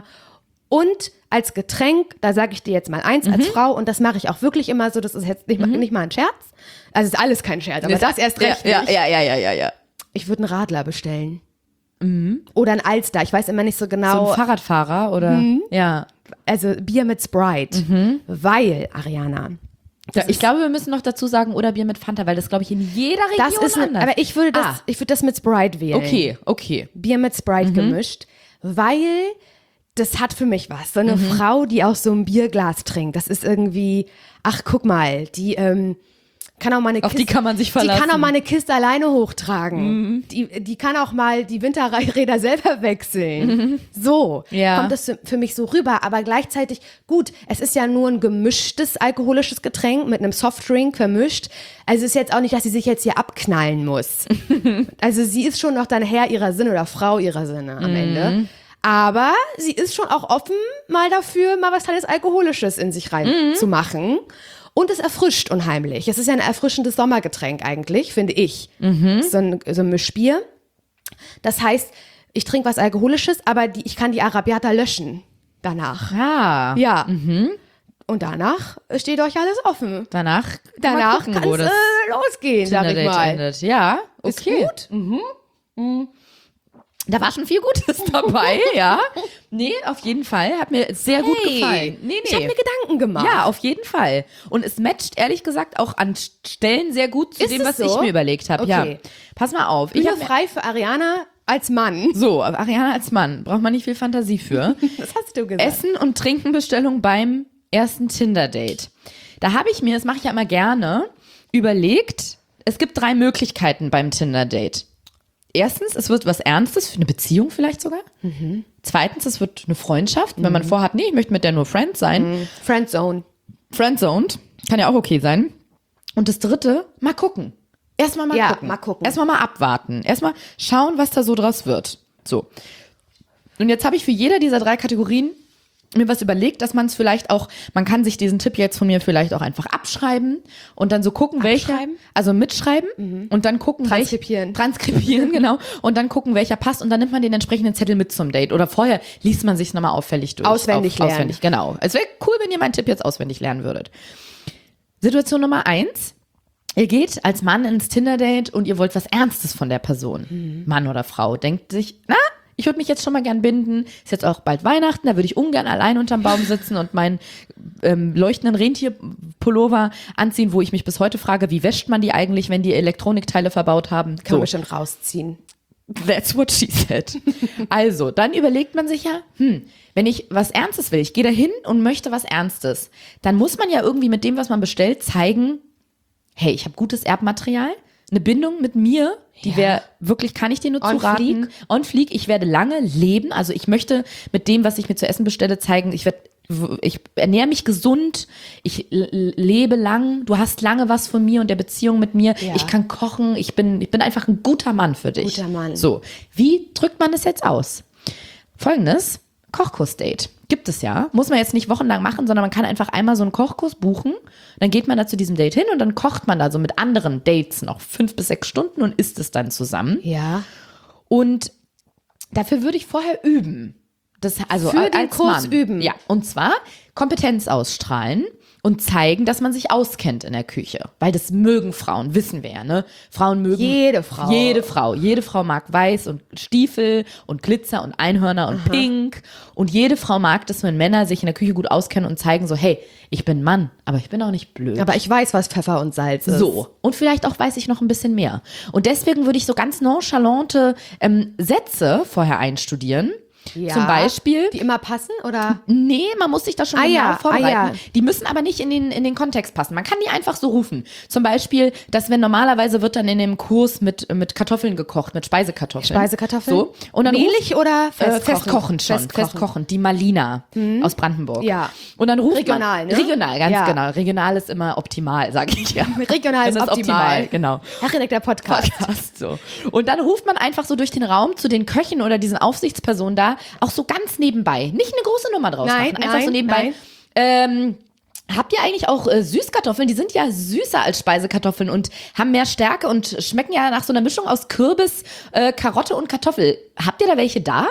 Speaker 3: Und als Getränk, da sage ich dir jetzt mal eins als Frau, und das mache ich auch wirklich immer so, das ist jetzt nicht mal ein Scherz. Also ist alles kein Scherz, aber das erst recht nicht.
Speaker 2: Ja.
Speaker 3: Ich würde einen Radler bestellen. Oder ein Alster, ich weiß immer nicht so
Speaker 2: So
Speaker 3: genau.
Speaker 2: ein Fahrradfahrer oder? Ja.
Speaker 3: Also Bier mit Sprite. Weil, Ariana,
Speaker 2: Ich glaube, wir müssen noch dazu sagen, oder Bier mit Fanta, weil das, glaube ich, in jeder Region
Speaker 3: das ist
Speaker 2: anders.
Speaker 3: aber ich würde das mit Sprite wählen.
Speaker 2: Okay.
Speaker 3: Bier mit Sprite gemischt, weil das hat für mich was. So eine Frau, die aus so einem Bierglas trinkt, das ist irgendwie, ach guck mal, die kann auch mal eine
Speaker 2: Auf die kann man sich verlassen.
Speaker 3: Die kann auch mal eine Kiste alleine hochtragen. Die kann auch mal die Winterräder selber wechseln. So
Speaker 2: Ja.
Speaker 3: kommt das für mich so rüber. Aber gleichzeitig, gut, es ist ja nur ein gemischtes alkoholisches Getränk mit einem Softdrink vermischt. Also es ist jetzt auch nicht, dass sie sich jetzt hier abknallen muss. Also sie ist schon noch dann Herr ihrer Sinne oder Frau ihrer Sinne am Ende. Aber sie ist schon auch offen mal dafür, mal was kleines Alkoholisches in sich rein zu machen. Und es erfrischt unheimlich. Es ist ja ein erfrischendes Sommergetränk eigentlich, finde ich. So ein Mischbier. Das heißt, ich trinke was Alkoholisches, aber ich kann die Arrabbiata löschen danach.
Speaker 2: Ah.
Speaker 3: Ja. Und danach steht euch alles offen.
Speaker 2: Danach
Speaker 3: Danach
Speaker 2: kann
Speaker 3: kann es losgehen, sag ich mal.
Speaker 2: endet. Ja, okay.
Speaker 3: Ist gut?
Speaker 2: Da war schon viel Gutes dabei, ja. Nee, auf jeden Fall. Hat mir sehr gut gefallen. Nee.
Speaker 3: Ich habe mir Gedanken gemacht.
Speaker 2: Ja, auf jeden Fall. Und es matcht, ehrlich gesagt, auch an Stellen sehr gut zu
Speaker 3: Ist
Speaker 2: dem,
Speaker 3: es
Speaker 2: was
Speaker 3: so?
Speaker 2: ich mir überlegt habe. Ja.
Speaker 3: Okay.
Speaker 2: Pass mal auf. Ich
Speaker 3: Bühne
Speaker 2: hab mir,
Speaker 3: frei für Ariana. Als Mann.
Speaker 2: So, Ariana als Mann, braucht man nicht viel Fantasie für.
Speaker 3: Das hast du gesagt.
Speaker 2: Essen und Trinkenbestellung beim ersten Tinder-Date. Da habe ich mir, das mache ich ja immer gerne, überlegt, es gibt 3 Möglichkeiten beim Tinder-Date. Erstens, es wird was Ernstes, für eine Beziehung vielleicht sogar. Zweitens, es wird eine Freundschaft, wenn man vorhat, nee, ich möchte mit der nur Friend sein.
Speaker 3: Friendzone.
Speaker 2: Friendzoned, kann ja auch okay sein. Und das Dritte, mal gucken. Erstmal mal gucken.
Speaker 3: mal gucken.
Speaker 2: Erstmal mal abwarten. Erstmal schauen, was da so draus wird. So. Und jetzt habe ich für jede dieser 3 Kategorien mir was überlegt, dass man es vielleicht auch, man kann sich diesen Tipp jetzt von mir vielleicht auch einfach abschreiben und dann so gucken, welcher, also mitschreiben und dann gucken, transkribieren, genau, und dann gucken, welcher passt und dann nimmt man den entsprechenden Zettel mit zum Date oder vorher liest man sich nochmal auffällig durch.
Speaker 3: Auswendig lernen.
Speaker 2: Auswendig, genau. Es wäre cool, wenn ihr meinen Tipp jetzt auswendig lernen würdet. Situation Nummer 1. Ihr geht als Mann ins Tinder-Date und ihr wollt was Ernstes von der Person. Mann oder Frau denkt sich, na, ich würde mich jetzt schon mal gern binden. Ist jetzt auch bald Weihnachten, da würde ich ungern allein unterm Baum sitzen und meinen leuchtenden Rentierpullover anziehen, wo ich mich bis heute frage, wie wäscht man die eigentlich, wenn die Elektronikteile verbaut haben?
Speaker 3: Kann man bestimmt rausziehen.
Speaker 2: That's what she said. Also, dann überlegt man sich ja, wenn ich was Ernstes will, ich gehe da hin und möchte was Ernstes, dann muss man ja irgendwie mit dem, was man bestellt, zeigen, hey, ich habe gutes Erbmaterial, eine Bindung mit mir, die wäre wirklich, kann ich dir nur zuraten. On fleek, ich werde lange leben, also ich möchte mit dem, was ich mir zu essen bestelle, zeigen, ich ernähre mich gesund, ich lebe lang, du hast lange was von mir und der Beziehung mit mir, ich kann kochen, ich bin einfach ein guter Mann für dich.
Speaker 3: Guter Mann.
Speaker 2: So, wie drückt man das jetzt aus? Folgendes, Kochkurs-Date. Gibt es ja. Muss man jetzt nicht wochenlang machen, sondern man kann einfach einmal so einen Kochkurs buchen. Dann geht man da zu diesem Date hin und dann kocht man da so mit anderen Dates noch 5 bis 6 Stunden und isst es dann zusammen.
Speaker 3: Ja.
Speaker 2: Und dafür würde ich vorher üben. Das, also
Speaker 3: für den
Speaker 2: als
Speaker 3: Kurs
Speaker 2: Mann.
Speaker 3: üben.
Speaker 2: Ja, und zwar Kompetenz ausstrahlen und zeigen, dass man sich auskennt in der Küche. Weil das mögen Frauen, wissen wir ja, ne? Frauen mögen
Speaker 3: Jede Frau.
Speaker 2: Jede Frau mag weiß und Stiefel und Glitzer und Einhörner und Pink. Und jede Frau mag das, wenn Männer sich in der Küche gut auskennen und zeigen so, hey, ich bin Mann, aber ich bin auch nicht blöd.
Speaker 3: Aber ich weiß, was Pfeffer und Salz ist.
Speaker 2: So. Und vielleicht auch weiß ich noch ein bisschen mehr. Und deswegen würde ich so ganz nonchalante Sätze vorher einstudieren.
Speaker 3: Ja.
Speaker 2: Zum Beispiel.
Speaker 3: Die immer passen, oder?
Speaker 2: Nee, man muss sich da schon genau
Speaker 3: ja,
Speaker 2: vorbereiten.
Speaker 3: ja.
Speaker 2: Die müssen aber nicht in den Kontext passen. Man kann die einfach so rufen. Zum Beispiel, dass wenn normalerweise wird dann in dem Kurs mit Kartoffeln gekocht, mit Speisekartoffeln.
Speaker 3: Speisekartoffeln?
Speaker 2: So. Und dann
Speaker 3: Mehlig oder festkochen?
Speaker 2: Festkochen schon. Festkochen. Die Malina aus Brandenburg.
Speaker 3: Ja.
Speaker 2: Und dann ruft
Speaker 3: Regional,
Speaker 2: man.
Speaker 3: ne?
Speaker 2: Regional, ganz
Speaker 3: Ja.
Speaker 2: genau. Regional ist immer optimal, sage ich ja.
Speaker 3: Regional ist
Speaker 2: Das
Speaker 3: optimal.
Speaker 2: Genau.
Speaker 3: Herr Renek, der Podcast.
Speaker 2: Podcast so. Und dann ruft man einfach so durch den Raum zu den Köchen oder diesen Aufsichtspersonen da, auch so ganz nebenbei. Nicht eine große Nummer draus machen, einfach so nebenbei. Habt ihr eigentlich auch Süßkartoffeln? Die sind ja süßer als Speisekartoffeln und haben mehr Stärke und schmecken ja nach so einer Mischung aus Kürbis, Karotte und Kartoffel. Habt ihr da welche da?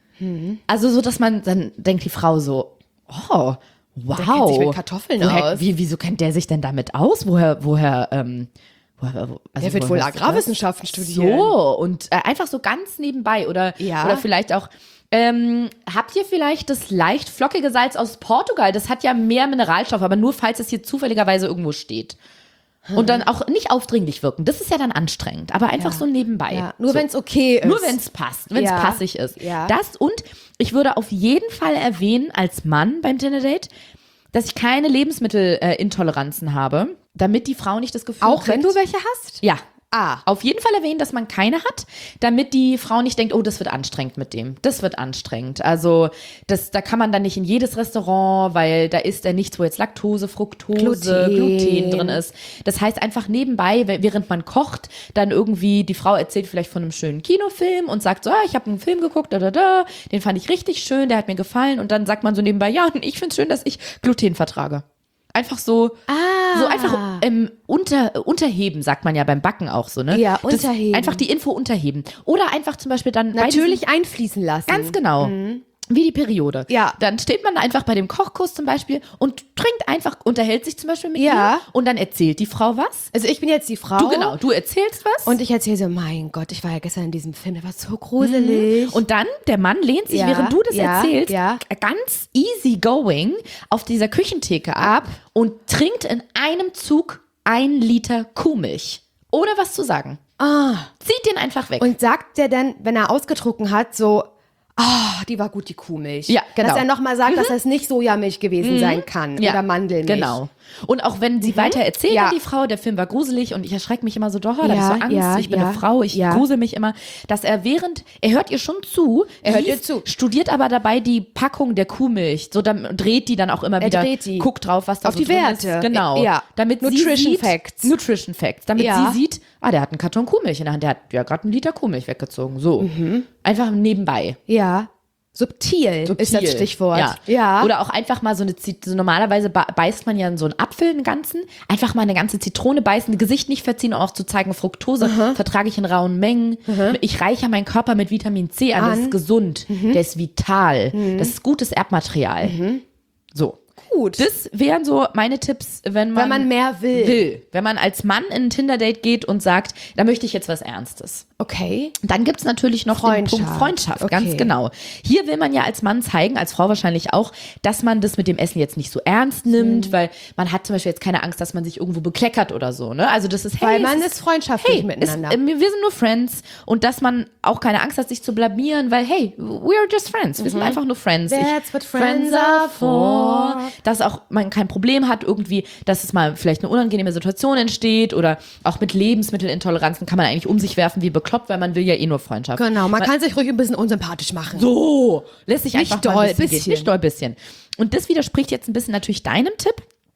Speaker 2: Also so, dass man, dann denkt die Frau so, oh, wow.
Speaker 3: Der kennt sich mit Kartoffeln aus.
Speaker 2: Wieso kennt der sich denn damit aus? Woher
Speaker 3: Der wird wohl Agrarwissenschaften studieren.
Speaker 2: So, und einfach so ganz nebenbei oder vielleicht auch, habt ihr vielleicht das leicht flockige Salz aus Portugal? Das hat ja mehr Mineralstoff, aber nur falls es hier zufälligerweise irgendwo steht. Und dann auch nicht aufdringlich wirken. Das ist ja dann anstrengend, aber einfach so nebenbei.
Speaker 3: Ja. Nur
Speaker 2: so.
Speaker 3: wenn es okay ist.
Speaker 2: Nur wenn es passt, wenn es passig ist.
Speaker 3: Ja.
Speaker 2: Das und ich würde auf jeden Fall erwähnen, als Mann beim Tinder-Date, dass ich keine Lebensmittelintoleranzen habe, damit die Frau nicht das Gefühl
Speaker 3: Auch wenn
Speaker 2: kriegt,
Speaker 3: du welche hast?
Speaker 2: ja. Auf jeden Fall erwähnen, dass man keine hat, damit die Frau nicht denkt, oh, das wird anstrengend mit dem. Das wird anstrengend. Also da kann man dann nicht in jedes Restaurant, weil da ist ja nichts, wo jetzt Laktose, Fructose, Gluten drin ist. Das heißt einfach nebenbei, während man kocht, dann irgendwie die Frau erzählt vielleicht von einem schönen Kinofilm und sagt so, ich habe einen Film geguckt, den fand ich richtig schön, der hat mir gefallen. Und dann sagt man so nebenbei, ja, und ich finde es schön, dass ich Gluten vertrage. Einfach so einfach unterheben, sagt man ja beim Backen auch so, ne?
Speaker 3: Ja, unterheben.
Speaker 2: Einfach die Info unterheben. Oder einfach zum Beispiel dann
Speaker 3: Natürlich einfließen lassen.
Speaker 2: ganz genau. Wie die Periode.
Speaker 3: Ja.
Speaker 2: Dann steht man da einfach bei dem Kochkurs zum Beispiel und trinkt einfach, unterhält sich zum Beispiel mit ihr und dann erzählt die Frau was.
Speaker 3: Also ich bin jetzt die Frau.
Speaker 2: Du erzählst was.
Speaker 3: Und ich erzähle so, mein Gott, ich war ja gestern in diesem Film, der war so gruselig.
Speaker 2: Und dann, der Mann lehnt sich, während du das erzählst, ganz easy going auf dieser Küchentheke ab und trinkt in einem Zug 1 Liter Kuhmilch. Ohne was zu sagen. Zieht den einfach weg.
Speaker 3: Und sagt der denn, wenn er ausgetrunken hat, so, die war gut, die Kuhmilch.
Speaker 2: Ja, genau.
Speaker 3: Dass er nochmal sagt, dass das nicht Sojamilch gewesen sein kann oder Mandelmilch.
Speaker 2: Genau. Und auch wenn sie weiter erzählt an die Frau, der Film war gruselig und ich erschrecke mich immer so, doch, da habe ich so Angst, ich bin eine Frau, ich grusel mich immer, dass er hört ihr schon zu, studiert aber dabei die Packung der Kuhmilch, so dann dreht die dann auch immer wieder, guckt drauf, was da
Speaker 3: auf
Speaker 2: so
Speaker 3: die
Speaker 2: drin
Speaker 3: Werte.
Speaker 2: ist. Genau.
Speaker 3: Ja.
Speaker 2: Damit
Speaker 3: Nutrition
Speaker 2: sie sieht,
Speaker 3: Facts.
Speaker 2: Nutrition Facts. Damit sie sieht, der hat einen Karton Kuhmilch in der Hand, der hat ja gerade einen Liter Kuhmilch weggezogen. So. Einfach nebenbei.
Speaker 3: Ja. Subtil ist das Stichwort.
Speaker 2: Ja. Oder auch einfach mal so normalerweise beißt man ja in so einen Apfel, einen ganzen, einfach mal eine ganze Zitrone beißen, Gesicht nicht verziehen, um auch zu zeigen, Fructose vertrage ich in rauen Mengen. Ich reichere meinen Körper mit Vitamin C an, das ist gesund, der ist vital, das ist gutes Erbmaterial. So.
Speaker 3: Gut.
Speaker 2: Das wären so meine Tipps, wenn man
Speaker 3: mehr will.
Speaker 2: Wenn man als Mann in ein Tinder-Date geht und sagt, da möchte ich jetzt was Ernstes.
Speaker 3: Okay.
Speaker 2: Dann gibt's natürlich noch den Punkt Freundschaft, ganz genau. Hier will man ja als Mann zeigen, als Frau wahrscheinlich auch, dass man das mit dem Essen jetzt nicht so ernst nimmt, weil man hat zum Beispiel jetzt keine Angst, dass man sich irgendwo bekleckert oder so. Ne? Also das ist,
Speaker 3: weil man ist freundschaftlich miteinander.
Speaker 2: Wir sind nur Friends und dass man auch keine Angst hat, sich zu blamieren, weil hey, we're just friends. Wir sind einfach nur Friends.
Speaker 3: That's what friends are for.
Speaker 2: Dass auch man kein Problem hat irgendwie, dass es mal vielleicht eine unangenehme Situation entsteht oder auch mit Lebensmittelintoleranzen kann man eigentlich um sich werfen wie bekloppt, weil man will ja eh nur Freundschaft.
Speaker 3: Genau, man kann sich ruhig ein bisschen unsympathisch machen.
Speaker 2: So, lässt sich
Speaker 3: Nicht
Speaker 2: einfach
Speaker 3: doll,
Speaker 2: mal ein bisschen
Speaker 3: bisschen.
Speaker 2: gehen. Nicht doll, bisschen. Und das widerspricht jetzt ein bisschen natürlich deinem Tipp,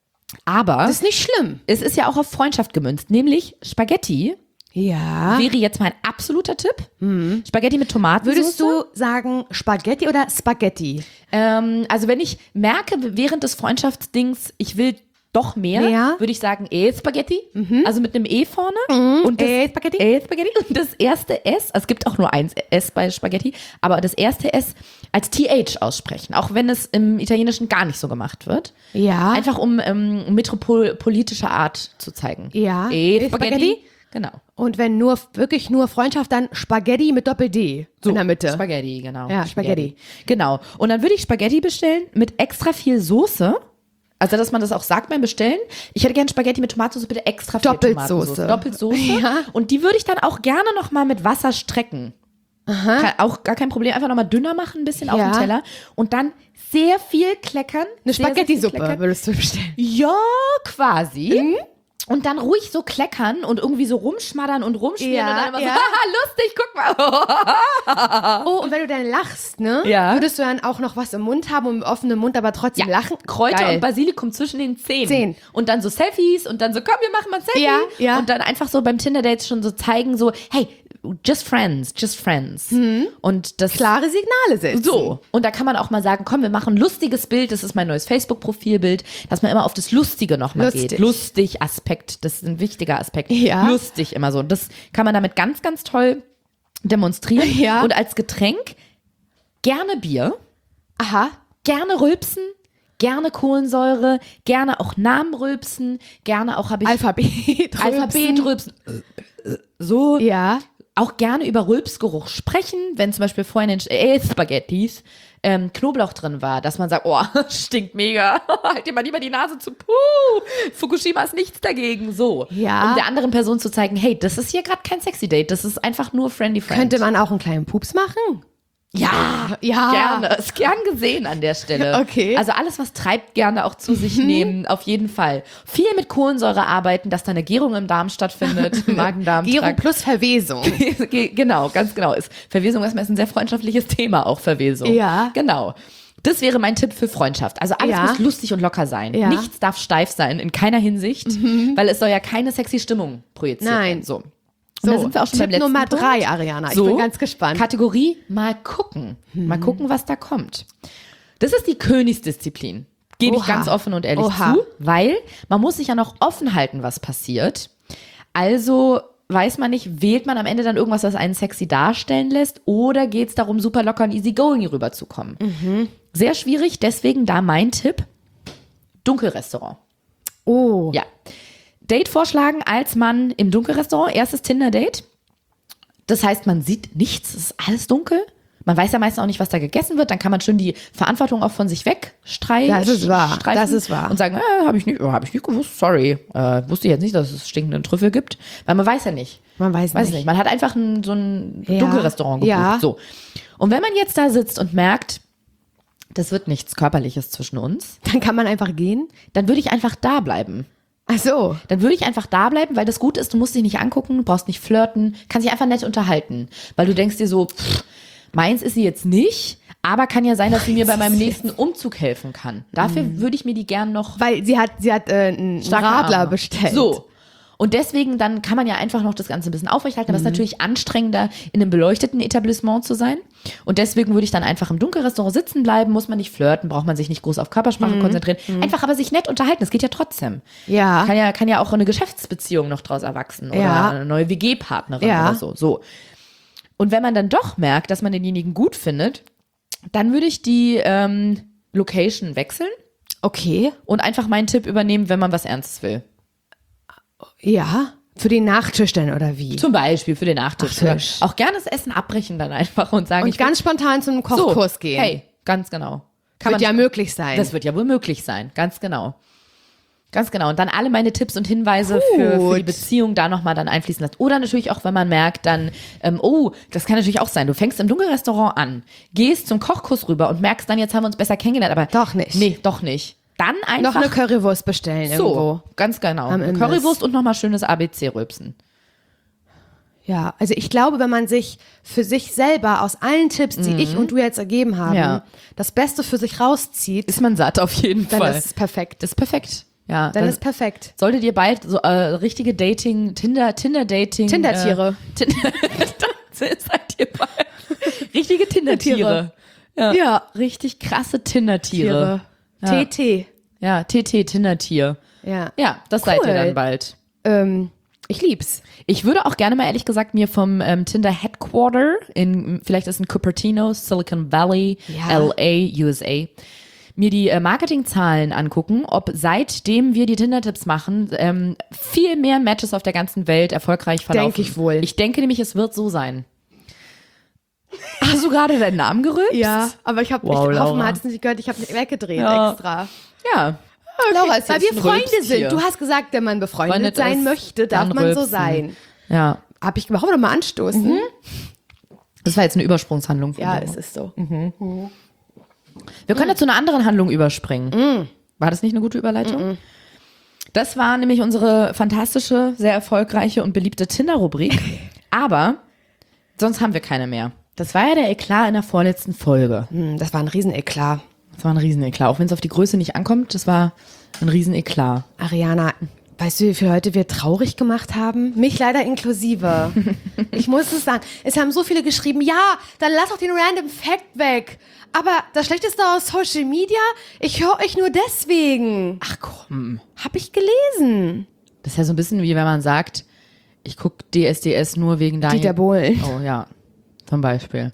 Speaker 2: aber
Speaker 3: Das ist nicht schlimm.
Speaker 2: es ist ja auch auf Freundschaft gemünzt, nämlich Spaghetti
Speaker 3: Ja.
Speaker 2: wäre jetzt mein absoluter Tipp. Spaghetti mit Tomatensauce.
Speaker 3: Würdest du sagen Spaghetti oder Spaghetti?
Speaker 2: Also wenn ich merke während des Freundschaftsdings, ich will doch mehr, würde ich sagen Spaghetti, also mit einem E vorne. Und das
Speaker 3: Spaghetti.
Speaker 2: Spaghetti. Und das erste S, also es gibt auch nur eins S bei Spaghetti, aber das erste S als TH aussprechen, auch wenn es im Italienischen gar nicht so gemacht wird.
Speaker 3: Ja.
Speaker 2: Einfach um metropolitischer Art zu zeigen.
Speaker 3: Ja.
Speaker 2: Spaghetti. Genau.
Speaker 3: Und wenn wirklich nur Freundschaft, dann Spaghetti mit Doppel-D in der Mitte.
Speaker 2: Spaghetti, genau.
Speaker 3: Ja, Spaghetti.
Speaker 2: Genau. Und dann würde ich Spaghetti bestellen mit extra viel Soße. Also, dass man das auch sagt beim Bestellen. Ich hätte gerne Spaghetti mit Tomatensauce, bitte extra viel
Speaker 3: Doppelsoße.
Speaker 2: Doppelsoße.
Speaker 3: Ja.
Speaker 2: Und die würde ich dann auch gerne noch mal mit Wasser strecken. Auch gar kein Problem. Einfach noch mal dünner machen, ein bisschen auf dem Teller. Und dann sehr viel kleckern.
Speaker 3: Eine
Speaker 2: Sehr, sehr viel
Speaker 3: Spaghetti-Suppe
Speaker 2: kleckern.
Speaker 3: würdest du bestellen.
Speaker 2: Ja, quasi. Und dann ruhig so kleckern und irgendwie so rumschmattern und rumschmieren
Speaker 3: Ja,
Speaker 2: und dann immer
Speaker 3: ja.
Speaker 2: so, haha, lustig, guck mal.
Speaker 3: Oh, und wenn du dann lachst, ne?
Speaker 2: Ja.
Speaker 3: Würdest du dann auch noch was im Mund haben und mit offenem Mund aber trotzdem lachen?
Speaker 2: Kräuter
Speaker 3: Geil.
Speaker 2: und Basilikum zwischen den Zähnen. Und dann so Selfies und dann so, komm, wir machen mal ein Selfie.
Speaker 3: Ja, ja.
Speaker 2: Und dann einfach so beim Tinder-Dates schon so zeigen, so, hey, just friends. Und das
Speaker 3: Klare Signale setzen.
Speaker 2: so. Und da kann man auch mal sagen, komm, wir machen ein lustiges Bild. Das ist mein neues Facebook-Profilbild, dass man immer auf das Lustige nochmal geht. Lustig Aspekt. Das ist ein wichtiger Aspekt.
Speaker 3: Ja.
Speaker 2: Lustig immer so. Und das kann man damit ganz, ganz toll demonstrieren.
Speaker 3: Ja.
Speaker 2: Und als Getränk gerne Bier.
Speaker 3: Aha.
Speaker 2: Gerne rülpsen, gerne Kohlensäure, gerne auch Namen rülpsen, gerne auch habe ich Alphabet rülpsen. So.
Speaker 3: Ja.
Speaker 2: Auch gerne über Rülpsgeruch sprechen, wenn zum Beispiel vorhin in Spaghettis Knoblauch drin war, dass man sagt, oh, stinkt mega, halt dir mal lieber die Nase zu, Fukushima ist nichts dagegen, so.
Speaker 3: Ja.
Speaker 2: Um der anderen Person zu zeigen, hey, das ist hier gerade kein sexy Date, das ist einfach nur friendly friend.
Speaker 3: Könnte man auch einen kleinen Pups machen?
Speaker 2: Ja, gerne. Ist gern gesehen an der Stelle.
Speaker 3: Okay.
Speaker 2: Also alles, was treibt, gerne auch zu sich nehmen, auf jeden Fall. Viel mit Kohlensäure arbeiten, dass da eine Gärung im Darm stattfindet, Magen-Darm.
Speaker 3: Gärung plus Verwesung.
Speaker 2: Genau, ganz genau. Verwesung ist ein sehr freundschaftliches Thema, auch Verwesung.
Speaker 3: Ja.
Speaker 2: Genau. Das wäre mein Tipp für Freundschaft. Also alles muss lustig und locker sein.
Speaker 3: Ja.
Speaker 2: Nichts darf steif sein, in keiner Hinsicht, weil es soll ja keine sexy Stimmung projizieren.
Speaker 3: Nein.
Speaker 2: So. Und da sind wir auch schon
Speaker 3: Tipp
Speaker 2: beim letzten
Speaker 3: Nummer
Speaker 2: Punkt.
Speaker 3: 3, Ariana.
Speaker 2: So,
Speaker 3: Ich bin ganz gespannt.
Speaker 2: Kategorie mal gucken. Mal gucken, was da kommt. Das ist die Königsdisziplin. Gebe ich
Speaker 3: Oha.
Speaker 2: ganz offen und ehrlich
Speaker 3: Oha.
Speaker 2: zu, weil man muss sich ja noch offen halten, was passiert. Also weiß man nicht, wählt man am Ende dann irgendwas, was einen sexy darstellen lässt, oder geht es darum, super locker und easygoing rüberzukommen? Sehr schwierig, deswegen da mein Tipp, Dunkelrestaurant.
Speaker 3: Oh.
Speaker 2: Ja. Date vorschlagen als Mann im Dunkelrestaurant, erstes Tinder-Date. Das heißt, man sieht nichts, es ist alles dunkel. Man weiß ja meistens auch nicht, was da gegessen wird. Dann kann man schön die Verantwortung auch von sich wegstreichen.
Speaker 3: Das ist wahr. Das ist wahr.
Speaker 2: Und sagen, habe ich nicht gewusst, sorry. Wusste ich jetzt nicht, dass es stinkenden Trüffel gibt. Weil man weiß ja nicht.
Speaker 3: Man weiß nicht.
Speaker 2: Man hat einfach so ein Dunkelrestaurant gebucht.
Speaker 3: Ja.
Speaker 2: So. Und wenn man jetzt da sitzt und merkt, das wird nichts Körperliches zwischen uns,
Speaker 3: Dann kann man einfach gehen.
Speaker 2: dann würde ich einfach da bleiben.
Speaker 3: Ach so.
Speaker 2: Dann würde ich einfach da bleiben, weil das Gute ist, du musst dich nicht angucken, du brauchst nicht flirten, kannst dich einfach nett unterhalten. Weil du denkst dir so, meins ist sie jetzt nicht, aber kann ja sein, dass sie mir bei meinem nächsten Umzug helfen kann. Dafür würde ich mir die gern noch
Speaker 3: Weil sie hat einen
Speaker 2: starke
Speaker 3: Radler
Speaker 2: Arme.
Speaker 3: bestellt.
Speaker 2: So. Und deswegen dann kann man ja einfach noch das Ganze ein bisschen aufrechterhalten. Aber es ist natürlich anstrengender, in einem beleuchteten Etablissement zu sein. Und deswegen würde ich dann einfach im Dunkelrestaurant sitzen bleiben, muss man nicht flirten, braucht man sich nicht groß auf Körpersprache konzentrieren. Einfach aber sich nett unterhalten, das geht ja trotzdem.
Speaker 3: Ja.
Speaker 2: Kann ja auch eine Geschäftsbeziehung noch draus erwachsen oder
Speaker 3: Ja.
Speaker 2: eine neue WG-Partnerin
Speaker 3: Ja.
Speaker 2: oder so. Und wenn man dann doch merkt, dass man denjenigen gut findet, dann würde ich die Location wechseln
Speaker 3: Okay.
Speaker 2: und einfach meinen Tipp übernehmen, wenn man was Ernstes will.
Speaker 3: Ja. Für den Nachtisch dann, oder wie?
Speaker 2: Zum Beispiel für den Nachtisch.
Speaker 3: Nachtisch.
Speaker 2: Auch gerne das Essen abbrechen dann einfach und sagen,
Speaker 3: Und ganz spontan zum Kochkurs
Speaker 2: so,
Speaker 3: gehen.
Speaker 2: Hey, ganz genau.
Speaker 3: Wird ja möglich sein.
Speaker 2: Das wird ja wohl möglich sein, ganz genau. Ganz genau. Und dann alle meine Tipps und Hinweise für die
Speaker 3: Gut.
Speaker 2: Beziehung da nochmal dann einfließen lassen. Oder natürlich auch, wenn man merkt dann, das kann natürlich auch sein, du fängst im Dunkelrestaurant an, gehst zum Kochkurs rüber und merkst dann, jetzt haben wir uns besser kennengelernt, aber
Speaker 3: Doch nicht.
Speaker 2: Nee, doch nicht. Dann einfach
Speaker 3: Noch eine Currywurst bestellen
Speaker 2: so,
Speaker 3: irgendwo.
Speaker 2: ganz genau.
Speaker 3: Am Imbiss.
Speaker 2: Currywurst und nochmal schönes ABC-Rülpsen.
Speaker 3: Ja, also ich glaube, wenn man sich für sich selber aus allen Tipps, die ich und du jetzt ergeben haben,
Speaker 2: Ja.
Speaker 3: das Beste für sich rauszieht,
Speaker 2: Ist man satt auf jeden
Speaker 3: dann
Speaker 2: Fall.
Speaker 3: ist es perfekt.
Speaker 2: Das ist perfekt. Ja,
Speaker 3: Dann ist perfekt.
Speaker 2: solltet ihr bald so richtige Tinder-Dating.
Speaker 3: Tindertiere.
Speaker 2: Seid ihr bald. Richtige Tindertiere. Ja.
Speaker 3: Ja.
Speaker 2: Richtig krasse Tindertiere. Ja.
Speaker 3: TT.
Speaker 2: Ja, TT-Tindertier.
Speaker 3: Ja.
Speaker 2: Ja, das seid ihr
Speaker 3: Cool.
Speaker 2: dann bald.
Speaker 3: Ich lieb's.
Speaker 2: Ich würde auch gerne mal ehrlich gesagt mir vom Tinder Headquarter vielleicht ist in Cupertino, Silicon Valley,
Speaker 3: Ja.
Speaker 2: LA, USA, mir die Marketingzahlen angucken, ob seitdem wir die Tinder-Tipps machen, viel mehr Matches auf der ganzen Welt erfolgreich verlaufen.
Speaker 3: Denk ich wohl.
Speaker 2: Ich denke nämlich, es wird so sein. Hast du gerade deinen Namen gerührt?
Speaker 3: Ja, aber ich
Speaker 2: Wow,
Speaker 3: hoffe,
Speaker 2: Laura.
Speaker 3: man hat es nicht gehört, ich habe nicht weggedreht
Speaker 2: Ja.
Speaker 3: extra.
Speaker 2: Ja.
Speaker 3: Laura,
Speaker 2: ist
Speaker 3: weil
Speaker 2: jetzt
Speaker 3: wir
Speaker 2: ein
Speaker 3: Freunde
Speaker 2: Rülpstier.
Speaker 3: sind. Du hast gesagt, wenn man befreundet
Speaker 2: Freundet
Speaker 3: sein
Speaker 2: ist,
Speaker 3: möchte, darf
Speaker 2: dann
Speaker 3: man so
Speaker 2: rülpsen.
Speaker 3: sein.
Speaker 2: Ja.
Speaker 3: Hab ich gemacht. Wollen wir doch mal anstoßen?
Speaker 2: Das war jetzt eine Übersprungshandlung. Von
Speaker 3: Ja,
Speaker 2: dir.
Speaker 3: es ist so.
Speaker 2: Wir können ja zu einer anderen Handlung überspringen. War das nicht eine gute Überleitung? Das war nämlich unsere fantastische, sehr erfolgreiche und beliebte Tinder-Rubrik. Aber sonst haben wir keine mehr. Das war ja der Eklat in der vorletzten Folge.
Speaker 3: Das war ein Rieseneklat.
Speaker 2: Das war ein Rieseneklat. Auch wenn es auf die Größe nicht ankommt, das war ein Rieseneklat.
Speaker 3: Ariana, weißt du, wie viele Leute wir traurig gemacht haben? Mich leider inklusive. Ich muss es sagen. Es haben so viele geschrieben, ja, dann lass doch den Random Fact weg. Aber das Schlechteste aus Social Media, ich höre euch nur deswegen.
Speaker 2: Ach komm.
Speaker 3: Hab ich gelesen.
Speaker 2: Das ist ja so ein bisschen wie wenn man sagt, ich gucke DSDS nur wegen Daniel.
Speaker 3: Dieter Bohlen.
Speaker 2: Oh ja, zum Beispiel.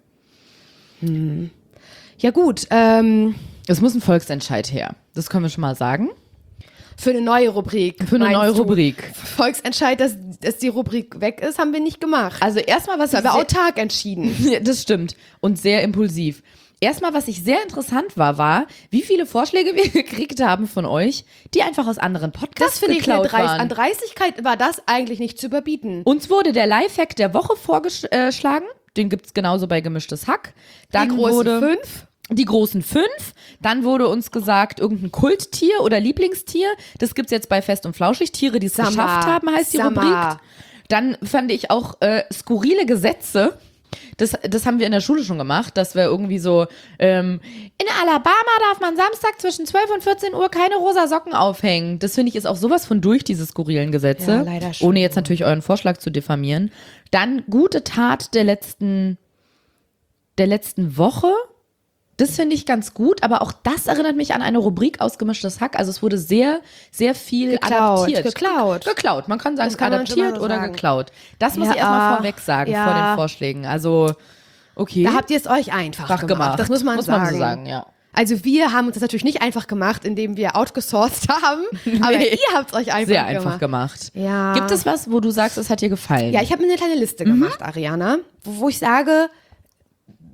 Speaker 3: Ja gut,
Speaker 2: Es muss ein Volksentscheid her. Das können wir schon mal sagen.
Speaker 3: für eine neue Rubrik.
Speaker 2: Für eine
Speaker 3: meinst
Speaker 2: neue
Speaker 3: du?
Speaker 2: Rubrik.
Speaker 3: Volksentscheid, dass die Rubrik weg ist, haben wir nicht gemacht.
Speaker 2: Also erstmal, was
Speaker 3: Das
Speaker 2: ich
Speaker 3: haben wir autark entschieden.
Speaker 2: Ja, das stimmt. Und sehr impulsiv. Erstmal, was ich sehr interessant war, wie viele Vorschläge wir gekriegt haben von euch, die einfach aus anderen Podcasts
Speaker 3: Das finde ich
Speaker 2: geklaut
Speaker 3: eine
Speaker 2: waren.
Speaker 3: An Dreistigkeit war das eigentlich nicht zu überbieten.
Speaker 2: Uns wurde der Lifehack der Woche vorgeschlagen. Den gibt's genauso bei Gemischtes Hack. Dann
Speaker 3: Die großen
Speaker 2: wurde
Speaker 3: 5.
Speaker 2: Die großen 5. Dann wurde uns gesagt, irgendein Kulttier oder Lieblingstier. Das gibt's jetzt bei Fest und Flauschig. Tiere, die es
Speaker 3: Sag mal,
Speaker 2: geschafft haben, heißt die
Speaker 3: sag
Speaker 2: Rubrik.
Speaker 3: mal.
Speaker 2: Dann fand ich auch skurrile Gesetze. Das haben wir in der Schule schon gemacht, dass wir irgendwie so, in Alabama darf man Samstag zwischen 12 und 14 Uhr keine rosa Socken aufhängen. Das finde ich ist auch sowas von durch, diese skurrilen Gesetze.
Speaker 3: Ja, leider schon.
Speaker 2: Ohne jetzt natürlich euren Vorschlag zu diffamieren. Dann gute Tat der letzten Woche. Das finde ich ganz gut, aber auch das erinnert mich an eine Rubrik aus Gemischtes Hack. Also es wurde sehr, sehr viel
Speaker 3: Geklaut,
Speaker 2: adaptiert.
Speaker 3: geklaut.
Speaker 2: Geklaut. Man kann sagen,
Speaker 3: Das kann man schon mal
Speaker 2: adaptiert
Speaker 3: so
Speaker 2: oder
Speaker 3: sagen.
Speaker 2: geklaut. Das muss
Speaker 3: Ja,
Speaker 2: ich erstmal vorweg sagen
Speaker 3: ja.
Speaker 2: vor den Vorschlägen. Also, okay.
Speaker 3: Da habt ihr es euch einfach gemacht. Das muss man sagen.
Speaker 2: so sagen, ja.
Speaker 3: Also wir haben uns das natürlich nicht einfach gemacht, indem wir outgesourced haben, aber
Speaker 2: Nee.
Speaker 3: ihr habt es euch einfach
Speaker 2: Sehr
Speaker 3: gemacht.
Speaker 2: einfach gemacht.
Speaker 3: Ja.
Speaker 2: Gibt es was, wo du sagst, es hat dir gefallen?
Speaker 3: Ja, ich habe mir eine kleine Liste gemacht, Ariana, wo ich sage,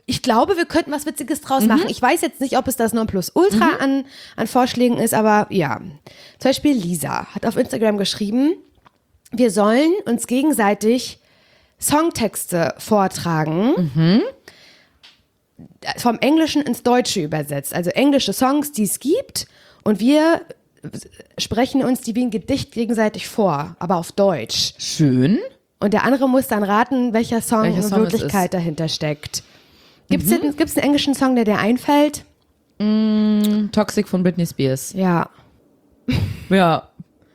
Speaker 3: Ich glaube, wir könnten was Witziges draus machen. Ich weiß jetzt nicht, ob es das Nonplusultra an Vorschlägen ist, aber ja. Zum Beispiel Lisa hat auf Instagram geschrieben, wir sollen uns gegenseitig Songtexte vortragen, vom Englischen ins Deutsche übersetzt. Also englische Songs, die es gibt, und wir sprechen uns die wie ein Gedicht gegenseitig vor, aber auf Deutsch.
Speaker 2: Schön.
Speaker 3: Und der andere muss dann raten, welcher Song in
Speaker 2: es
Speaker 3: Wirklichkeit dahinter steckt. Gibt's einen englischen Song, der dir einfällt?
Speaker 2: Toxic von Britney Spears.
Speaker 3: Ja,
Speaker 2: Ja.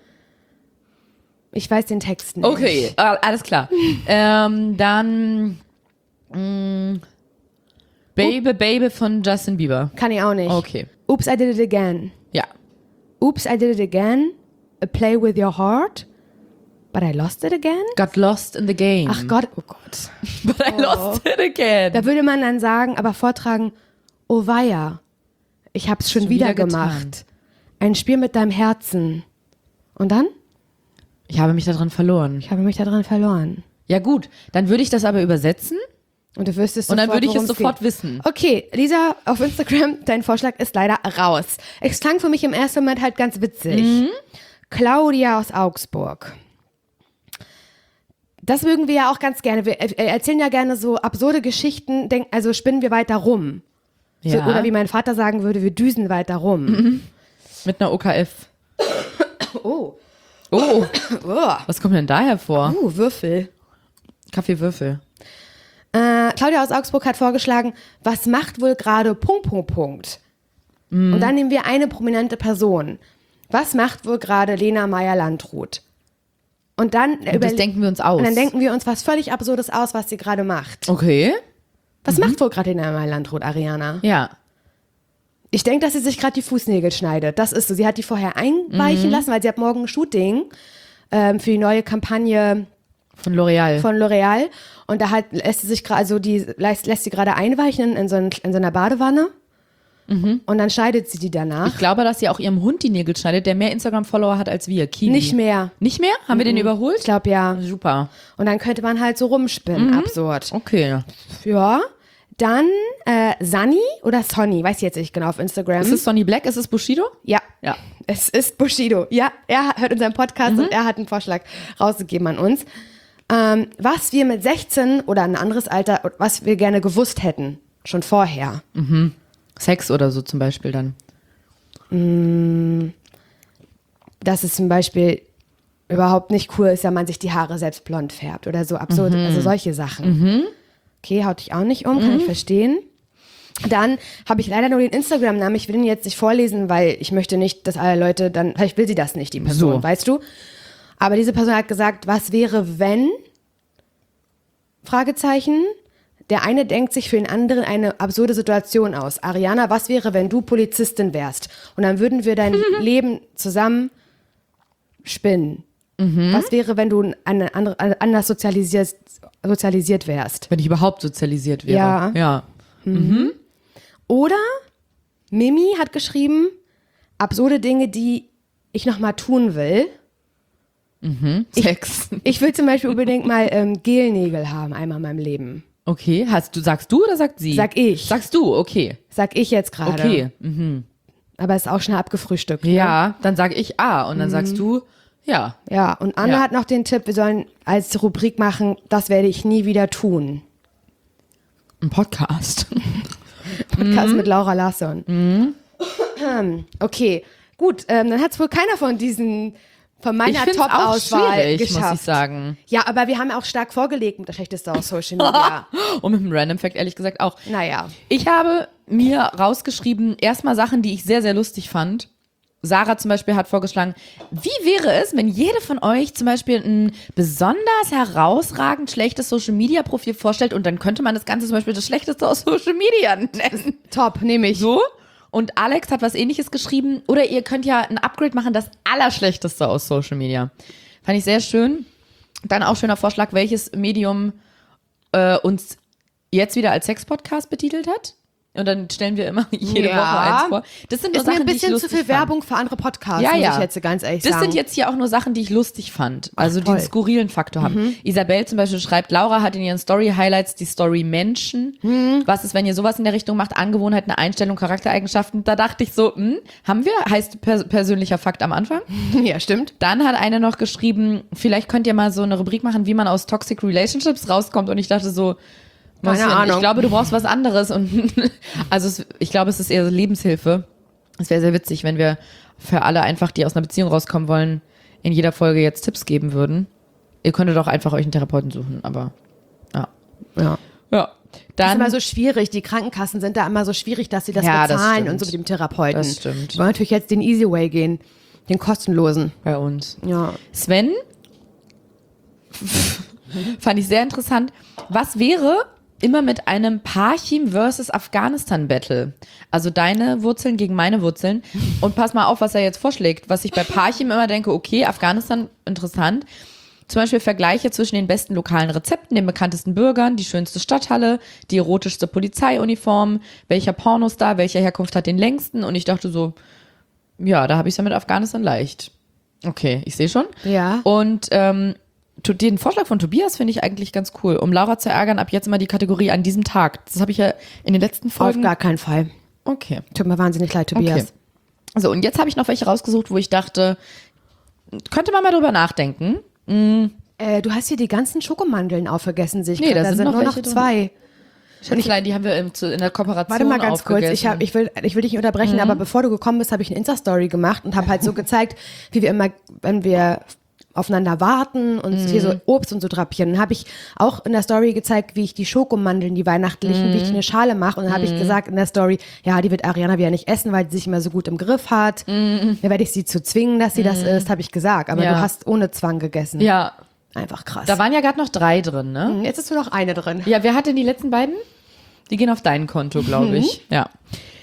Speaker 3: ich weiß den Text nicht.
Speaker 2: Okay, alles klar. Dann Baby Baby von Justin Bieber.
Speaker 3: Kann ich auch nicht.
Speaker 2: Okay.
Speaker 3: Oops, I did it again.
Speaker 2: Ja.
Speaker 3: Oops, I did it again. A play with your heart. But I lost it again?
Speaker 2: Got lost in the game.
Speaker 3: Ach Gott, oh Gott.
Speaker 2: But I lost it again.
Speaker 3: Da würde man dann sagen, aber vortragen, oh weia, ich hab's schon wieder gemacht. Ein Spiel mit deinem Herzen. Und dann?
Speaker 2: Ich habe mich daran verloren.
Speaker 3: Ich habe mich daran verloren.
Speaker 2: Ja gut, dann würde ich das aber übersetzen
Speaker 3: Und du wüsstest
Speaker 2: und
Speaker 3: sofort,
Speaker 2: dann würde ich es
Speaker 3: worum
Speaker 2: sofort
Speaker 3: geht.
Speaker 2: wissen.
Speaker 3: Okay, Lisa auf Instagram, dein Vorschlag ist leider raus. Es klang für mich im ersten Moment halt ganz witzig. Claudia aus Augsburg. Das mögen wir ja auch ganz gerne. Wir erzählen ja gerne so absurde Geschichten, also spinnen wir weiter rum. So,
Speaker 2: Ja.
Speaker 3: oder wie mein Vater sagen würde, wir düsen weiter rum.
Speaker 2: Mit einer OKF.
Speaker 3: Oh.
Speaker 2: Oh,
Speaker 3: Oh.
Speaker 2: was kommt denn da hervor?
Speaker 3: Würfel.
Speaker 2: Kaffeewürfel.
Speaker 3: Claudia aus Augsburg hat vorgeschlagen, was macht wohl gerade ... Und dann nehmen wir eine prominente Person. Was macht wohl gerade Lena Meyer-Landrut? Und dann
Speaker 2: Und das denken wir uns aus.
Speaker 3: Und dann denken wir uns was völlig Absurdes aus, was sie gerade macht.
Speaker 2: Okay.
Speaker 3: Was macht wohl gerade Lena Meyer-Landrut, Ariana?
Speaker 2: Ja.
Speaker 3: Ich denke, dass sie sich gerade die Fußnägel schneidet. Das ist so. Sie hat die vorher einweichen lassen, weil sie hat morgen ein Shooting für die neue Kampagne
Speaker 2: Von L'Oreal.
Speaker 3: von L'Oreal. Und da lässt sie sich gerade, also die lässt sie gerade einweichen in so einer Badewanne. Und dann schneidet sie die danach.
Speaker 2: Ich glaube, dass sie auch ihrem Hund die Nägel schneidet, der mehr Instagram-Follower hat als wir. Kiwi.
Speaker 3: Nicht mehr.
Speaker 2: Nicht mehr? Haben wir den überholt?
Speaker 3: Ich glaube ja.
Speaker 2: Super.
Speaker 3: Und dann könnte man halt so rumspinnen. Absurd.
Speaker 2: Okay.
Speaker 3: Ja. Dann Sunny oder Sonny, weiß ich jetzt nicht genau, auf Instagram.
Speaker 2: Ist es Sonny Black? Ist es Bushido?
Speaker 3: Ja.
Speaker 2: Ja.
Speaker 3: Es ist Bushido. Ja, er hört unseren Podcast und er hat einen Vorschlag rausgegeben an uns. Was wir mit 16 oder ein anderes Alter, was wir gerne gewusst hätten, schon vorher.
Speaker 2: Sex oder so zum Beispiel dann.
Speaker 3: Dass es zum Beispiel überhaupt nicht cool ist, wenn man sich die Haare selbst blond färbt oder so absurd, also solche Sachen. Okay, haut dich auch nicht um, kann ich verstehen. Dann habe ich leider nur den Instagram-Namen, ich will ihn jetzt nicht vorlesen, weil ich möchte nicht, dass alle Leute dann, vielleicht will sie das nicht, die Person,
Speaker 2: So.
Speaker 3: weißt du? Aber diese Person hat gesagt, was wäre, wenn, Fragezeichen, der eine denkt sich für den anderen eine absurde Situation aus. Ariana, was wäre, wenn du Polizistin wärst? Und dann würden wir dein Leben zusammen spinnen. Was wäre, wenn du anders sozialisiert wärst?
Speaker 2: Wenn ich überhaupt sozialisiert wäre.
Speaker 3: Ja.
Speaker 2: Ja.
Speaker 3: Oder Mimi hat geschrieben, absurde Dinge, die ich noch mal tun will.
Speaker 2: Sex.
Speaker 3: Ich will zum Beispiel unbedingt mal Gelnägel haben, einmal in meinem Leben.
Speaker 2: Okay. Sagst du oder sagt sie?
Speaker 3: Sag ich.
Speaker 2: Sagst du, okay.
Speaker 3: Sag ich jetzt gerade.
Speaker 2: Okay.
Speaker 3: Aber ist auch schnell abgefrühstückt. Ne?
Speaker 2: Ja, dann sag ich und dann sagst du, ja.
Speaker 3: Ja, und Anna
Speaker 2: Ja.
Speaker 3: hat noch den Tipp, wir sollen als Rubrik machen, das werde ich nie wieder tun.
Speaker 2: Ein Podcast.
Speaker 3: Podcast mit Laura Larsson. Okay, gut, dann hat es wohl keiner von meiner
Speaker 2: Ich find's auch
Speaker 3: Top-Auswahl
Speaker 2: schwierig,
Speaker 3: geschafft.
Speaker 2: muss ich sagen.
Speaker 3: Ja, aber wir haben auch stark vorgelegt mit der Schlechteste aus Social Media.
Speaker 2: Und mit dem Random Fact ehrlich gesagt auch.
Speaker 3: Naja.
Speaker 2: Ich habe mir rausgeschrieben, erstmal Sachen, die ich sehr, sehr lustig fand. Sarah zum Beispiel hat vorgeschlagen, wie wäre es, wenn jede von euch zum Beispiel ein besonders herausragend schlechtes Social-Media-Profil vorstellt und dann könnte man das Ganze zum Beispiel das Schlechteste aus Social Media nennen.
Speaker 3: Top, nehme ich.
Speaker 2: So? Und Alex hat was Ähnliches geschrieben. Oder ihr könnt ja ein Upgrade machen, das Allerschlechteste aus Social Media. Fand ich sehr schön. Dann auch schöner Vorschlag, welches Medium uns jetzt wieder als Sex-Podcast betitelt hat. Und dann stellen wir immer jede
Speaker 3: Ja.
Speaker 2: Woche eins vor. Das sind nur
Speaker 3: Ist mir
Speaker 2: Sachen,
Speaker 3: ein
Speaker 2: die ich
Speaker 3: bisschen zu
Speaker 2: lustig
Speaker 3: viel
Speaker 2: fand.
Speaker 3: Werbung für andere Podcasts,
Speaker 2: Ja,
Speaker 3: muss
Speaker 2: ja.
Speaker 3: ich jetzt ganz ehrlich
Speaker 2: Das
Speaker 3: sagen.
Speaker 2: sind jetzt hier auch nur Sachen, die ich lustig fand. Also die einen
Speaker 3: toll.
Speaker 2: skurrilen Faktor haben. Isabel zum Beispiel schreibt, Laura hat in ihren Story-Highlights die Story Menschen. Was ist, wenn ihr sowas in der Richtung macht? Angewohnheiten, Einstellung, Charaktereigenschaften. Da dachte ich so, haben wir? Heißt persönlicher Fakt am Anfang.
Speaker 3: Ja, stimmt.
Speaker 2: Dann hat eine noch geschrieben, vielleicht könnt ihr mal so eine Rubrik machen, wie man aus Toxic Relationships rauskommt. Und ich dachte so,
Speaker 3: Keine Ahnung.
Speaker 2: ich glaube, du brauchst was anderes. Und also ich glaube, es ist eher so Lebenshilfe. Es wäre sehr witzig, wenn wir für alle einfach, die aus einer Beziehung rauskommen wollen, in jeder Folge jetzt Tipps geben würden. Ihr könntet auch einfach euch einen Therapeuten suchen, aber ja.
Speaker 3: Ja.
Speaker 2: Ja.
Speaker 3: Das ist
Speaker 2: Dann,
Speaker 3: immer so schwierig. Die Krankenkassen sind da immer so schwierig, dass sie das
Speaker 2: Ja, das
Speaker 3: bezahlen
Speaker 2: stimmt.
Speaker 3: und so mit dem Therapeuten.
Speaker 2: Das stimmt.
Speaker 3: Wir wollen natürlich jetzt den Easy Way gehen. Den kostenlosen.
Speaker 2: bei uns.
Speaker 3: Ja.
Speaker 2: Sven, fand ich sehr interessant. Was wäre immer mit einem Parchim versus Afghanistan Battle? Also deine Wurzeln gegen meine Wurzeln. Und pass mal auf, was er jetzt vorschlägt. Was ich bei Parchim immer denke, okay, Afghanistan, interessant. Zum Beispiel Vergleiche zwischen den besten lokalen Rezepten, den bekanntesten Bürgern, die schönste Stadthalle, die erotischste Polizeiuniform, welcher Pornostar, welcher Herkunft hat den längsten. Und ich dachte so, ja, da habe ich es ja mit Afghanistan leicht. Okay, ich sehe schon.
Speaker 3: Ja.
Speaker 2: Und den Vorschlag von Tobias finde ich eigentlich ganz cool. Um Laura zu ärgern, ab jetzt immer die Kategorie an diesem Tag. Das habe ich ja in den letzten
Speaker 3: Auf
Speaker 2: Folgen.
Speaker 3: gar keinen Fall.
Speaker 2: Okay.
Speaker 3: Tut mir wahnsinnig leid, Tobias.
Speaker 2: Okay. So, und jetzt habe ich noch welche rausgesucht, wo ich dachte, könnte man mal drüber nachdenken.
Speaker 3: Du hast hier die ganzen Schokomandeln aufgegessen, sehe ich
Speaker 2: Nee,
Speaker 3: gerade.
Speaker 2: da sind noch
Speaker 3: nur noch
Speaker 2: welche drin.
Speaker 3: 2.
Speaker 2: Schätzelein, die haben wir in der Kooperation
Speaker 3: Warte mal ganz kurz,
Speaker 2: aufgegessen.
Speaker 3: ich will dich nicht unterbrechen, aber bevor du gekommen bist, habe ich eine Insta-Story gemacht und habe halt so gezeigt, wie wir immer, wenn wir aufeinander warten und hier so Obst und so drapieren. Dann habe ich auch in der Story gezeigt, wie ich die Schokomandeln, die weihnachtlichen, wie ich die in eine Schale mache. Und dann habe ich gesagt in der Story, ja, die wird Ariana wieder nicht essen, weil sie sich immer so gut im Griff hat. Da werde ich sie zu zwingen, dass sie das isst, habe ich gesagt. Aber
Speaker 2: Ja.
Speaker 3: du hast ohne Zwang gegessen.
Speaker 2: Ja,
Speaker 3: Einfach krass.
Speaker 2: da waren ja gerade noch 3 drin, ne?
Speaker 3: Jetzt ist nur noch eine drin.
Speaker 2: Ja, wer hat denn die letzten beiden? Die gehen auf dein Konto, glaube ich. Ja.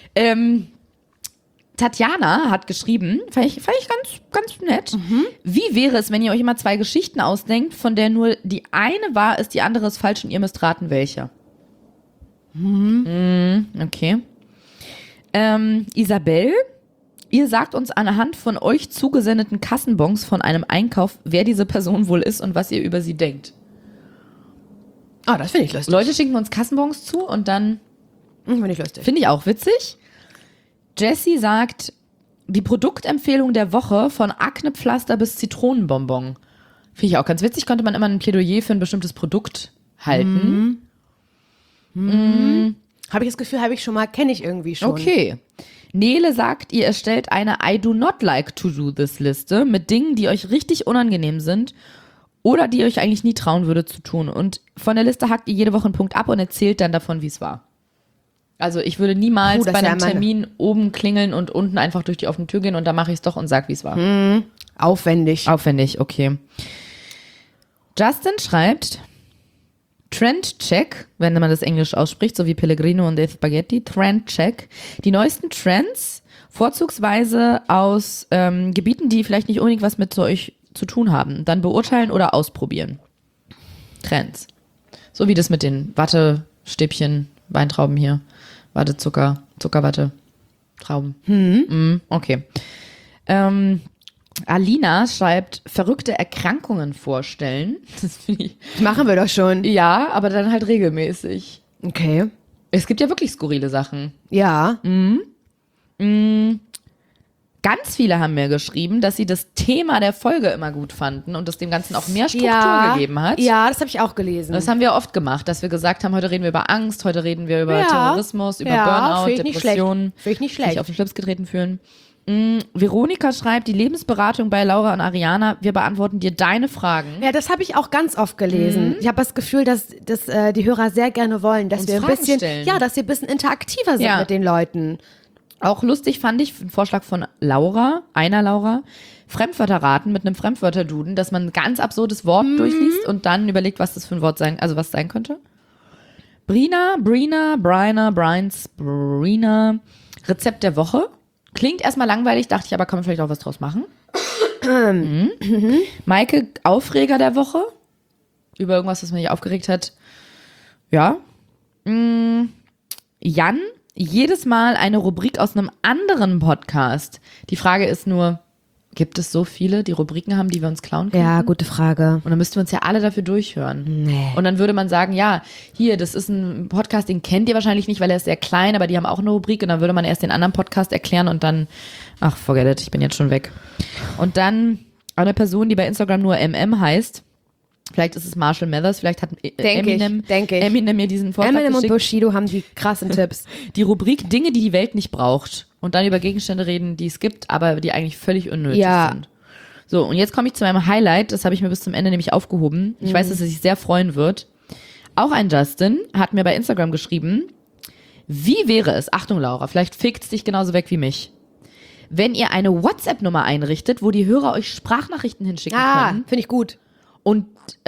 Speaker 2: Tatjana hat geschrieben, fand ich ganz nett. Wie wäre es, wenn ihr euch immer 2 Geschichten ausdenkt, von der nur die eine wahr ist, die andere ist falsch und ihr müsst raten, welche? Okay. Isabel, ihr sagt uns anhand von euch zugesendeten Kassenbons von einem Einkauf, wer diese Person wohl ist und was ihr über sie denkt.
Speaker 3: Ah, das finde ich lustig.
Speaker 2: Leute schicken uns Kassenbons zu und dann
Speaker 3: Finde ich lustig.
Speaker 2: finde ich auch witzig. Jessie sagt, die Produktempfehlung der Woche von Aknepflaster bis Zitronenbonbon. Finde ich auch ganz witzig, konnte man immer ein Plädoyer für ein bestimmtes Produkt halten.
Speaker 3: Habe ich das Gefühl, kenne ich irgendwie schon.
Speaker 2: Okay. Nele sagt, ihr erstellt eine I do not like to do this Liste mit Dingen, die euch richtig unangenehm sind oder die ihr euch eigentlich nie trauen würde zu tun. Und von der Liste hackt ihr jede Woche einen Punkt ab und erzählt dann davon, wie es war. Also ich würde niemals
Speaker 3: das
Speaker 2: bei
Speaker 3: ist ja
Speaker 2: einem
Speaker 3: meine-
Speaker 2: Termin oben klingeln und unten einfach durch die offene Tür gehen und dann mache ich es doch und sag, wie es war.
Speaker 3: Aufwendig.
Speaker 2: Aufwendig, okay. Justin schreibt, Trend-Check, wenn man das Englisch ausspricht, so wie Pellegrino und Spaghetti, Trend-Check. Die neuesten Trends, vorzugsweise aus Gebieten, die vielleicht nicht unbedingt was mit so euch zu tun haben. Dann beurteilen oder ausprobieren. Trends. So wie das mit den Wattestäbchen, Weintrauben hier. Wattezucker, Zuckerwatte, Trauben. Okay. Alina schreibt, verrückte Erkrankungen vorstellen. Das finde ich.
Speaker 3: Das machen wir doch schon.
Speaker 2: Ja, aber dann halt regelmäßig.
Speaker 3: Okay.
Speaker 2: Es gibt ja wirklich skurrile Sachen.
Speaker 3: Ja.
Speaker 2: Ganz viele haben mir geschrieben, dass sie das Thema der Folge immer gut fanden und das dem Ganzen auch mehr Struktur gegeben hat.
Speaker 3: Ja, das habe ich auch gelesen.
Speaker 2: Das haben wir oft gemacht, dass wir gesagt haben, heute reden wir über Angst, heute reden wir über
Speaker 3: Ja.
Speaker 2: Terrorismus, über
Speaker 3: Ja,
Speaker 2: Burnout,
Speaker 3: finde ich nicht
Speaker 2: Depressionen.
Speaker 3: schlecht. Finde ich nicht
Speaker 2: Sich
Speaker 3: schlecht.
Speaker 2: auf den Schlips getreten fühlen. Veronika schreibt, die Lebensberatung bei Laura und Ariana, wir beantworten dir deine Fragen.
Speaker 3: Ja, das habe ich auch ganz oft gelesen. Ich habe das Gefühl, dass die Hörer sehr gerne wollen, dass
Speaker 2: Uns
Speaker 3: wir ein
Speaker 2: Fragen
Speaker 3: bisschen,
Speaker 2: stellen.
Speaker 3: ja, dass wir ein bisschen interaktiver sind
Speaker 2: Ja.
Speaker 3: mit den Leuten.
Speaker 2: Auch lustig fand ich einen Vorschlag von Laura, Fremdwörter raten mit einem Fremdwörterduden, dass man ein ganz absurdes Wort durchliest und dann überlegt, was das für ein Wort sein, also was sein könnte. Brina, Rezept der Woche. Klingt erstmal langweilig, dachte ich, aber kann man vielleicht auch was draus machen. Maike, Aufreger der Woche. Über irgendwas, was mich aufgeregt hat. Ja. Jan, jedes Mal eine Rubrik aus einem anderen Podcast. Die Frage ist nur, gibt es so viele, die Rubriken haben, die wir uns klauen können?
Speaker 3: Ja, gute Frage.
Speaker 2: Und dann müssten wir uns ja alle dafür durchhören.
Speaker 3: Nee.
Speaker 2: Und dann würde man sagen, ja, hier, das ist ein Podcast, den kennt ihr wahrscheinlich nicht, weil er ist sehr klein, aber die haben auch eine Rubrik. Und dann würde man erst den anderen Podcast erklären und dann, ach, forget it, ich bin jetzt schon weg. Und dann eine Person, die bei Instagram nur MM heißt, vielleicht ist es Marshall Mathers, vielleicht hat Eminem mir diesen Vorschlag
Speaker 3: Eminem und
Speaker 2: geschickt.
Speaker 3: Bushido haben die krassen Tipps.
Speaker 2: Die Rubrik Dinge, die die Welt nicht braucht. Und dann über Gegenstände reden, die es gibt, aber die eigentlich völlig unnötig sind. So, und jetzt komme ich zu meinem Highlight. Das habe ich mir bis zum Ende nämlich aufgehoben. Ich weiß, dass er sich sehr freuen wird. Auch ein Justin hat mir bei Instagram geschrieben, wie wäre es, Achtung Laura, vielleicht fickt es dich genauso weg wie mich, wenn ihr eine WhatsApp-Nummer einrichtet, wo die Hörer euch Sprachnachrichten hinschicken können.
Speaker 3: Finde ich gut.
Speaker 2: Und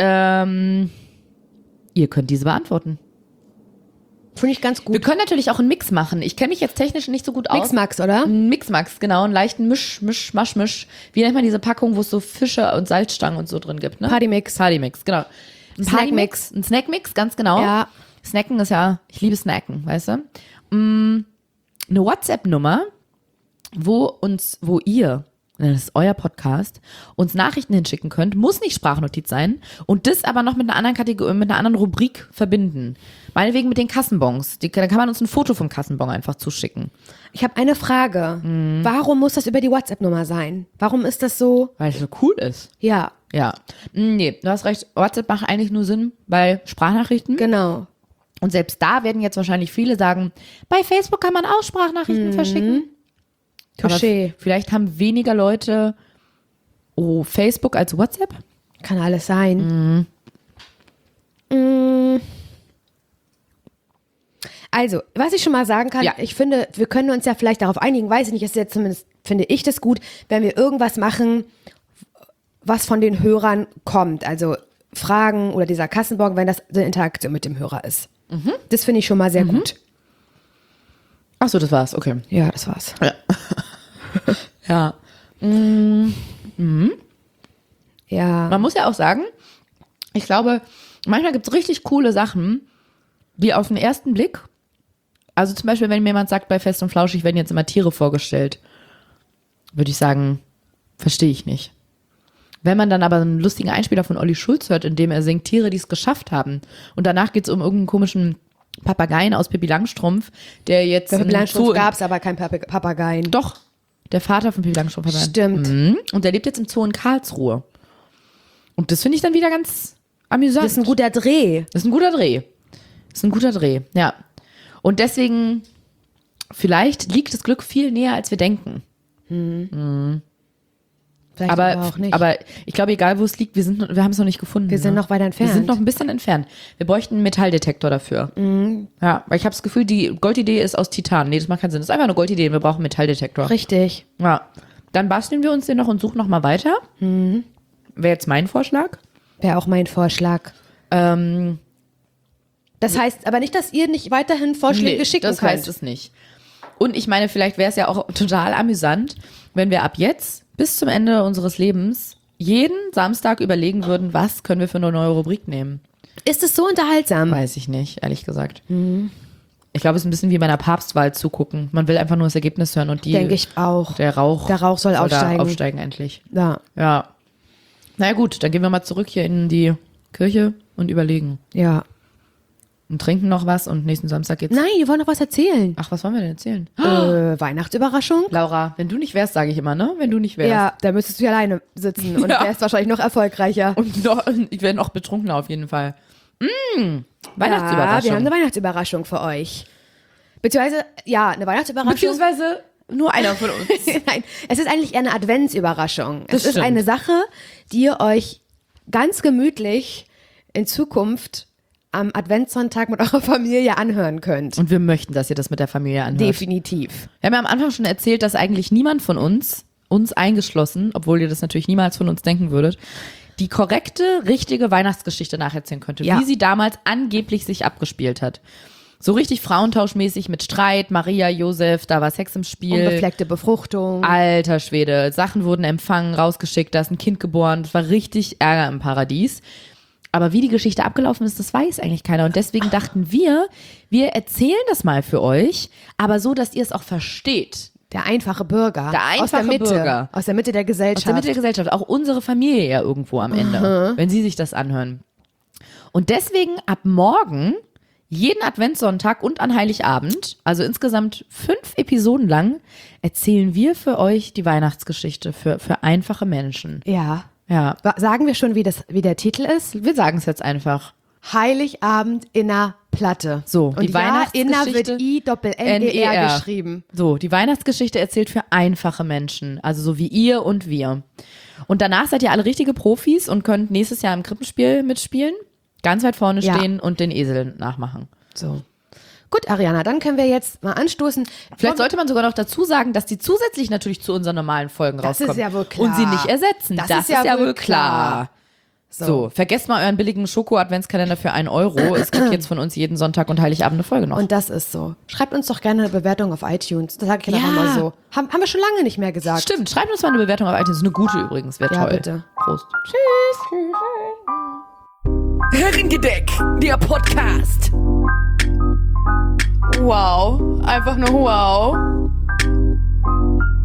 Speaker 2: ihr könnt diese beantworten.
Speaker 3: Finde ich ganz
Speaker 2: Wir
Speaker 3: gut.
Speaker 2: können natürlich auch einen Mix machen. Ich kenne mich jetzt technisch nicht so gut aus.
Speaker 3: Mixmax, oder?
Speaker 2: Ein Mixmax, genau. Einen leichten Misch. Wie nennt man diese Packung, wo es so Fische und Salzstangen und so drin gibt, ne?
Speaker 3: Partymix.
Speaker 2: Partymix, genau. Ein
Speaker 3: Snackmix.
Speaker 2: Ein Snackmix, ganz genau.
Speaker 3: Ja.
Speaker 2: Snacken ist ja, ich liebe Snacken, weißt du? Eine WhatsApp-Nummer, wo ihr, das ist euer Podcast, uns Nachrichten hinschicken könnt, muss nicht Sprachnotiz sein und das aber noch mit einer anderen Kategorie, mit einer anderen Rubrik verbinden. Meinetwegen mit den Kassenbons. Da kann man uns ein Foto vom Kassenbon einfach zuschicken.
Speaker 3: Ich habe eine Frage. Warum muss das über die WhatsApp-Nummer sein? Warum ist das so?
Speaker 2: Weil es so cool ist.
Speaker 3: Ja,
Speaker 2: Ja. Nee, du hast recht. WhatsApp macht eigentlich nur Sinn bei Sprachnachrichten.
Speaker 3: genau.
Speaker 2: Und selbst da werden jetzt wahrscheinlich viele sagen, bei Facebook kann man auch Sprachnachrichten verschicken. Aber
Speaker 3: Touché.
Speaker 2: vielleicht haben weniger Leute Facebook als WhatsApp.
Speaker 3: Kann alles sein. Also, was ich schon mal sagen kann,
Speaker 2: Ja.
Speaker 3: ich finde, wir können uns ja vielleicht darauf einigen, weiß ich nicht, ist jetzt zumindest, finde ich das gut, wenn wir irgendwas machen, was von den Hörern kommt. Also Fragen oder dieser Kassenbon, wenn das eine Interaktion mit dem Hörer ist. Das finde ich schon mal sehr gut.
Speaker 2: Ach so, das war's. Okay.
Speaker 3: Ja, das war's.
Speaker 2: Ja.
Speaker 3: Ja.
Speaker 2: Man muss ja auch sagen, ich glaube, manchmal gibt's richtig coole Sachen, die auf den ersten Blick, also zum Beispiel, wenn mir jemand sagt, bei Fest und Flauschig werden jetzt immer Tiere vorgestellt, würde ich sagen, verstehe ich nicht. Wenn man dann aber einen lustigen Einspieler von Olli Schulz hört, in dem er singt Tiere, die es geschafft haben, und danach geht's um irgendeinen komischen Papageien aus Pippi Langstrumpf, der jetzt
Speaker 3: Bei Pippi
Speaker 2: im
Speaker 3: Langstrumpf
Speaker 2: Zoo
Speaker 3: gab es aber kein Papageien.
Speaker 2: Doch, der Vater von Pippi Langstrumpf.
Speaker 3: Stimmt.
Speaker 2: Und der lebt jetzt im Zoo in Karlsruhe. Und das finde ich dann wieder ganz amüsant.
Speaker 3: Das ist ein guter Dreh.
Speaker 2: Das ist ein guter Dreh. Das ist ein guter Dreh, ja. Und deswegen, vielleicht liegt das Glück viel näher, als wir denken.
Speaker 3: Vielleicht aber auch nicht.
Speaker 2: Aber ich glaube, egal wo es liegt, wir haben es noch nicht gefunden.
Speaker 3: Wir sind noch weiter entfernt.
Speaker 2: Wir sind noch ein bisschen entfernt. Wir bräuchten einen Metalldetektor dafür. Ja, weil ich habe das Gefühl, die Goldidee ist aus Titan. Nee, das macht keinen Sinn. Das ist einfach eine Goldidee und wir brauchen einen Metalldetektor.
Speaker 3: Richtig.
Speaker 2: Ja. Dann basteln wir uns den noch und suchen noch mal weiter. Wäre jetzt mein Vorschlag.
Speaker 3: Wäre auch mein Vorschlag. Das heißt aber nicht, dass ihr nicht weiterhin Vorschläge schicken
Speaker 2: das
Speaker 3: könnt.
Speaker 2: heißt es nicht. Und ich meine, vielleicht wäre es ja auch total amüsant, wenn wir ab jetzt bis zum Ende unseres Lebens jeden Samstag überlegen würden, was können wir für eine neue Rubrik nehmen.
Speaker 3: Ist es so unterhaltsam?
Speaker 2: Weiß ich nicht, ehrlich gesagt. Ich glaube, es ist ein bisschen wie bei einer Papstwahl zugucken. Man will einfach nur das Ergebnis hören und
Speaker 3: Denke ich auch.
Speaker 2: der Rauch
Speaker 3: soll
Speaker 2: da
Speaker 3: aufsteigen.
Speaker 2: aufsteigen endlich.
Speaker 3: Ja.
Speaker 2: Ja. Na ja, gut, dann gehen wir mal zurück hier in die Kirche und überlegen.
Speaker 3: Ja.
Speaker 2: Und trinken noch was und nächsten Samstag geht's.
Speaker 3: Nein, wir wollen noch was erzählen.
Speaker 2: Ach, was wollen wir denn erzählen?
Speaker 3: Weihnachtsüberraschung?
Speaker 2: Laura, wenn du nicht wärst, sage ich immer, ne? Wenn du nicht wärst.
Speaker 3: Ja, da müsstest du ja alleine sitzen und
Speaker 2: Ja.
Speaker 3: wärst wahrscheinlich noch erfolgreicher.
Speaker 2: Und ich wäre noch betrunkener auf jeden Fall.
Speaker 3: Ja,
Speaker 2: Weihnachtsüberraschung.
Speaker 3: wir haben eine Weihnachtsüberraschung für euch. Beziehungsweise, ja, eine Weihnachtsüberraschung.
Speaker 2: Beziehungsweise nur einer von uns.
Speaker 3: Nein, es ist eigentlich eher eine Adventsüberraschung. Es ist
Speaker 2: stimmt.
Speaker 3: eine Sache, die ihr euch ganz gemütlich in Zukunft am Adventssonntag mit eurer Familie anhören könnt.
Speaker 2: Und wir möchten, dass ihr das mit der Familie anhört.
Speaker 3: Definitiv.
Speaker 2: Wir haben ja am Anfang schon erzählt, dass eigentlich niemand von uns eingeschlossen, obwohl ihr das natürlich niemals von uns denken würdet, die korrekte, richtige Weihnachtsgeschichte nacherzählen könnte,
Speaker 3: Ja.
Speaker 2: wie sie damals angeblich sich abgespielt hat. So richtig frauentauschmäßig mit Streit, Maria, Josef, da war Sex im Spiel.
Speaker 3: Unbefleckte Befruchtung.
Speaker 2: Alter Schwede, Sachen wurden empfangen, rausgeschickt, da ist ein Kind geboren, das war richtig Ärger im Paradies. Aber wie die Geschichte abgelaufen ist, das weiß eigentlich keiner. Und deswegen dachten wir erzählen das mal für euch, aber so, dass ihr es auch versteht.
Speaker 3: Der einfache Bürger.
Speaker 2: Der einfache
Speaker 3: aus der Mitte,
Speaker 2: Bürger.
Speaker 3: Aus der Mitte der Gesellschaft.
Speaker 2: Aus der Mitte der Gesellschaft. Auch unsere Familie ja irgendwo am Ende, wenn sie sich das anhören. Und deswegen ab morgen, jeden Adventssonntag und an Heiligabend, also insgesamt 5 Episoden lang, erzählen wir für euch die Weihnachtsgeschichte für einfache Menschen.
Speaker 3: Ja.
Speaker 2: Ja,
Speaker 3: Sagen wir schon, wie der Titel ist?
Speaker 2: wir sagen es jetzt einfach.
Speaker 3: Heiligabend in der Platte.
Speaker 2: So,
Speaker 3: und
Speaker 2: die Weihnachtsgeschichte
Speaker 3: Inner wird I-Doppel-N-E-R geschrieben.
Speaker 2: So, die Weihnachtsgeschichte erzählt für einfache Menschen, also so wie ihr und wir. Und danach seid ihr alle richtige Profis und könnt nächstes Jahr im Krippenspiel mitspielen, ganz weit vorne
Speaker 3: Ja.
Speaker 2: stehen und den Esel nachmachen.
Speaker 3: So. Gut, Ariana, dann können wir jetzt mal anstoßen.
Speaker 2: Vielleicht sollte man sogar noch dazu sagen, dass die zusätzlich natürlich zu unseren normalen Folgen
Speaker 3: Das
Speaker 2: rauskommen.
Speaker 3: ist ja wohl klar.
Speaker 2: Und sie nicht ersetzen.
Speaker 3: Das
Speaker 2: Das
Speaker 3: ist ja wohl klar.
Speaker 2: So, vergesst mal euren billigen Schoko-Adventskalender für 1 Euro. Es gibt jetzt von uns jeden Sonntag und Heiligabend eine Folge noch.
Speaker 3: Und das ist so. Schreibt uns doch gerne eine Bewertung auf iTunes. Das sage ich
Speaker 2: Ja.
Speaker 3: einfach mal so. Haben wir schon lange nicht mehr gesagt.
Speaker 2: Stimmt, schreibt uns mal eine Bewertung auf iTunes. Eine gute übrigens, wäre
Speaker 3: Ja,
Speaker 2: toll.
Speaker 3: bitte.
Speaker 2: Prost.
Speaker 1: Herrengedeck, der Podcast. Wow, einfach nur wow.